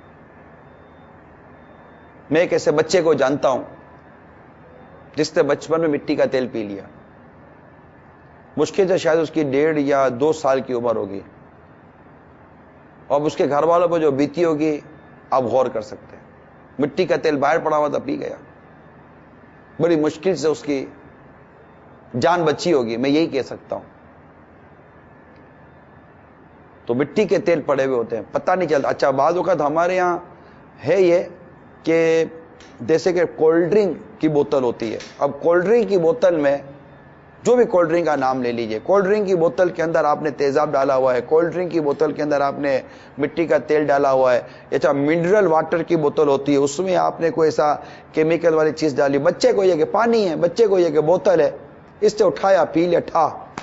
میں ایک ایسے بچے کو جانتا ہوں جس نے بچپن میں مٹی کا تیل پی لیا، مشکل سے شاید اس کی ڈیڑھ یا دو سال کی عمر ہوگی، اور اس کے گھر والوں پہ جو بیتی ہوگی آپ غور کر سکتے ہیں۔ مٹی کا تیل باہر پڑا ہوا تھا، پی گیا، بڑی مشکل سے اس کی جان بچی ہوگی، میں یہی کہہ سکتا ہوں۔ تو مٹی کے تیل پڑے ہوئے ہوتے ہیں، پتہ نہیں چلتا۔ اچھا، بعض اوقات ہمارے یہاں ہے یہ کہ جیسے کہ کولڈ ڈرنک کی بوتل ہوتی ہے، اب کولڈ ڈرنک کی بوتل میں جو بھی کولڈ ڈرنک کا نام لے لیجئے، کولڈ ڈرنک کی بوتل کے اندر آپ نے تیزاب ڈالا ہوا ہے، کولڈ ڈرنک کی بوتل کے اندر آپ نے مٹی کا تیل ڈالا ہوا ہے، اچھا منرل واٹر کی بوتل ہوتی ہے، اس میں آپ نے کوئی ایسا کیمیکل والی چیز ڈالی، بچے کو یہ کہ پانی ہے، بچے کو یہ کہ بوتل ہے، اس سے اٹھایا، پی لیا، ٹھا،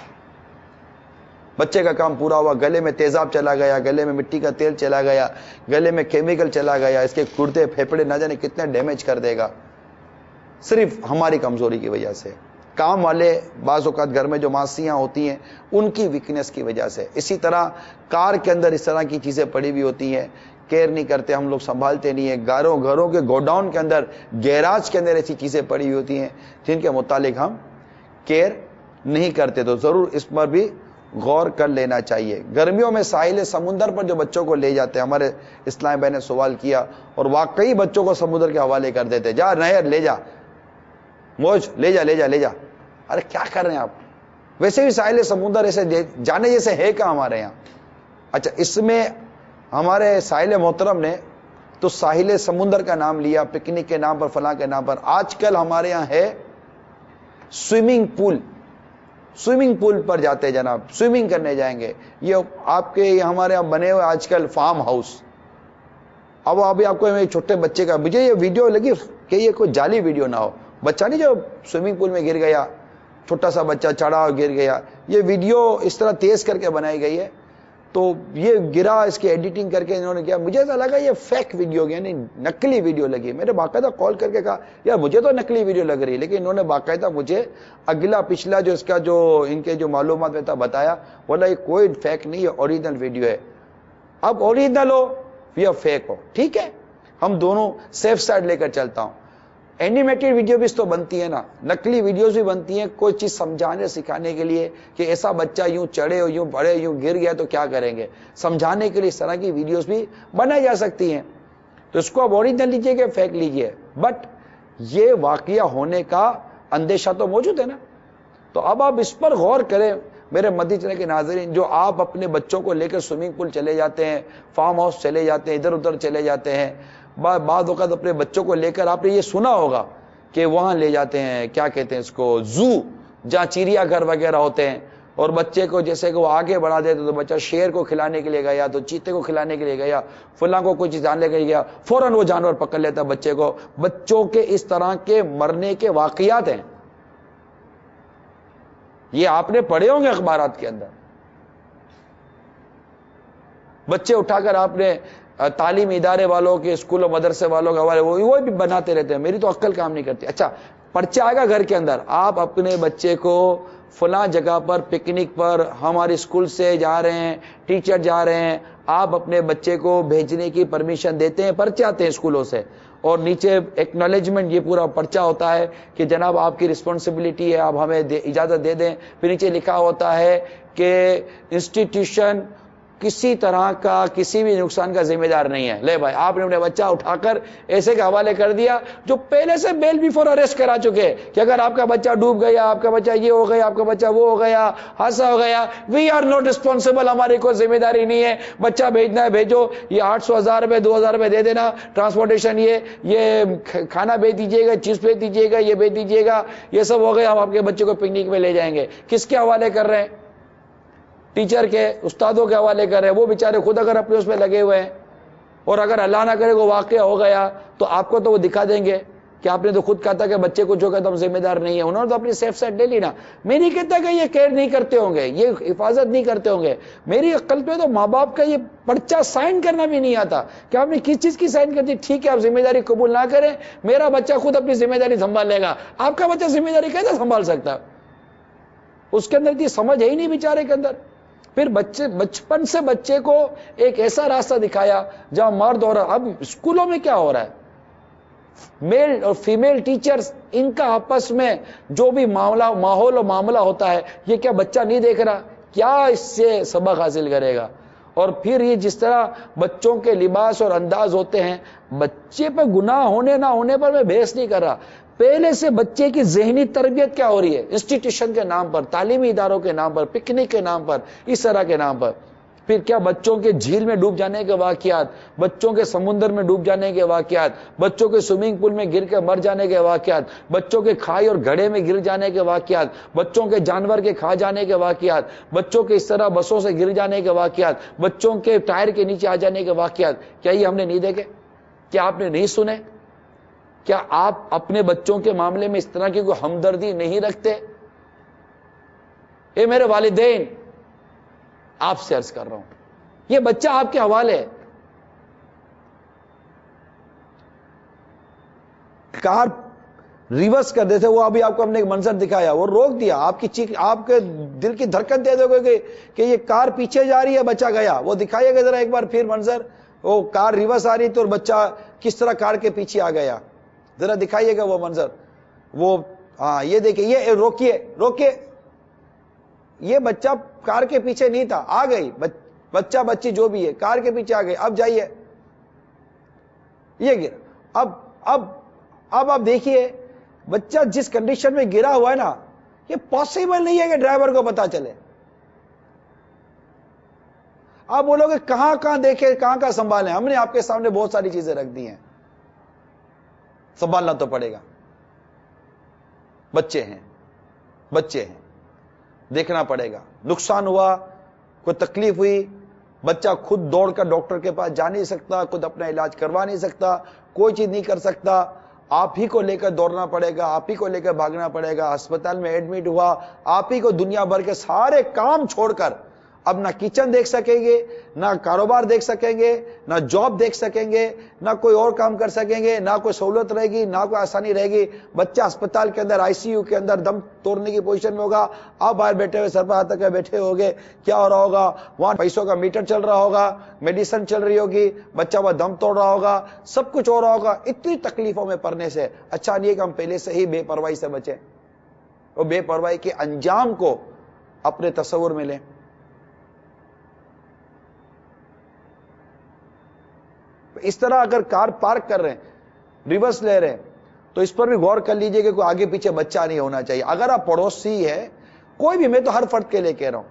بچے کا کام پورا ہوا، گلے میں تیزاب چلا گیا، گلے میں مٹی کا تیل چلا گیا، گلے میں کیمیکل چلا گیا، اس کے گردے پھیپڑے نہ جانے کتنے ڈیمیج کر دے گا، صرف ہماری کمزوری کی وجہ سے، کام والے بعض اوقات گھر میں جو ماسیاں ہوتی ہیں ان کی ویکنس کی وجہ سے۔ اسی طرح کار کے اندر اس طرح کی چیزیں پڑی ہوئی ہوتی ہیں، کیئر نہیں کرتے ہم لوگ، سنبھالتے نہیں ہیں، گھروں گھروں کے گوڈاؤن کے اندر، گیراج کے اندر ایسی چیزیں پڑی ہوئی ہوتی ہیں جن کے متعلق ہم کیئر نہیں کرتے، تو ضرور اس پر بھی غور کر لینا چاہیے۔ گرمیوں میں ساحل سمندر پر جو بچوں کو لے جاتے ہیں، ہمارے اسلام بھائی نے سوال کیا اور واقعی بچوں کو سمندر کے حوالے کر دیتے، جا نہر لے جا، موج لے جا لے جا لے جا، ارے کیا کر رہے ہیں آپ؟ ویسے بھی ساحل سمندر ایسے جانے جیسے ہے کیا ہمارے یہاں؟ اچھا، اس میں ہمارے ساحل محترم نے تو ساحل سمندر کا نام لیا، پکنک کے نام پر، فلاں کے نام پر۔ آج کل ہمارے یہاں ہے سوئمنگ پول، سوئمنگ پول پر جاتے جناب، سوئمنگ کرنے جائیں گے۔ یہ آپ کے ہمارے یہاں بنے ہوئے آج کل فارم ہاؤس۔ اب ابھی آپ کو چھوٹے بچے کا، مجھے یہ ویڈیو لگی کہ یہ کوئی جعلی ویڈیو نہ ہو، بچہ نہیں جو سوئمنگ پول میں گر گیا، چھوٹا سا بچہ چڑھا اور گر گیا، یہ ویڈیو اس طرح تیز کر کے بنائی گئی ہے، تو یہ گرا، اس کی ایڈیٹنگ کر کے انہوں نے کیا، مجھے ایسا لگا یہ فیک ویڈیو، یعنی نقلی ویڈیو لگی۔ میں نے باقاعدہ کال کر کے کہا یار مجھے تو نقلی ویڈیو لگ رہی ہے، لیکن انہوں نے باقاعدہ مجھے اگلا پچھلا جو اس کا جو ان کے جو معلومات میں تھا بتایا، بولا یہ کوئی فیک نہیں ہے، اوریجنل ویڈیو ہے۔ اب اوریجنل ہو یا فیک ہو، ٹھیک ہے، ہم دونوں سیف سائڈ لے کر چلتا ہوں۔ اینیمیٹڈ ویڈیو بھی تو بنتی ہے نا، نقلی ویڈیوز بھی بنتی ہیں، کوئی چیز سمجھانے سکھانے کے لیے کہ ایسا بچہ یوں چڑھے ہو، یوں بڑھے، یوں گر گیا تو کیا کریں گے، سمجھانے کے لیے اس طرح کی ویڈیوز بھی بنائی جا سکتی ہیں۔ تو اس کو اب اوریجنل لیجیے کہ فیک لیجیے، بٹ یہ واقعہ ہونے کا اندیشہ تو موجود ہے نا۔ تو اب آپ اس پر غور کریں میرے مدینہ کے ناظرین، جو آپ اپنے بچوں کو لے کر سوئمنگ پول چلے جاتے ہیں، فارم ہاؤس چلے جاتے ہیں، ادھر ادھر چلے جاتے ہیں، بعض اوقات اپنے بچوں کو لے کر، آپ نے یہ سنا ہوگا کہ وہاں لے جاتے ہیں، کیا کہتے ہیں اس کو، زو، جہاں چڑیا گھر وغیرہ ہوتے ہیں، اور بچے کو جیسے کہ وہ آگے بڑھا دیتے تو بچہ شیر کو کھلانے کے لیے گیا تو چیتے کو کھلانے کے لیے گیا، فلاں کو کوئی چیز جاننے کے لیے گیا، فوراً وہ جانور پکڑ لیتا بچے کو۔ بچوں کے اس طرح کے مرنے کے واقعات ہیں، یہ آپ نے پڑھے ہوں گے اخبارات کے اندر۔ بچے اٹھا کر آپ نے تعلیمی ادارے والوں کے، اسکول و مدرسے والوں کے حوالے وہ بھی بناتے رہتے ہیں، میری تو عقل کام نہیں کرتی۔ اچھا، پرچہ آئے گا گھر کے اندر، آپ اپنے بچے کو فلاں جگہ پر پکنک پر ہمارے اسکول سے جا رہے ہیں، ٹیچر جا رہے ہیں، آپ اپنے بچے کو بھیجنے کی پرمیشن دیتے ہیں، پرچے آتے ہیں اسکولوں سے، اور نیچے ایکنالجمنٹ، یہ پورا پرچہ ہوتا ہے کہ جناب آپ کی رسپانسبلٹی ہے، آپ ہمیں اجازت دے دیں. پھر نیچے لکھا ہوتا ہے کہ انسٹیٹیوشن کسی طرح کا کسی بھی نقصان کا ذمہ دار نہیں ہے. لے بھائی، آپ نے اپنے بچہ اٹھا کر ایسے کے حوالے کر دیا جو پہلے سے بیل بیفور اریسٹ کرا چکے کہ اگر آپ کا بچہ ڈوب گیا، آپ کا بچہ یہ ہو گیا، آپ کا بچہ وہ ہو گیا، حادثہ ہو گیا، وی آر ناٹ ریسپانسبل، ہماری کوئی ذمہ داری نہیں ہے. بچہ بھیجنا ہے بھیجو، یہ آٹھ سو ہزار روپے دو ہزار روپے دے دینا، ٹرانسپورٹیشن یہ یہ کھانا بھیج دیجیے گا، چیز بھیج دیجیے گا، یہ بھیج دیجیے گا، یہ سب ہو گیا، ہم آپ کے بچے کو پکنک میں لے جائیں گے. کس کے حوالے کر رہے ہیں؟ ٹیچر کے، استادوں کے حوالے کر رہے ہیں. وہ بیچارے خود اگر اپنے اس میں لگے ہوئے ہیں، اور اگر اللہ نہ کرے وہ واقعہ ہو گیا تو آپ کو تو وہ دکھا دیں گے کہ آپ نے تو خود کہا تھا کہ بچے کو جو کہتا ہم ذمہ دار نہیں ہے. انہوں نے تو اپنی سیف سائڈ لے لی نا. میں نہیں کہتا کہ یہ کیئر نہیں کرتے ہوں گے، یہ حفاظت نہیں کرتے ہوں گے. میری عقل پہ تو ماں باپ کا یہ پرچہ سائن کرنا بھی نہیں آتا کہ آپ نے کس چیز کی سائن کر دی. ٹھیک ہے، آپ ذمہ داری قبول نہ کریں، میرا بچہ خود اپنی ذمہ داری سنبھال لے گا. آپ کا بچہ ذمہ داری کیسے سنبھال سکتا؟ اس کے اندر یہ سمجھ ہے ہی نہیں بیچارے کے اندر. پھر بچے بچپن سے بچے کو ایک ایسا راستہ دکھایا جہاں مرد اور اب اسکولوں میں کیا ہو رہا ہے، میل اور فیمیل ٹیچرز ان کا آپس میں جو بھی معاملہ ماحول اور معاملہ ہوتا ہے، یہ کیا بچہ نہیں دیکھ رہا؟ کیا اس سے سبق حاصل کرے گا؟ اور پھر یہ جس طرح بچوں کے لباس اور انداز ہوتے ہیں، بچے پہ گناہ ہونے نہ ہونے پر میں بحث نہیں کر رہا، پہلے سے بچے کی ذہنی تربیت کیا ہو رہی ہے انسٹیٹیوشن کے نام پر، تعلیمی اداروں کے نام پر، پکنک کے نام پر، اس طرح کے نام پر. پھر کیا بچوں کے جھیل میں ڈوب جانے کے واقعات، بچوں کے سمندر میں ڈوب جانے کے واقعات، بچوں کے سوئمنگ پول میں گر کے مر جانے کے واقعات، بچوں کے کھائی اور گھڑے میں گر جانے کے واقعات، بچوں کے جانور کے کھا جانے کے واقعات، بچوں کے اس طرح بسوں سے گر جانے کے واقعات، بچوں کے ٹائر کے نیچے آ جانے کے واقعات، کیا یہ ہم نے نہیں دیکھے؟ کیا آپ نے نہیں سنے؟ کیا آپ اپنے بچوں کے معاملے میں اس طرح کی کوئی ہمدردی نہیں رکھتے؟ اے میرے والدین، آپ سے عرض کر رہا ہوں، یہ بچہ آپ کے حوالے ہے. کار ریورس کر دیتے، وہ ابھی آپ کو ہم نے ایک منظر دکھایا، وہ روک دیا، آپ کی چیخ، آپ کے دل کی دھڑکن دے دو گے کہ یہ کار پیچھے جا رہی ہے، بچہ گیا. وہ دکھائیے گا ذرا ایک بار پھر منظر، وہ کار ریورس آ رہی تو بچہ کس طرح کار کے پیچھے آ گیا، ذرا دکھائیے گا وہ منظر. وہ ہاں یہ دیکھیے، یہ روکیے روکیے، یہ بچہ کار کے پیچھے نہیں تھا، آ گئی بچہ بچی جو بھی ہے کار کے پیچھے آ گئی. اب جائیے، یہ گر اب اب اب آپ دیکھیے بچہ جس کنڈیشن میں گرا ہوا ہے نا، یہ پاسبل نہیں ہے کہ ڈرائیور کو پتا چلے. آپ بولو گے کہاں کہاں دیکھے، کہاں کہاں سنبھالیں. ہم نے آپ کے سامنے بہت ساری چیزیں رکھ دی ہیں، سنبھالنا تو پڑے گا. بچے ہیں بچے ہیں دیکھنا پڑے گا. نقصان ہوا، کوئی تکلیف ہوئی، بچہ خود دوڑ کر ڈاکٹر کے پاس جا نہیں سکتا، خود اپنا علاج کروا نہیں سکتا، کوئی چیز نہیں کر سکتا، آپ ہی کو لے کر دوڑنا پڑے گا، آپ ہی کو لے کر بھاگنا پڑے گا. ہسپتال میں ایڈمٹ ہوا، آپ ہی کو دنیا بھر کے سارے کام چھوڑ کر اب نہ کچن دیکھ سکیں گے، نہ کاروبار دیکھ سکیں گے، نہ جاب دیکھ سکیں گے، نہ کوئی اور کام کر سکیں گے، نہ کوئی سہولت رہے گی، نہ کوئی آسانی رہے گی. بچہ اسپتال کے اندر آئی سی یو کے اندر دم توڑنے کی پوزیشن میں ہوگا، آپ باہر بیٹھے ہوئے سر پر ہاتھ رکھے بیٹھے ہوگے، کیا ہو رہا ہوگا؟ وہاں پیسوں کا میٹر چل رہا ہوگا، میڈیسن چل رہی ہوگی، بچہ وہ دم توڑ رہا ہوگا، سب کچھ ہو رہا ہوگا. اتنی تکلیفوں میں پڑنے سے اچھا نہیں ہے کہ ہم پہلے سے ہی بے پرواہی سے بچیں اور بے پرواہی کے انجام کو اپنے تصور میں لیں. اس طرح اگر کار پارک کر رہے ہیں، ریورس لے رہے ہیں، تو اس پر بھی غور کر لیجئے کہ کوئی آگے پیچھے بچہ نہیں ہونا چاہیے. اگر آپ پڑوسی ہے کوئی بھی، میں تو ہر فرد کے لیے کہہ رہا ہوں،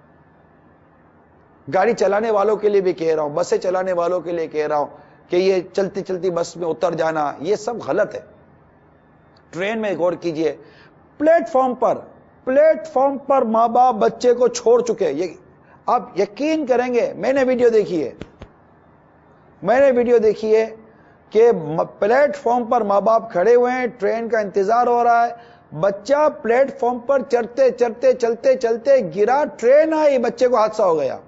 گاڑی چلانے والوں کے لیے بھی کہہ رہا ہوں، بسیں چلانے والوں کے لیے کہہ رہا ہوں کہ یہ چلتی چلتی بس میں اتر جانا یہ سب غلط ہے. ٹرین میں غور کیجئے، پلیٹ فارم پر پلیٹ فارم پر ماں باپ بچے کو چھوڑ چکے. یہ آپ یقین کریں گے، میں نے ویڈیو دیکھی ہے میں نے ویڈیو دیکھی ہے کہ پلیٹ فارم پر ماں باپ کھڑے ہوئے ہیں، ٹرین کا انتظار ہو رہا ہے، بچہ پلیٹ فارم پر چڑھتے چڑھتے چلتے چلتے گرا، ٹرین آئی، بچے کو حادثہ ہو گیا.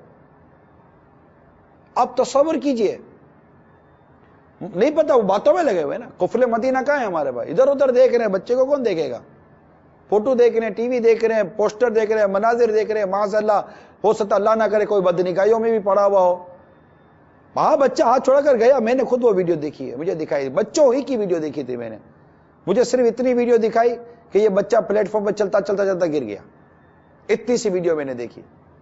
اب تصور کیجئے، نہیں پتا، وہ باتوں میں لگے ہوئے نا. قفل مدینہ کہاں ہے ہمارے بھائی؟ ادھر ادھر دیکھ رہے ہیں، بچے کو کون دیکھے گا؟ فوٹو دیکھ رہے ہیں، ٹی وی دیکھ رہے ہیں، پوسٹر دیکھ رہے ہیں، مناظر دیکھ رہے ہیں. معاذ اللہ، ہو سکتا اللہ نہ کرے کوئی بدنگاہیوں میں بھی پڑا ہوا ہو. وہاں بچہ ہاتھ چھوڑا کر گیا, میں نے خود وہ ویڈیو دیکھی ہے, مجھے دکھائی, بچوں ہی کی ویڈیو دیکھی تھی میں نے, مجھے صرف اتنی ویڈیو دکھائی کہ یہ بچہ پلیٹ فارم پر چلتا چلتا چلتا گر گیا, اتنی سی ویڈیو میں نے دیکھی.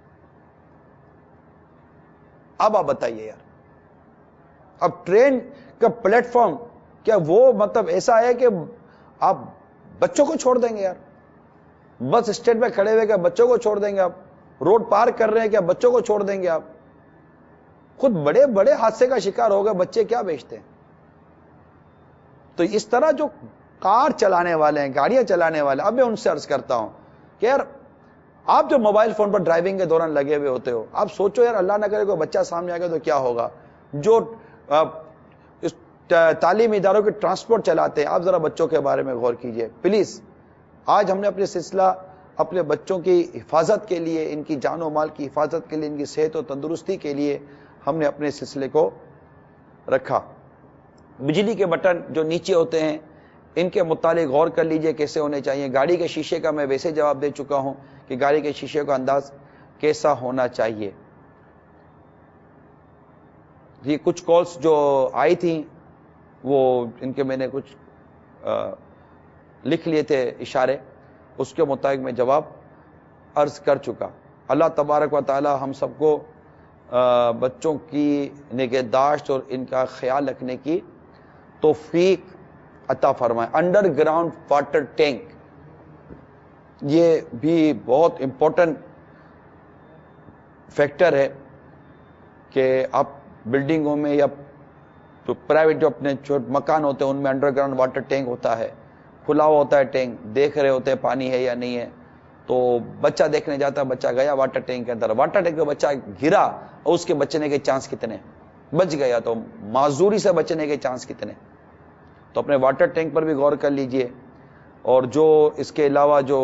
اب آپ بتائیے یار, اب ٹرین کا پلیٹ فارم کیا وہ مطلب ایسا ہے کہ آپ بچوں کو چھوڑ دیں گے یار؟ بس اسٹینڈ پہ کھڑے ہوئے کیا بچوں کو چھوڑ دیں گے آپ؟ روڈ پار کر رہے ہیں کیا بچوں کو چھوڑ دیں گے آپ؟ خود بڑے بڑے حادثے کا شکار ہو گئے, بچے کیا بیچتے ہیں؟ تو اس طرح جو کار چلانے والے ہیں, گاڑیاں چلانے والے, اب میں ان سے عرض کرتا ہوں کہ یار آپ جو موبائل فون پر ڈرائیونگ کے دوران لگے ہوئے ہوتے ہو, آپ سوچو یار اللہ نہ کرے کوئی بچہ سامنے آ گیا تو کیا ہوگا. جو تعلیمی اداروں کے ٹرانسپورٹ چلاتے ہیں, آپ ذرا بچوں کے بارے میں غور کیجئے پلیز. آج ہم نے اپنے سلسلہ اپنے بچوں کی حفاظت کے لیے, ان کی جان و مال کی حفاظت کے لیے, ان کی صحت و تندرستی کے لیے ہم نے اپنے سلسلے کو رکھا. بجلی کے بٹن جو نیچے ہوتے ہیں ان کے متعلق غور کر لیجئے کیسے ہونے چاہیے. گاڑی کے شیشے کا میں ویسے جواب دے چکا ہوں کہ گاڑی کے شیشے کا انداز کیسا ہونا چاہیے. یہ کچھ کالز جو آئی تھیں وہ ان کے میں نے کچھ لکھ لیے تھے اشارے, اس کے مطابق میں جواب عرض کر چکا. اللہ تبارک و تعالی ہم سب کو بچوں کی نگہداشت اور ان کا خیال رکھنے کی توفیق عطا فرمائے. انڈر گراؤنڈ واٹر ٹینک یہ بھی بہت امپورٹنٹ فیکٹر ہے کہ آپ بلڈنگوں میں یا جو پرائیویٹ جو اپنے چھوٹے مکان ہوتے ہیں ان میں انڈر گراؤنڈ واٹر ٹینک ہوتا ہے, کھلا ہوا ہوتا ہے ٹینک, دیکھ رہے ہوتے ہیں پانی ہے یا نہیں ہے. تو بچہ دیکھنے جاتا ہے, بچہ گیا واٹر ٹینک کے اندر, واٹر ٹینک میں بچہ گرا اور اس کے بچنے کے چانس کتنے؟ بچ گیا تو معذوری سے بچنے کے چانس کتنے؟ تو اپنے واٹر ٹینک پر بھی غور کر لیجئے. اور جو اس کے علاوہ جو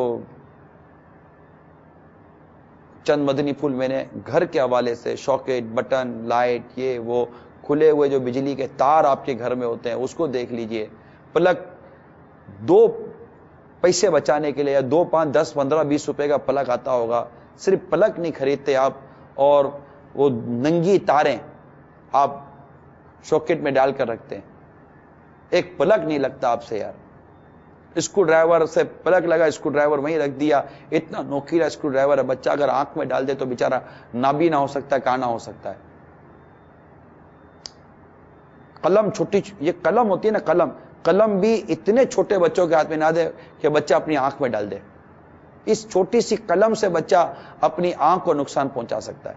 چند مدنی پھول میں نے گھر کے حوالے سے, شاکٹ, بٹن, لائٹ, یہ وہ کھلے ہوئے جو بجلی کے تار آپ کے گھر میں ہوتے ہیں اس کو دیکھ لیجئے. پلک دو پیسے بچانے کے لیے یا دو پانچ دس پندرہ بیس روپے کا پلک آتا ہوگا, صرف پلک نہیں خریدتے آپ, اور وہ ننگی تاریں آپ شاکٹ میں ڈال کر رکھتے ہیں, ایک پلک نہیں لگتا آپ سے یار. اسکرو ڈرائیور سے پلک لگا, اسکرو ڈرائیور وہیں رکھ دیا, اتنا نوکیلا اسکرو ڈرائیور ہے, بچہ اگر آنکھ میں ڈال دے تو بےچارا نابینا ہو سکتا ہے, کانا ہو سکتا ہے. قلم چھوٹی, یہ قلم ہوتی ہے نا قلم, قلم بھی اتنے چھوٹے بچوں کے ہاتھ میں نہ دے کہ بچہ اپنی آنکھ میں ڈال دے. اس چھوٹی سی قلم سے بچہ اپنی آنکھ کو نقصان پہنچا سکتا ہے.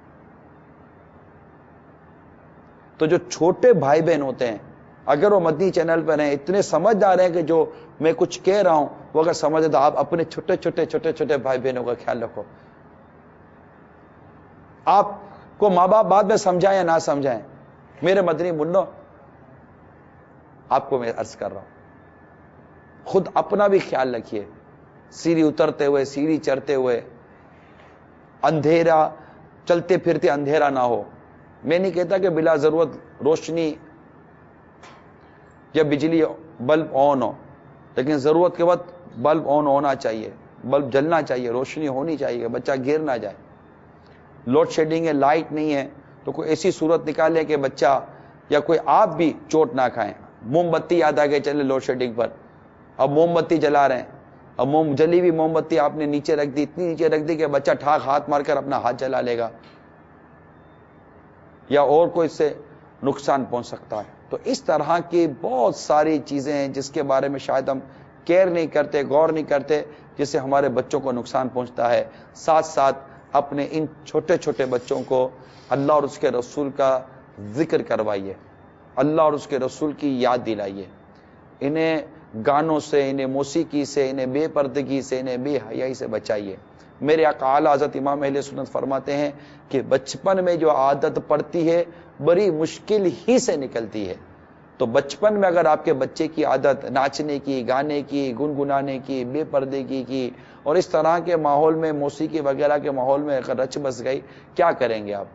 تو جو چھوٹے بھائی بہن ہوتے ہیں اگر وہ مدنی چینل پر ہیں, اتنے سمجھدار ہیں کہ جو میں کچھ کہہ رہا ہوں وہ اگر سمجھے تو آپ اپنے چھوٹے چھوٹے چھوٹے چھوٹے بھائی بہنوں کا خیال رکھو. آپ کو ماں باپ بعد میں سمجھائیں یا نہ سمجھائیں, میرے مدنی منو آپ کو میں عرض کر رہا ہوں, خود اپنا بھی خیال رکھیے. سیڑھی اترتے ہوئے, سیڑھی چڑھتے ہوئے اندھیرا, چلتے پھرتے اندھیرا نہ ہو. میں نہیں کہتا کہ بلا ضرورت روشنی یا بجلی بلب آن ہو, لیکن ضرورت کے وقت بلب آن ہونا چاہیے, بلب جلنا چاہیے, روشنی ہونی چاہیے, بچہ گر نہ جائے. لوڈ شیڈنگ ہے, لائٹ نہیں ہے, تو کوئی ایسی صورت نکالے کہ بچہ یا کوئی آپ بھی چوٹ نہ کھائیں. موم بتی یاد آ گئے چلے لوڈ شیڈنگ پر, اب موم بتی جلا رہے ہیں, اب موم جلی ہوئی موم بتی آپ نے نیچے رکھ دی, اتنی نیچے رکھ دی کہ بچہ ٹھاک ہاتھ مار کر اپنا ہاتھ جلا لے گا یا اور کوئی اس سے نقصان پہنچ سکتا ہے. تو اس طرح کی بہت ساری چیزیں ہیں جس کے بارے میں شاید ہم کیئر نہیں کرتے, غور نہیں کرتے, جس سے ہمارے بچوں کو نقصان پہنچتا ہے. ساتھ ساتھ اپنے ان چھوٹے چھوٹے بچوں کو اللہ اور اس کے رسول کا ذکر کروائیے, اللہ اور اس کے رسول کی یاد دلائیے. انہیں گانوں سے, انہیں موسیقی سے, انہیں بے پردگی سے, انہیں بے حیائی سے بچائیے. میرے آقا اعلیٰ حضرت امام اہل سنت فرماتے ہیں کہ بچپن میں جو عادت پڑتی ہے بڑی مشکل ہی سے نکلتی ہے. تو بچپن میں اگر آپ کے بچے کی عادت ناچنے کی, گانے کی, گنگنانے کی, بے پردگی کی اور اس طرح کے ماحول میں, موسیقی وغیرہ کے ماحول میں اگر رچ بس گئی, کیا کریں گے آپ؟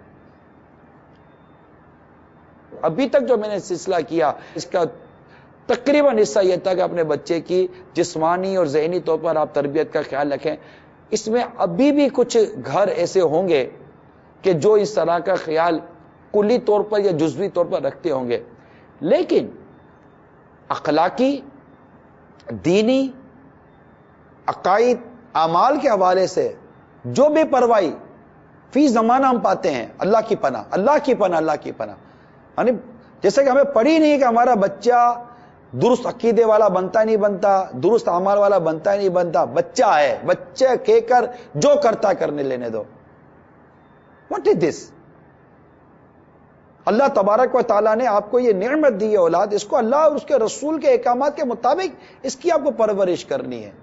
ابھی تک جو میں نے سلسلہ کیا اس کا تقریباً حصہ یہ تھا کہ اپنے بچے کی جسمانی اور ذہنی طور پر آپ تربیت کا خیال رکھیں. اس میں ابھی بھی کچھ گھر ایسے ہوں گے کہ جو اس طرح کا خیال کلی طور پر یا جزوی طور پر رکھتے ہوں گے، لیکن اخلاقی، دینی، عقائد، اعمال کے حوالے سے جو بے پرواہی فی زمانہ ہم پاتے ہیں، اللہ کی پناہ، اللہ کی پناہ، اللہ کی پناہ. یعنی جیسے کہ ہمیں پڑھی نہیں کہ ہمارا بچہ درست عقیدے والا بنتا نہیں بنتا، درست اعمال والا بنتا نہیں بنتا، بچہ ہے، بچہ کہہ کر جو کرتا کرنے لینے دو. واٹ از دس؟ اللہ تبارک و تعالیٰ نے آپ کو یہ نعمت دی ہے اولاد، اس کو اللہ اور اس کے رسول کے احکامات کے مطابق اس کی آپ کو پرورش کرنی ہے.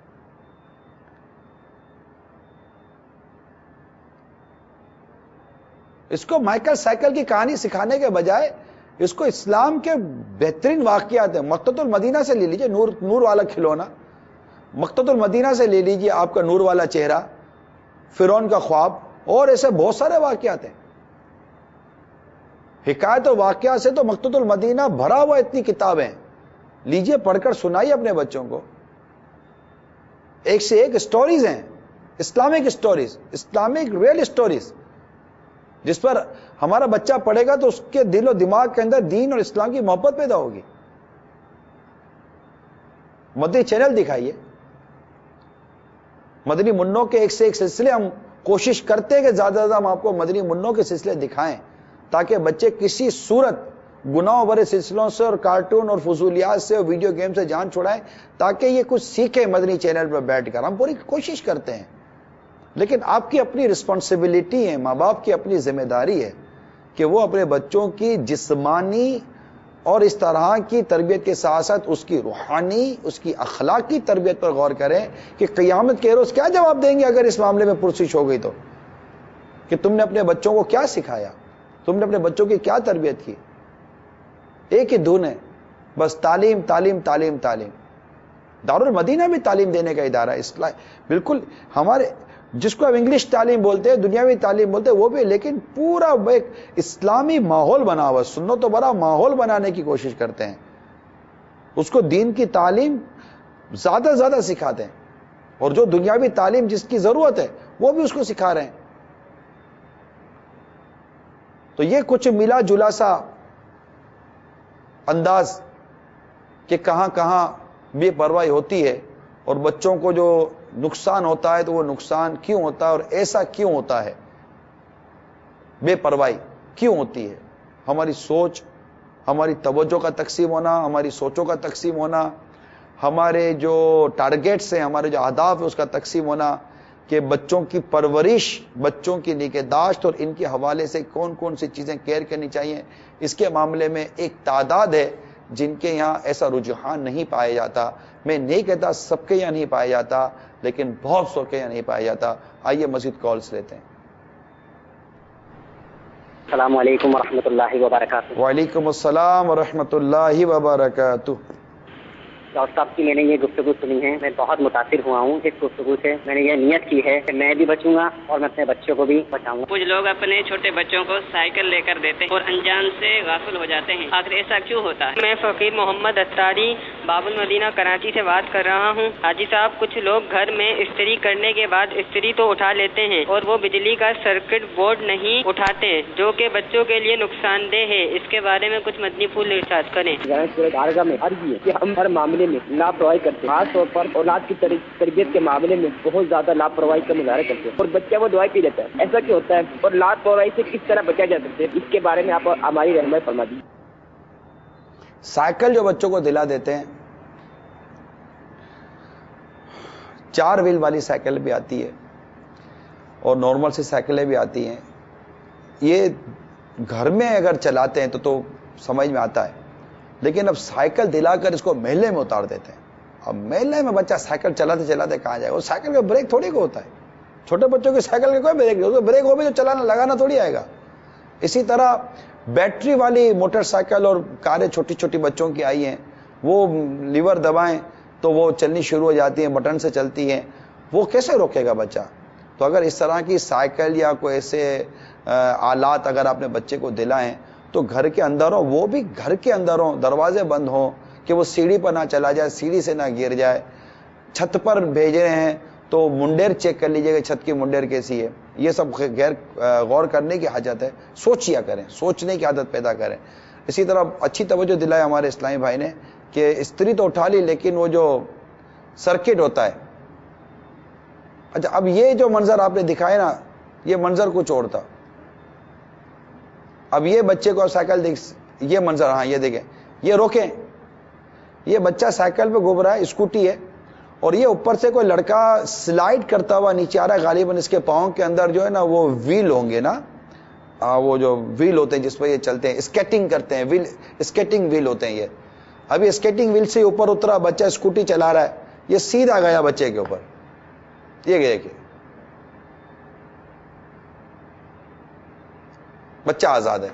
اس کو مائیکل سائیکل کی کہانی سکھانے کے بجائے اس کو اسلام کے بہترین واقعات ہیں. مقتۃ المدینہ سے لے لیجئے نور نور والا کھلونا، مقتۃ المدینہ سے لے لیجئے آپ کا نور والا چہرہ، فرعون کا خواب، اور ایسے بہت سارے واقعات ہیں. حکایت و واقعات سے تو مقتۃ المدینہ بھرا ہوا اتنی کتابیں، لیجئے پڑھ کر سنائیے اپنے بچوں کو. ایک سے ایک سٹوریز ہیں، Islamic stories, Islamic real stories, جس پر ہمارا بچہ پڑھے گا تو اس کے دل و دماغ کے اندر دین اور اسلام کی محبت پیدا ہوگی. مدنی چینل دکھائیے، مدنی منوں کے ایک سے ایک سلسلے، ہم کوشش کرتے ہیں کہ زیادہ سے زیادہ ہم آپ کو مدنی منوں کے سلسلے دکھائیں تاکہ بچے کسی صورت گناہوں بھرے سلسلوں سے اور کارٹون اور فضولیات سے اور ویڈیو گیم سے جان چھڑائیں، تاکہ یہ کچھ سیکھیں مدنی چینل پر بیٹھ کر. ہم پوری کوشش کرتے ہیں، لیکن آپ کی اپنی رسپانسبلٹی ہے، ماں باپ کی اپنی ذمہ داری ہے کہ وہ اپنے بچوں کی جسمانی اور اس طرح کی تربیت کے ساتھ ساتھ اس کی روحانی، اس کی اخلاقی تربیت پر غور کریں کہ قیامت کے روز کیا جواب دیں گے اگر اس معاملے میں پرسش ہو گئی تو، کہ تم نے اپنے بچوں کو کیا سکھایا، تم نے اپنے بچوں کی کیا تربیت کی. ایک ہی دھن ہے بس، تعلیم تعلیم تعلیم تعلیم. دارالمدینہ بھی تعلیم دینے کا ادارہ ہے، اصلاح بالکل ہمارے جس کو ہم انگلش تعلیم بولتے ہیں، دنیاوی تعلیم بولتے ہیں، وہ بھی، لیکن پورا ایک اسلامی ماحول بنا ہوا، سنت و برا ماحول بنانے کی کوشش کرتے ہیں. اس کو دین کی تعلیم زیادہ سے زیادہ سکھاتے ہیں، اور جو دنیاوی تعلیم جس کی ضرورت ہے وہ بھی اس کو سکھا رہے ہیں. تو یہ کچھ ملا جلا سا انداز کہ کہاں کہاں بے پرواہی ہوتی ہے اور بچوں کو جو نقصان ہوتا ہے تو وہ نقصان کیوں ہوتا ہے اور ایسا کیوں ہوتا ہے، بے پرواہی کیوں ہوتی ہے. ہماری سوچ، ہماری توجہ کا تقسیم ہونا، ہماری سوچوں کا تقسیم ہونا، ہمارے جو ٹارگیٹس ہیں، ہمارے جو اہداف ہیں اس کا تقسیم ہونا، کہ بچوں کی پرورش، بچوں کی نگہداشت اور ان کے حوالے سے کون کون سی چیزیں کیئر کرنی چاہیے، اس کے معاملے میں ایک تعداد ہے جن کے یہاں ایسا رجحان نہیں پایا جاتا. میں نہیں کہتا سب کے یہاں نہیں پایا جاتا، لیکن بہت سو کے یہاں نہیں پایا جاتا. آئیے مزید کالز لیتے ہیں. السلام علیکم ورحمۃ اللہ وبرکاتہ. وعلیکم السلام ورحمۃ اللہ وبرکاتہ. ڈاکٹر صاحب کی میں نے یہ گفتگو سنی ہے، میں بہت متاثر ہوا ہوں اس گفتگو سے. میں نے یہ نیت کی ہے کہ میں بھی بچوں گا اور میں اپنے بچوں کو بھی بچاؤں گا. کچھ لوگ اپنے چھوٹے بچوں کو سائیکل لے کر دیتے ہیں اور انجام سے غافل ہو جاتے ہیں، آخر ایسا کیوں ہوتا ہے؟ میں فقیر محمد اتاری باب المدینہ کراچی سے بات کر رہا ہوں. حاجی صاحب، کچھ لوگ گھر میں استری کرنے کے بعد استری تو اٹھا لیتے ہیں اور وہ بجلی کا سرکٹ بورڈ نہیں اٹھاتے، جو کہ بچوں کے لیے نقصان دہ ہے. اس کے بارے میں کچھ مدنی پھول ارشاد کریں. میں عرض یہ کہ ہم ہر معاملے میں لاپرواہی کرتے ہیں، خاص طور پر اولاد کی تربیت کے معاملے میں بہت زیادہ لاپرواہی کا مظاہرہ کرتے ہیں اور بچہ وہ دوائی پی لیتا ہے. ایسا کیوں ہوتا ہے اور لاپرواہی سے کس طرح بچا جا سکتا ہے، اس کے بارے میں آپ ہماری رہنمائی فرما دیجیے. سائیکل جو بچوں کو دلا دیتے ہیں، چار ویل والی سائیکل بھی آتی ہے اور نارمل سی سائیکلیں بھی آتی ہیں. یہ گھر میں اگر چلاتے ہیں تو تو سمجھ میں آتا ہے، لیکن اب سائیکل دلا کر اس کو محلے میں اتار دیتے ہیں. اب محلے میں بچہ سائیکل چلاتے چلاتے کہاں جائے گا؟ وہ سائیکل کا بریک تھوڑی کو ہوتا ہے. چھوٹے بچوں کی سائیکل کا کوئی بریک نہیں ہوتا، بریک ہو بھی تو چلانا لگانا تھوڑی آئے گا. اسی طرح بیٹری والی موٹر سائیکل اور کاریں چھوٹی چھوٹی بچوں کی آئی ہیں، وہ لیور دبائیں تو وہ چلنی شروع ہو جاتی ہیں، بٹن سے چلتی ہیں. وہ کیسے روکے گا بچہ؟ تو اگر اس طرح کی سائیکل یا کوئی ایسے آلات اگر آپ نے بچے کو دلائیں تو گھر کے اندر ہو، وہ بھی گھر کے اندر ہو، دروازے بند ہوں کہ وہ سیڑھی پر نہ چلا جائے، سیڑھی سے نہ گر جائے. چھت پر بھیج رہے ہیں تو منڈیر چیک کر لیجئے کہ چھت کی منڈیر کیسی ہے. یہ سب غیر غور کرنے کی حاجت ہے. سوچیا کریں, سوچنے کی عادت پیدا کریں. اسی طرح اچھی توجہ دلائے ہمارے اسلامی بھائی نے کہ استری تو اٹھا لی لیکن وہ جو سرکٹ ہوتا ہے, اچھا اب یہ جو منظر آپ نے دکھائے نا, یہ منظر کچھ اور تھا. اب یہ بچے کو سائیکل دیکھ, یہ منظر, ہاں یہ دیکھیں, یہ روکیں, یہ بچہ سائیکل پہ گھوم رہا ہے, اسکوٹی ہے, اور یہ اوپر سے کوئی لڑکا سلائڈ کرتا ہوا نیچے آ رہا ہے. غالباً اس کے پاؤں کے اندر جو ہے نا وہ ویل ہوں گے نا, آ, وہ جو ویل ہوتے ہیں جس پہ یہ چلتے ہیں, اسکیٹنگ کرتے ہیں, ویل اسکیٹنگ ویل ہوتے ہیں یہ. ابھی اسکیٹنگ ویل سے اوپر اترا, بچہ اسکوٹی چلا رہا ہے, یہ سیدھا گیا بچے کے اوپر, یہ گئے کہ بچہ آزاد ہے.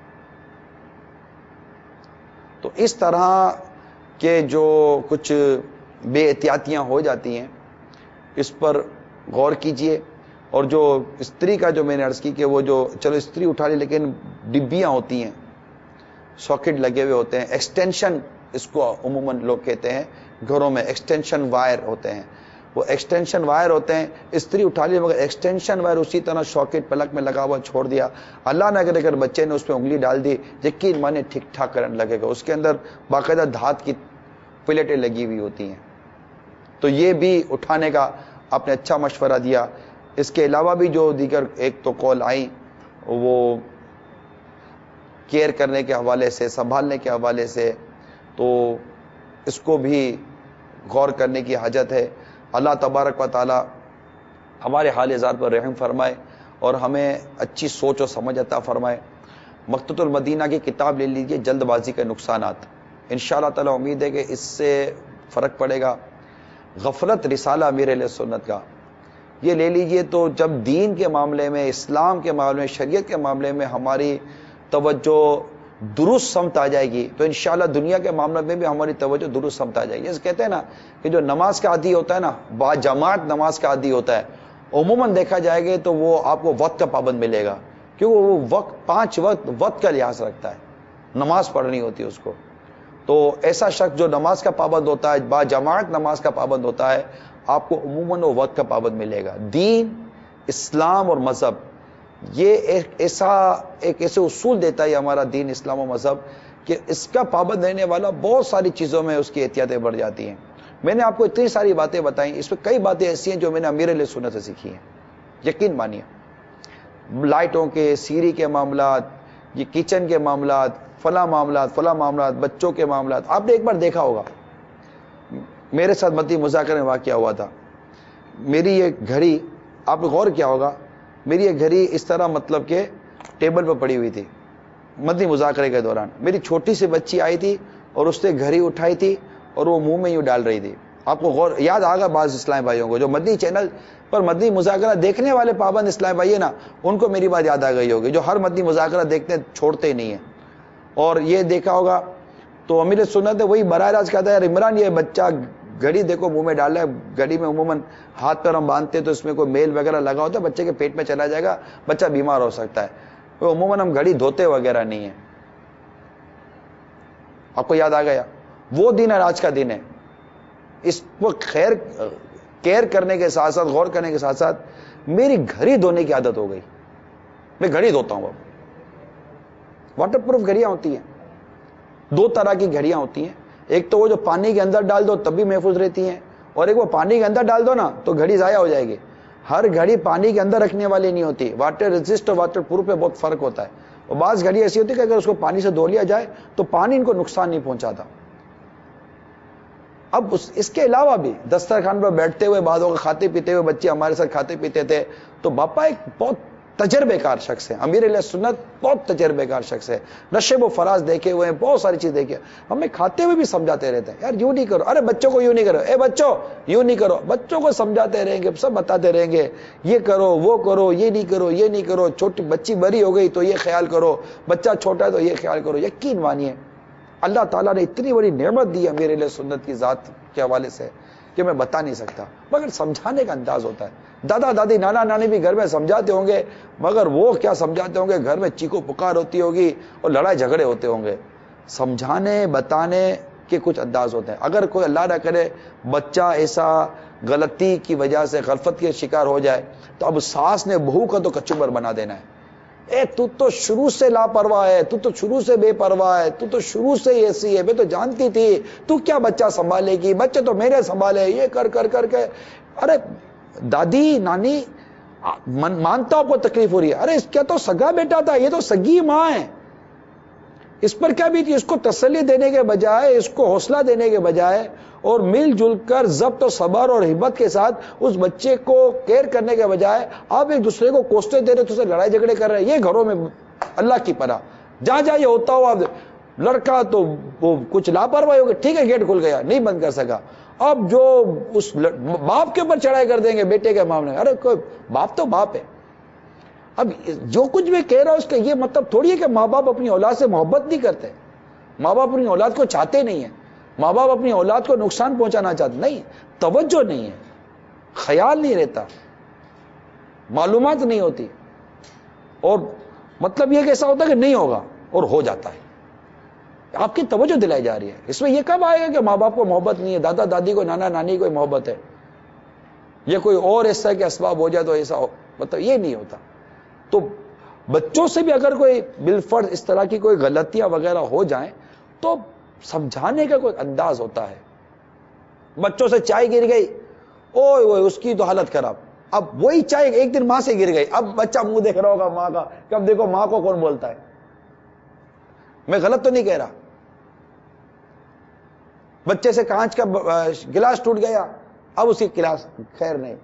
تو اس طرح کے جو کچھ بے احتیاطیاں ہو جاتی ہیں اس پر غور کیجئے. اور جو استری کا جو میں نے عرض کی کہ وہ جو چلو استری اٹھا لی لیکن ڈبیاں ہوتی ہیں, ساکٹ لگے ہوئے ہوتے ہیں, ایکسٹینشن اس کو عموماً لوگ کہتے ہیں گھروں میں, ایکسٹینشن وائر ہوتے ہیں, وہ ایکسٹینشن وائر ہوتے ہیں. استری اٹھا لی مگر ایکسٹینشن وائر اسی طرح شاکٹ پلک میں لگا ہوا چھوڑ دیا. اللہ نے اگر اگر بچے نے اس پہ انگلی ڈال دی, یقین مانے ٹھیک ٹھاک کرنے لگے گا. اس کے اندر باقاعدہ دھات کی پلیٹیں لگی ہوئی ہوتی ہیں. تو یہ بھی اٹھانے کا آپ نے اچھا مشورہ دیا. اس کے علاوہ بھی جو دیگر ایک تو قول آئیں وہ کیئر کرنے کے حوالے سے, سنبھالنے کے حوالے سے, تو اس کو بھی غور کرنے کی حاجت ہے. اللہ تبارک و تعالی ہمارے حال ذات پر رحم فرمائے اور ہمیں اچھی سوچ و سمجھ عطا فرمائے. مقتۃ المدینہ کی کتاب لے لیجئے, جلد بازی کے نقصانات. انشاءاللہ تعالی امید ہے کہ اس سے فرق پڑے گا. غفلت رسالہ امیر اہل سنت کا یہ لے لیجئے. تو جب دین کے معاملے میں, اسلام کے معاملے میں, شریعت کے معاملے میں ہماری توجہ درست سمت آ جائے گی تو انشاءاللہ دنیا کے معاملے میں بھی ہماری توجہ درست سمت آ جائے گی. جیسے کہتے ہیں نا کہ جو نماز کا عادی ہوتا ہے نا, با جماعت نماز کا عادی ہوتا ہے, عموماً دیکھا جائے گا تو وہ آپ کو وقت کا پابند ملے گا, کیونکہ وہ وقت پانچ وقت وقت کا لحاظ رکھتا ہے, نماز پڑھنی ہوتی ہے اس کو. تو ایسا شخص جو نماز کا پابند ہوتا ہے, با جماعت نماز کا پابند ہوتا ہے, آپ کو عموماً وہ وقت کا پابند ملے گا. دین, اسلام اور مذہب یہ ایک ایسا ایک ایسے اصول دیتا ہے ہمارا دین, اسلام و مذہب, کہ اس کا پابند رہنے والا بہت ساری چیزوں میں اس کی احتیاطیں بڑھ جاتی ہیں. میں نے آپ کو اتنی ساری باتیں بتائیں, اس میں کئی باتیں ایسی ہیں جو میں نے امیر اہل سنت سے سیکھی ہیں, یقین مانیے. لائٹوں کے, سیری کے معاملات, یہ کچن کے معاملات, فلاں معاملات فلاں معاملات, بچوں کے معاملات. آپ نے ایک بار دیکھا ہوگا میرے ساتھ مدنی مذاکرے میں واقعہ ہوا تھا. میری یہ گھڑی, آپ نے غور کیا ہوگا, میری یہ گھڑی اس طرح مطلب کہ ٹیبل پہ پڑی ہوئی تھی مدنی مذاکرے کے دوران. میری چھوٹی سی بچی آئی تھی اور اس نے گھڑی اٹھائی تھی اور وہ منہ میں یوں ڈال رہی تھی. آپ کو غور یاد آگا بعض اسلامی بھائیوں کو جو مدنی چینل پر مدنی مذاکرہ دیکھنے والے پابند اسلامی بھائی ہیں نا, ان کو میری بات یاد آ گئی ہوگی, جو ہر مدنی مذاکرہ دیکھتے ہیں چھوڑتے ہی نہیں ہیں. اور یہ دیکھا ہوگا تو امیر سنت وہی براہ راست کہتا ہے, عمران یہ بچہ گھڑی دیکھو منہ میں ڈالا ہے. گھڑی میں عموماً ہاتھ پیر ہم باندھتے تو اس میں کوئی میل وغیرہ لگا ہوتا ہے, بچے کے پیٹ میں چلا جائے گا, بچہ بیمار ہو سکتا ہے. تو عموماً ہم گھڑی دھوتے وغیرہ نہیں ہیں. آپ کو یاد آ گیا, وہ دن ہے آج کا دن ہے. اس کو خیر کیئر کرنے کے ساتھ ساتھ, غور کرنے کے ساتھ ساتھ میری گھڑی دھونے کی عادت ہو گئی. میں گھڑی دھوتا ہوں. اب واٹر پروف گھڑیاں ہوتی ہیں, دو طرح کی گھڑیاں ہوتی ہیں. ایک تو وہ جو پانی کے اندر ڈال دو تب بھی محفوظ رہتی ہیں, اور ایک وہ پانی کے اندر ڈال دو نا تو گھڑی ضائع ہو جائے گی. ہر گھڑی پانی کے اندر رکھنے والی نہیں ہوتی. واٹر ریزسٹ اور واٹر پروف میں بہت فرق ہوتا ہے. اور بعض گھڑی ایسی ہوتی ہے کہ اگر اس کو پانی سے دھو لیا جائے تو پانی ان کو نقصان نہیں پہنچاتا. اب اس, اس کے علاوہ بھی دسترخوان پر بیٹھتے ہوئے, بعضوں کا کھاتے پیتے ہوئے, بچے ہمارے ساتھ کھاتے پیتے تھے, تو باپا ایک بہت تجربے کار شخص ہے. امیر اہل سنت بہت تجربے کار شخص ہے, نشیب و فراز دیکھے ہوئے ہیں, بہت ساری چیز دیکھے. ہمیں کھاتے ہوئے بھی سمجھاتے رہتے ہیں, یار یوں نہیں کرو, ارے بچوں کو یوں نہیں کرو, اے بچوں یوں نہیں کرو. بچوں کو سمجھاتے رہیں گے, سب بتاتے رہیں گے, یہ کرو وہ کرو, یہ نہیں کرو یہ نہیں کرو. چھوٹی بچی بڑی ہو گئی تو یہ خیال کرو, بچہ چھوٹا ہے تو یہ خیال کرو. یقین مانیے اللہ تعالیٰ نے اتنی بڑی نعمت دی امیر اہل سنت کی ذات کے حوالے سے کہ میں بتا نہیں سکتا, مگر سمجھانے کا انداز ہوتا ہے. دادا دادی نانا نانی بھی گھر میں سمجھاتے ہوں گے, مگر وہ کیا سمجھاتے ہوں گے, گھر میں چیخو پکار ہوتی ہوگی اور لڑائی جھگڑے ہوتے ہوں گے. سمجھانے بتانے کے کچھ انداز ہوتے ہیں. اگر کوئی اللہ نہ کرے بچہ ایسا غلطی کی وجہ سے غفلت کے شکار ہو جائے تو اب ساس نے بہو کا تو کچمبر بنا دینا ہے. اے تو تو شروع سے لاپرواہ ہے, تو تو شروع سے بے پرواہ ہے, تو تو شروع سے ایسی ہے, میں تو جانتی تھی تو کیا بچہ سنبھالے گی, بچے تو میرے سنبھالے, یہ کر کر کر کے. ارے دادی نانی مانتا آپ کو تکلیف ہو رہی ہے, ارے اس کا تو سگا بیٹا تھا, یہ تو سگی ماں ہے, اس پر کیا بھی تھی. اس کو تسلی دینے کے بجائے, اس کو حوصلہ دینے کے بجائے اور مل جل کر ضبط و صبر اور ہمت کے ساتھ اس بچے کو کیئر کرنے کے بجائے آپ ایک دوسرے کو کوستے دے رہے, تو اسے لڑائی جھگڑے کر رہے ہیں. یہ گھروں میں اللہ کی پناہ جہاں جہاں یہ ہوتا ہوا, لڑکا تو وہ کچھ لاپرواہی ہو گئی, ٹھیک ہے گیٹ کھل گیا, نہیں بند کر سکا, اب جو اس باپ کے اوپر چڑھائی کر دیں گے بیٹے کے معاملے میں. ارے کوئی باپ تو باپ ہے. اب جو کچھ بھی کہہ رہا ہے اس کا یہ مطلب تھوڑی ہے کہ ماں باپ اپنی اولاد سے محبت نہیں کرتے, ماں باپ اپنی اولاد کو چاہتے نہیں ہیں, ماں باپ اپنی اولاد کو نقصان پہنچانا چاہتے نہیں, توجہ نہیں ہے, خیال نہیں رہتا, معلومات نہیں ہوتی, اور مطلب یہ کیسا ہوتا ہے کہ نہیں ہوگا اور ہو جاتا ہے. آپ کی توجہ دلائی جا رہی ہے. اس میں یہ کب آئے گا کہ ماں باپ کو محبت نہیں ہے, دادا دادی کو, نانا نانی کو محبت ہے, یہ کوئی اور ایسا ہے کہ اسباب ہو جائے تو ایسا ہو, مطلب یہ نہیں ہوتا. تو بچوں سے بھی اگر کوئی بالفرض اس طرح کی کوئی غلطیاں وغیرہ ہو جائیں تو سمجھانے کا کوئی انداز ہوتا ہے. بچوں سے چائے گر گئی, اوئے اوئے اس کی تو حالت خراب, اب وہی چائے ایک دن ماں سے گر گئی, اب بچہ منہ دیکھ رہا ہوگا ماں کا کہ اب دیکھو ماں کو کون بولتا ہے. میں غلط تو نہیں کہہ رہا. بچے سے کانچ کا گلاس ٹوٹ گیا, اب اس کی گلاس خیر نہیں.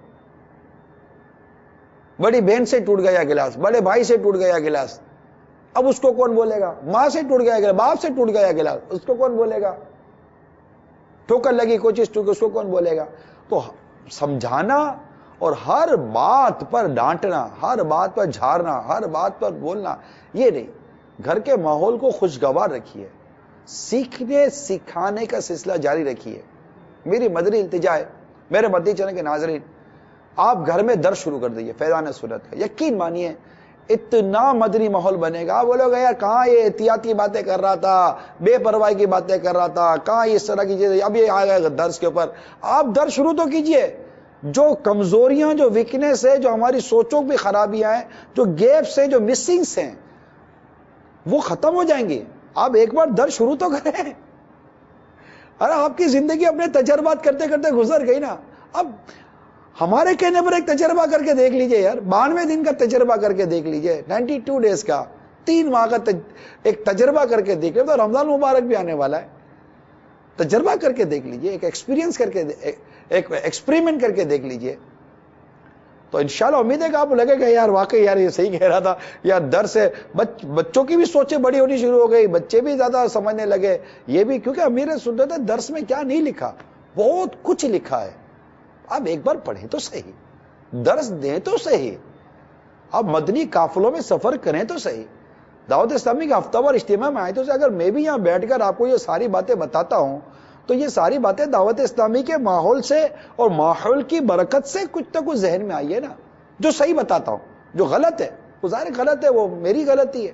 بڑی بہن سے ٹوٹ گیا گلاس, بڑے بھائی سے ٹوٹ گیا گلاس, اب اس کو کون بولے گا. ماں سے ٹوٹ گیا گلاس, باپ سے ٹوٹ گیا گلاس, اس کو کون بولے گا. ٹھوکر لگی کوئی چیز ٹوٹ, اس کو کون بولے گا. تو سمجھانا اور ہر بات پر ڈانٹنا, ہر بات پر جھاڑنا, ہر بات پر بولنا, یہ نہیں. گھر کے ماحول کو خوشگوار رکھیے, سیکھنے سکھانے کا سلسلہ جاری رکھیے. میری مدنی التجا ہے, میرے مدنی چینل کے ناظرین, آپ گھر میں درس شروع کر دیجئے فیضان سنت کا. یقین مانیے اتنا مدنی ماحول بنے گا. آپ بولو گے یار کہاں یہ احتیاطی باتیں کر رہا تھا, بے پرواہی کی باتیں کر رہا تھا, کہاں اس طرح کی چیزیں, اب یہ آ گیا درس کے اوپر. آپ درس شروع تو کیجئے. جو کمزوریاں, جو ویکنیس ہے, جو ہماری سوچوں کی خرابیاں ہیں, جو گیپس ہیں, جو مسنگس ہیں, وہ ختم ہو جائیں گے. آپ ایک بار درس شروع تو کریں. ارے آپ کی زندگی اپنے تجربات کرتے کرتے گزر گئی نا. اب ہمارے کہنے پر ایک تجربہ کر کے دیکھ لیجئے یار, بانوے دن کا تجربہ کر کے دیکھ لیجئے, نائنٹی ٹو ڈیز کا, تین ماہ کا تج... ایک تجربہ کر کے دیکھ لیجئے. تو رمضان مبارک بھی آنے والا ہے, تجربہ کر کے دیکھ لیجئے, ایک ایکسپیرینس کر کے, ایک ایکسپریمنٹ کر کے دیکھ لیجئے. تو انشاءاللہ امید ہے کہ آپ لگے گا یار واقعی یار یہ صحیح کہہ رہا تھا, یار در سے بچ, بچوں کی بھی سوچیں بڑی ہونی شروع ہو گئی, بچے بھی زیادہ سمجھنے لگے. یہ بھی کیونکہ امیر سنت ہے, درس میں کیا نہیں لکھا, بہت کچھ لکھا ہے. آپ ایک بار پڑھیں تو صحیح, درس دیں تو صحیح, آپ مدنی قافلوں میں سفر کریں تو صحیح. دعوت اسلامی کے ہفتہ وار اجتماع میں آئے تو اگر میں بھی یہاں بیٹھ کر آپ کو یہ ساری باتیں بتاتا ہوں تو یہ ساری باتیں دعوت اسلامی کے ماحول سے اور ماحول کی برکت سے کچھ نہ کچھ ذہن میں آئی ہے نا. جو صحیح بتاتا ہوں, جو غلط ہے وہ ظاہر غلط ہے, وہ میری غلطی ہے.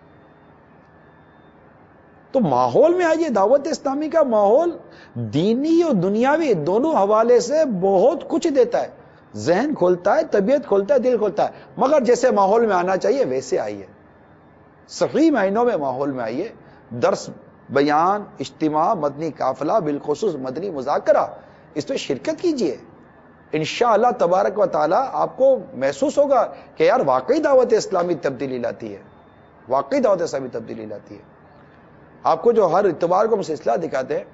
تو ماحول میں آئیے. دعوت اسلامی کا ماحول دینی اور دنیاوی دونوں حوالے سے بہت کچھ دیتا ہے, ذہن کھولتا ہے, طبیعت کھولتا ہے, دل کھولتا ہے. مگر جیسے ماحول میں آنا چاہیے ویسے آئیے, صحیح معنوں میں ماحول میں آئیے. درس, بیان, اجتماع, مدنی قافلہ, بالخصوص مدنی مذاکرہ, اس میں شرکت کیجیے. انشاءاللہ تبارک و تعالی آپ کو محسوس ہوگا کہ یار واقعی دعوت اسلامی تبدیلی لاتی ہے, واقعی دعوت اسلامی تبدیلی لاتی ہے. آپ کو جو ہر اتوار کو ہم سلسلہ دکھاتے ہیں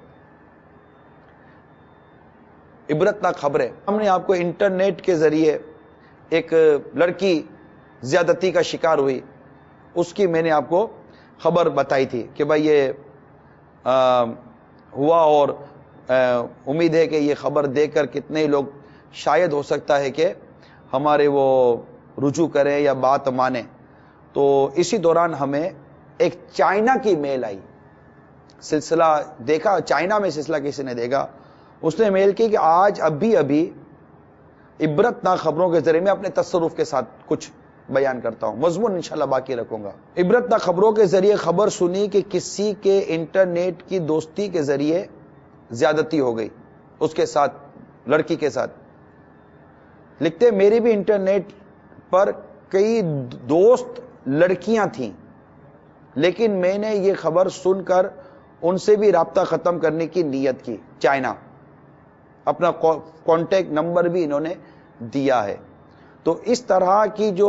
عبرتناک خبریں, ہم نے آپ کو انٹرنیٹ کے ذریعے ایک لڑکی زیادتی کا شکار ہوئی, اس کی میں نے آپ کو خبر بتائی تھی کہ بھائی یہ آ, ہوا, اور آ, امید ہے کہ یہ خبر دے کر کتنے لوگ شاید ہو سکتا ہے کہ ہمارے وہ رجوع کریں یا بات مانیں. تو اسی دوران ہمیں ایک چائنا کی میل آئی, سلسلہ دیکھا چائنا میں, سلسلہ کسی نے دیکھا, اس نے میل کی کہ آج ابھی ابھی عبرتناک خبروں کے ذریعے میں اپنے تصرف کے ساتھ کچھ بیان کرتا ہوں, مضمون انشاءاللہ باقی رکھوں گا. عبرتناک خبروں کے ذریعے خبر سنی کہ کسی کے انٹرنیٹ کی دوستی کے ذریعے زیادتی ہو گئی, اس کے ساتھ لڑکی کے ساتھ. لکھتے میری بھی انٹرنیٹ پر کئی دوست لڑکیاں تھیں، لیکن میں نے یہ خبر سن کر ان سے بھی رابطہ ختم کرنے کی نیت کی. چائنا، اپنا کانٹیکٹ نمبر بھی انہوں نے دیا ہے. تو اس طرح کی جو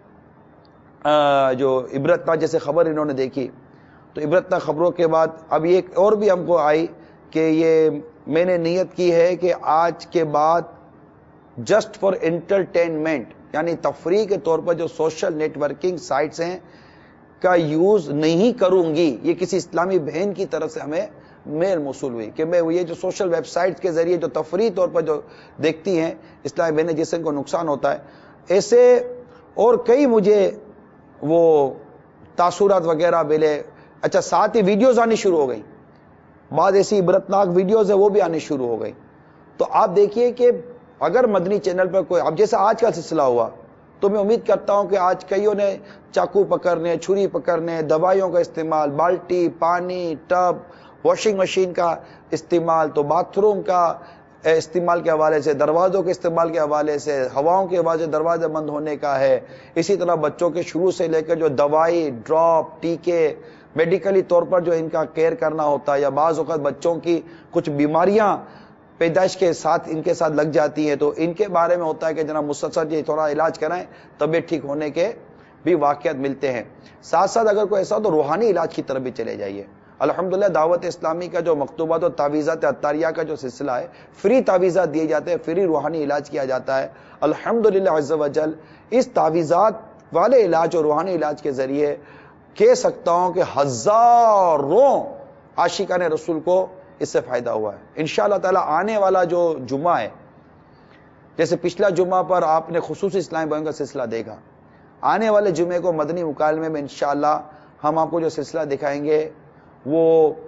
جو عبرتناک جیسے خبر انہوں نے دیکھی، تو عبرتناک خبروں کے بعد اب ایک اور بھی ہم کو آئی کہ یہ میں نے نیت کی ہے کہ آج کے بعد جسٹ فار انٹرٹینمنٹ، یعنی تفریح کے طور پر جو سوشل نیٹ ورکنگ سائٹس ہیں کا یوز نہیں کروں گی. یہ کسی اسلامی بہن کی طرف سے ہمیں میل موصول ہوئی کہ میں یہ جو سوشل ویب سائٹس کے ذریعے جو تفریح طور پر جو دیکھتی ہیں اسلامی بہنیں جس سے ان کو نقصان ہوتا ہے، ایسے اور کئی مجھے وہ تاثرات وغیرہ ملے. اچھا، ساتھ ہی ویڈیوز آنی شروع ہو گئی، بعض ایسی عبرتناک ویڈیوز ہیں وہ بھی آنی شروع ہو گئی. تو آپ دیکھیے کہ اگر مدنی چینل پر کوئی، اب جیسے آج کا سلسلہ ہوا، تو میں امید کرتا ہوں کہ آج کئیوں نے چاقو پکڑنے، چھری پکڑنے، دوائیوں کا استعمال، بالٹی، پانی، ٹب، واشنگ مشین کا استعمال، تو باتھ روم کا استعمال کے حوالے سے، دروازوں کے استعمال کے حوالے سے، ہواؤں کے حوالے سے دروازے بند ہونے کا ہے. اسی طرح بچوں کے شروع سے لے کر جو دوائی، ڈراپ، ٹیکے، میڈیکلی طور پر جو ان کا کیئر کرنا ہوتا ہے، یا بعض اوقات بچوں کی کچھ بیماریاں پیدائش کے ساتھ ان کے ساتھ لگ جاتی ہیں، تو ان کے بارے میں ہوتا ہے کہ جناب مسلسل یہ تھوڑا علاج کرائیں، طبیعت ٹھیک ہونے کے بھی واقعات ملتے ہیں. ساتھ ساتھ اگر کوئی ایسا ہو تو روحانی علاج کی طرف بھی چلے جائیے. الحمدللہ دعوت اسلامی کا جو مکتوبات و تعویذات عطاریہ کا جو سلسلہ ہے، فری تعویذات دیے جاتے ہیں، فری روحانی علاج کیا جاتا ہے. الحمدللہ عز و جل اس تعویذات والے علاج اور روحانی علاج کے ذریعے کہہ سکتا ہوں کہ ہزاروں عاشقان رسول کو اس سے فائدہ ہوا ہے. انشاءاللہ تعالی آنے والا جو جمعہ ہے، جیسے پچھلا جمعہ پر آپ نے خصوصی اسلامی بہنوں کا سلسلہ دیکھا، آنے والے جمعے کو مدنی مکالمے میں انشاءاللہ ہم آپ کو جو سلسلہ دکھائیں گے وہ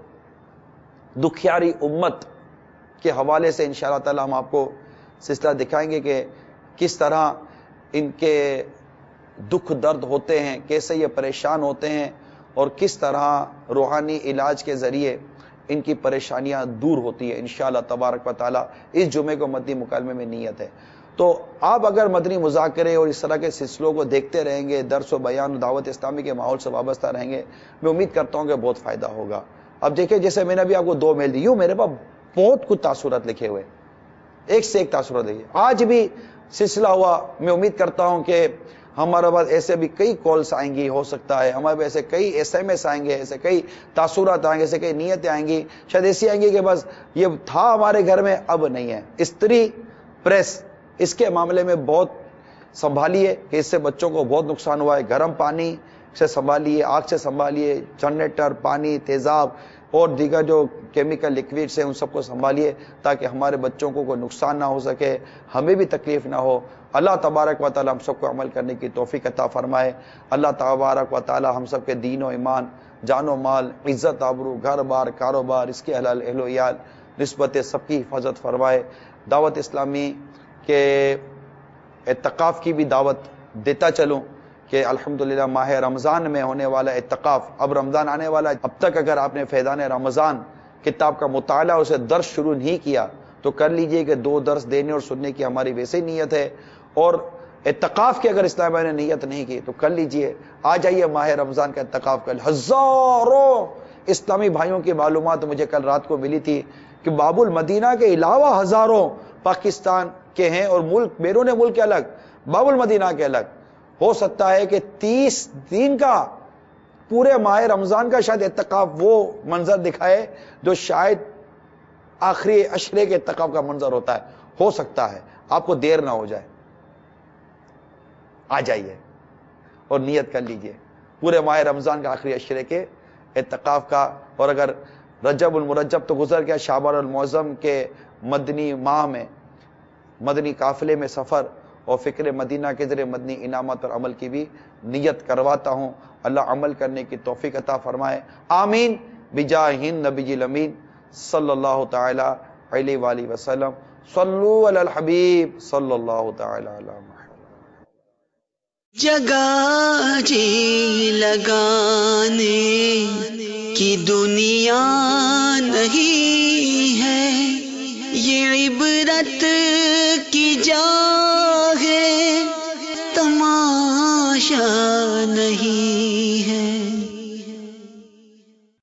دکھیاری امت کے حوالے سے انشاءاللہ تعالی ہم آپ کو سلسلہ دکھائیں گے کہ کس طرح ان کے دکھ درد ہوتے ہیں، کیسے یہ پریشان ہوتے ہیں، اور کس طرح روحانی علاج کے ذریعے ان کی پریشانیاں دور ہوتی ہیں. انشاءاللہ تبارک و تعالی اس جمعے کو مدنی مکالمے میں نیت ہے. تو آپ اگر مدنی مذاکرے اور اس طرح کے سلسلوں کو دیکھتے رہیں گے، درس و بیان دعوت اسلامی کے ماحول سے وابستہ رہیں گے، میں امید کرتا ہوں کہ بہت فائدہ ہوگا. اب دیکھیں، جیسے میں نے بھی آپ کو دو میل دی، یوں میرے پاس بہت کچھ تاثرات لکھے ہوئے، ایک سے ایک تاثرات دیکھیے. آج بھی سلسلہ ہوا، میں امید کرتا ہوں کہ ہمارے پاس ایسے بھی کئی کالس آئیں گی، ہو سکتا ہے ہمارے پاس ایسے کئی ایس ایم ایس آئیں گے، ایسے کئی تاثرات آئیں گے، ایسے کئی نیتیں آئیں گی، شاید ایسی آئیں گی کہ بس یہ تھا ہمارے گھر میں اب نہیں ہے. استری پریس اس کے معاملے میں بہت سنبھالیے کہ اس سے بچوں کو بہت نقصان ہوا ہے. گرم پانی سے سنبھالیے، آگ سے سنبھالیے، جنریٹر، پانی، تیزاب اور دیگر جو کیمیکل لیکوڈس ہیں ان سب کو سنبھالیے تاکہ ہمارے بچوں کو کوئی نقصان نہ ہو سکے، ہمیں بھی تکلیف نہ ہو. اللہ تبارک و تعالی ہم سب کو عمل کرنے کی توفیق عطا فرمائے. اللہ تبارک و تعالی ہم سب کے دین و ایمان، جان و مال، عزت آبرو، گھر بار، کاروبار، اس کے حلال اہل و عیال، نسبت سب کی حفاظت فرمائے. دعوت اسلامی کے اعتکاف کی بھی دعوت دیتا چلوں کہ الحمدللہ ماہ رمضان میں ہونے والا اعتکاف، اب رمضان آنے والا، اب تک اگر آپ نے فیضان رمضان کتاب کا مطالعہ اسے درس شروع نہیں کیا تو کر لیجئے کہ دو درس دینے اور سننے کی ہماری ویسے ہی نیت ہے، اور اعتکاف کی اگر اسلام نے نیت نہیں کی تو کر لیجئے. آ جائیے ماہ رمضان کا اعتکاف کر. ہزاروں اسلامی بھائیوں کی معلومات مجھے کل رات کو ملی تھی کہ باب المدینہ کے علاوہ ہزاروں پاکستان کے ہیں اور ملک بیرون ملک کے الگ، باب المدینہ کے الگ. ہو سکتا ہے کہ تیس دن کا پورے ماہ رمضان کا شاید اعتکاف وہ منظر دکھائے جو شاید آخری عشرے کے اعتکاف کا منظر ہوتا ہے. ہو سکتا ہے آپ کو دیر نہ ہو جائے، آ جائیے اور نیت کر لیجئے پورے ماہ رمضان کا آخری عشرے کے اعتکاف کا. اور اگر رجب المرجب تو گزر گیا، شعبان المعظم کے مدنی ماہ میں مدنی قافلے میں سفر اور فکر مدینہ کے ذریعے مدنی انعامات پر عمل کی بھی نیت کرواتا ہوں. اللہ عمل کرنے کی توفیق عطا فرمائے. آمین بجاہ نبی الامین صلی اللہ تعالی علیہ وآلہ وسلم. صلو علی الحبیب صلی اللہ تعالی علی محمد. جگہ جی لگانے کی دنیا نہیں ہے، یہ عبرت गिनत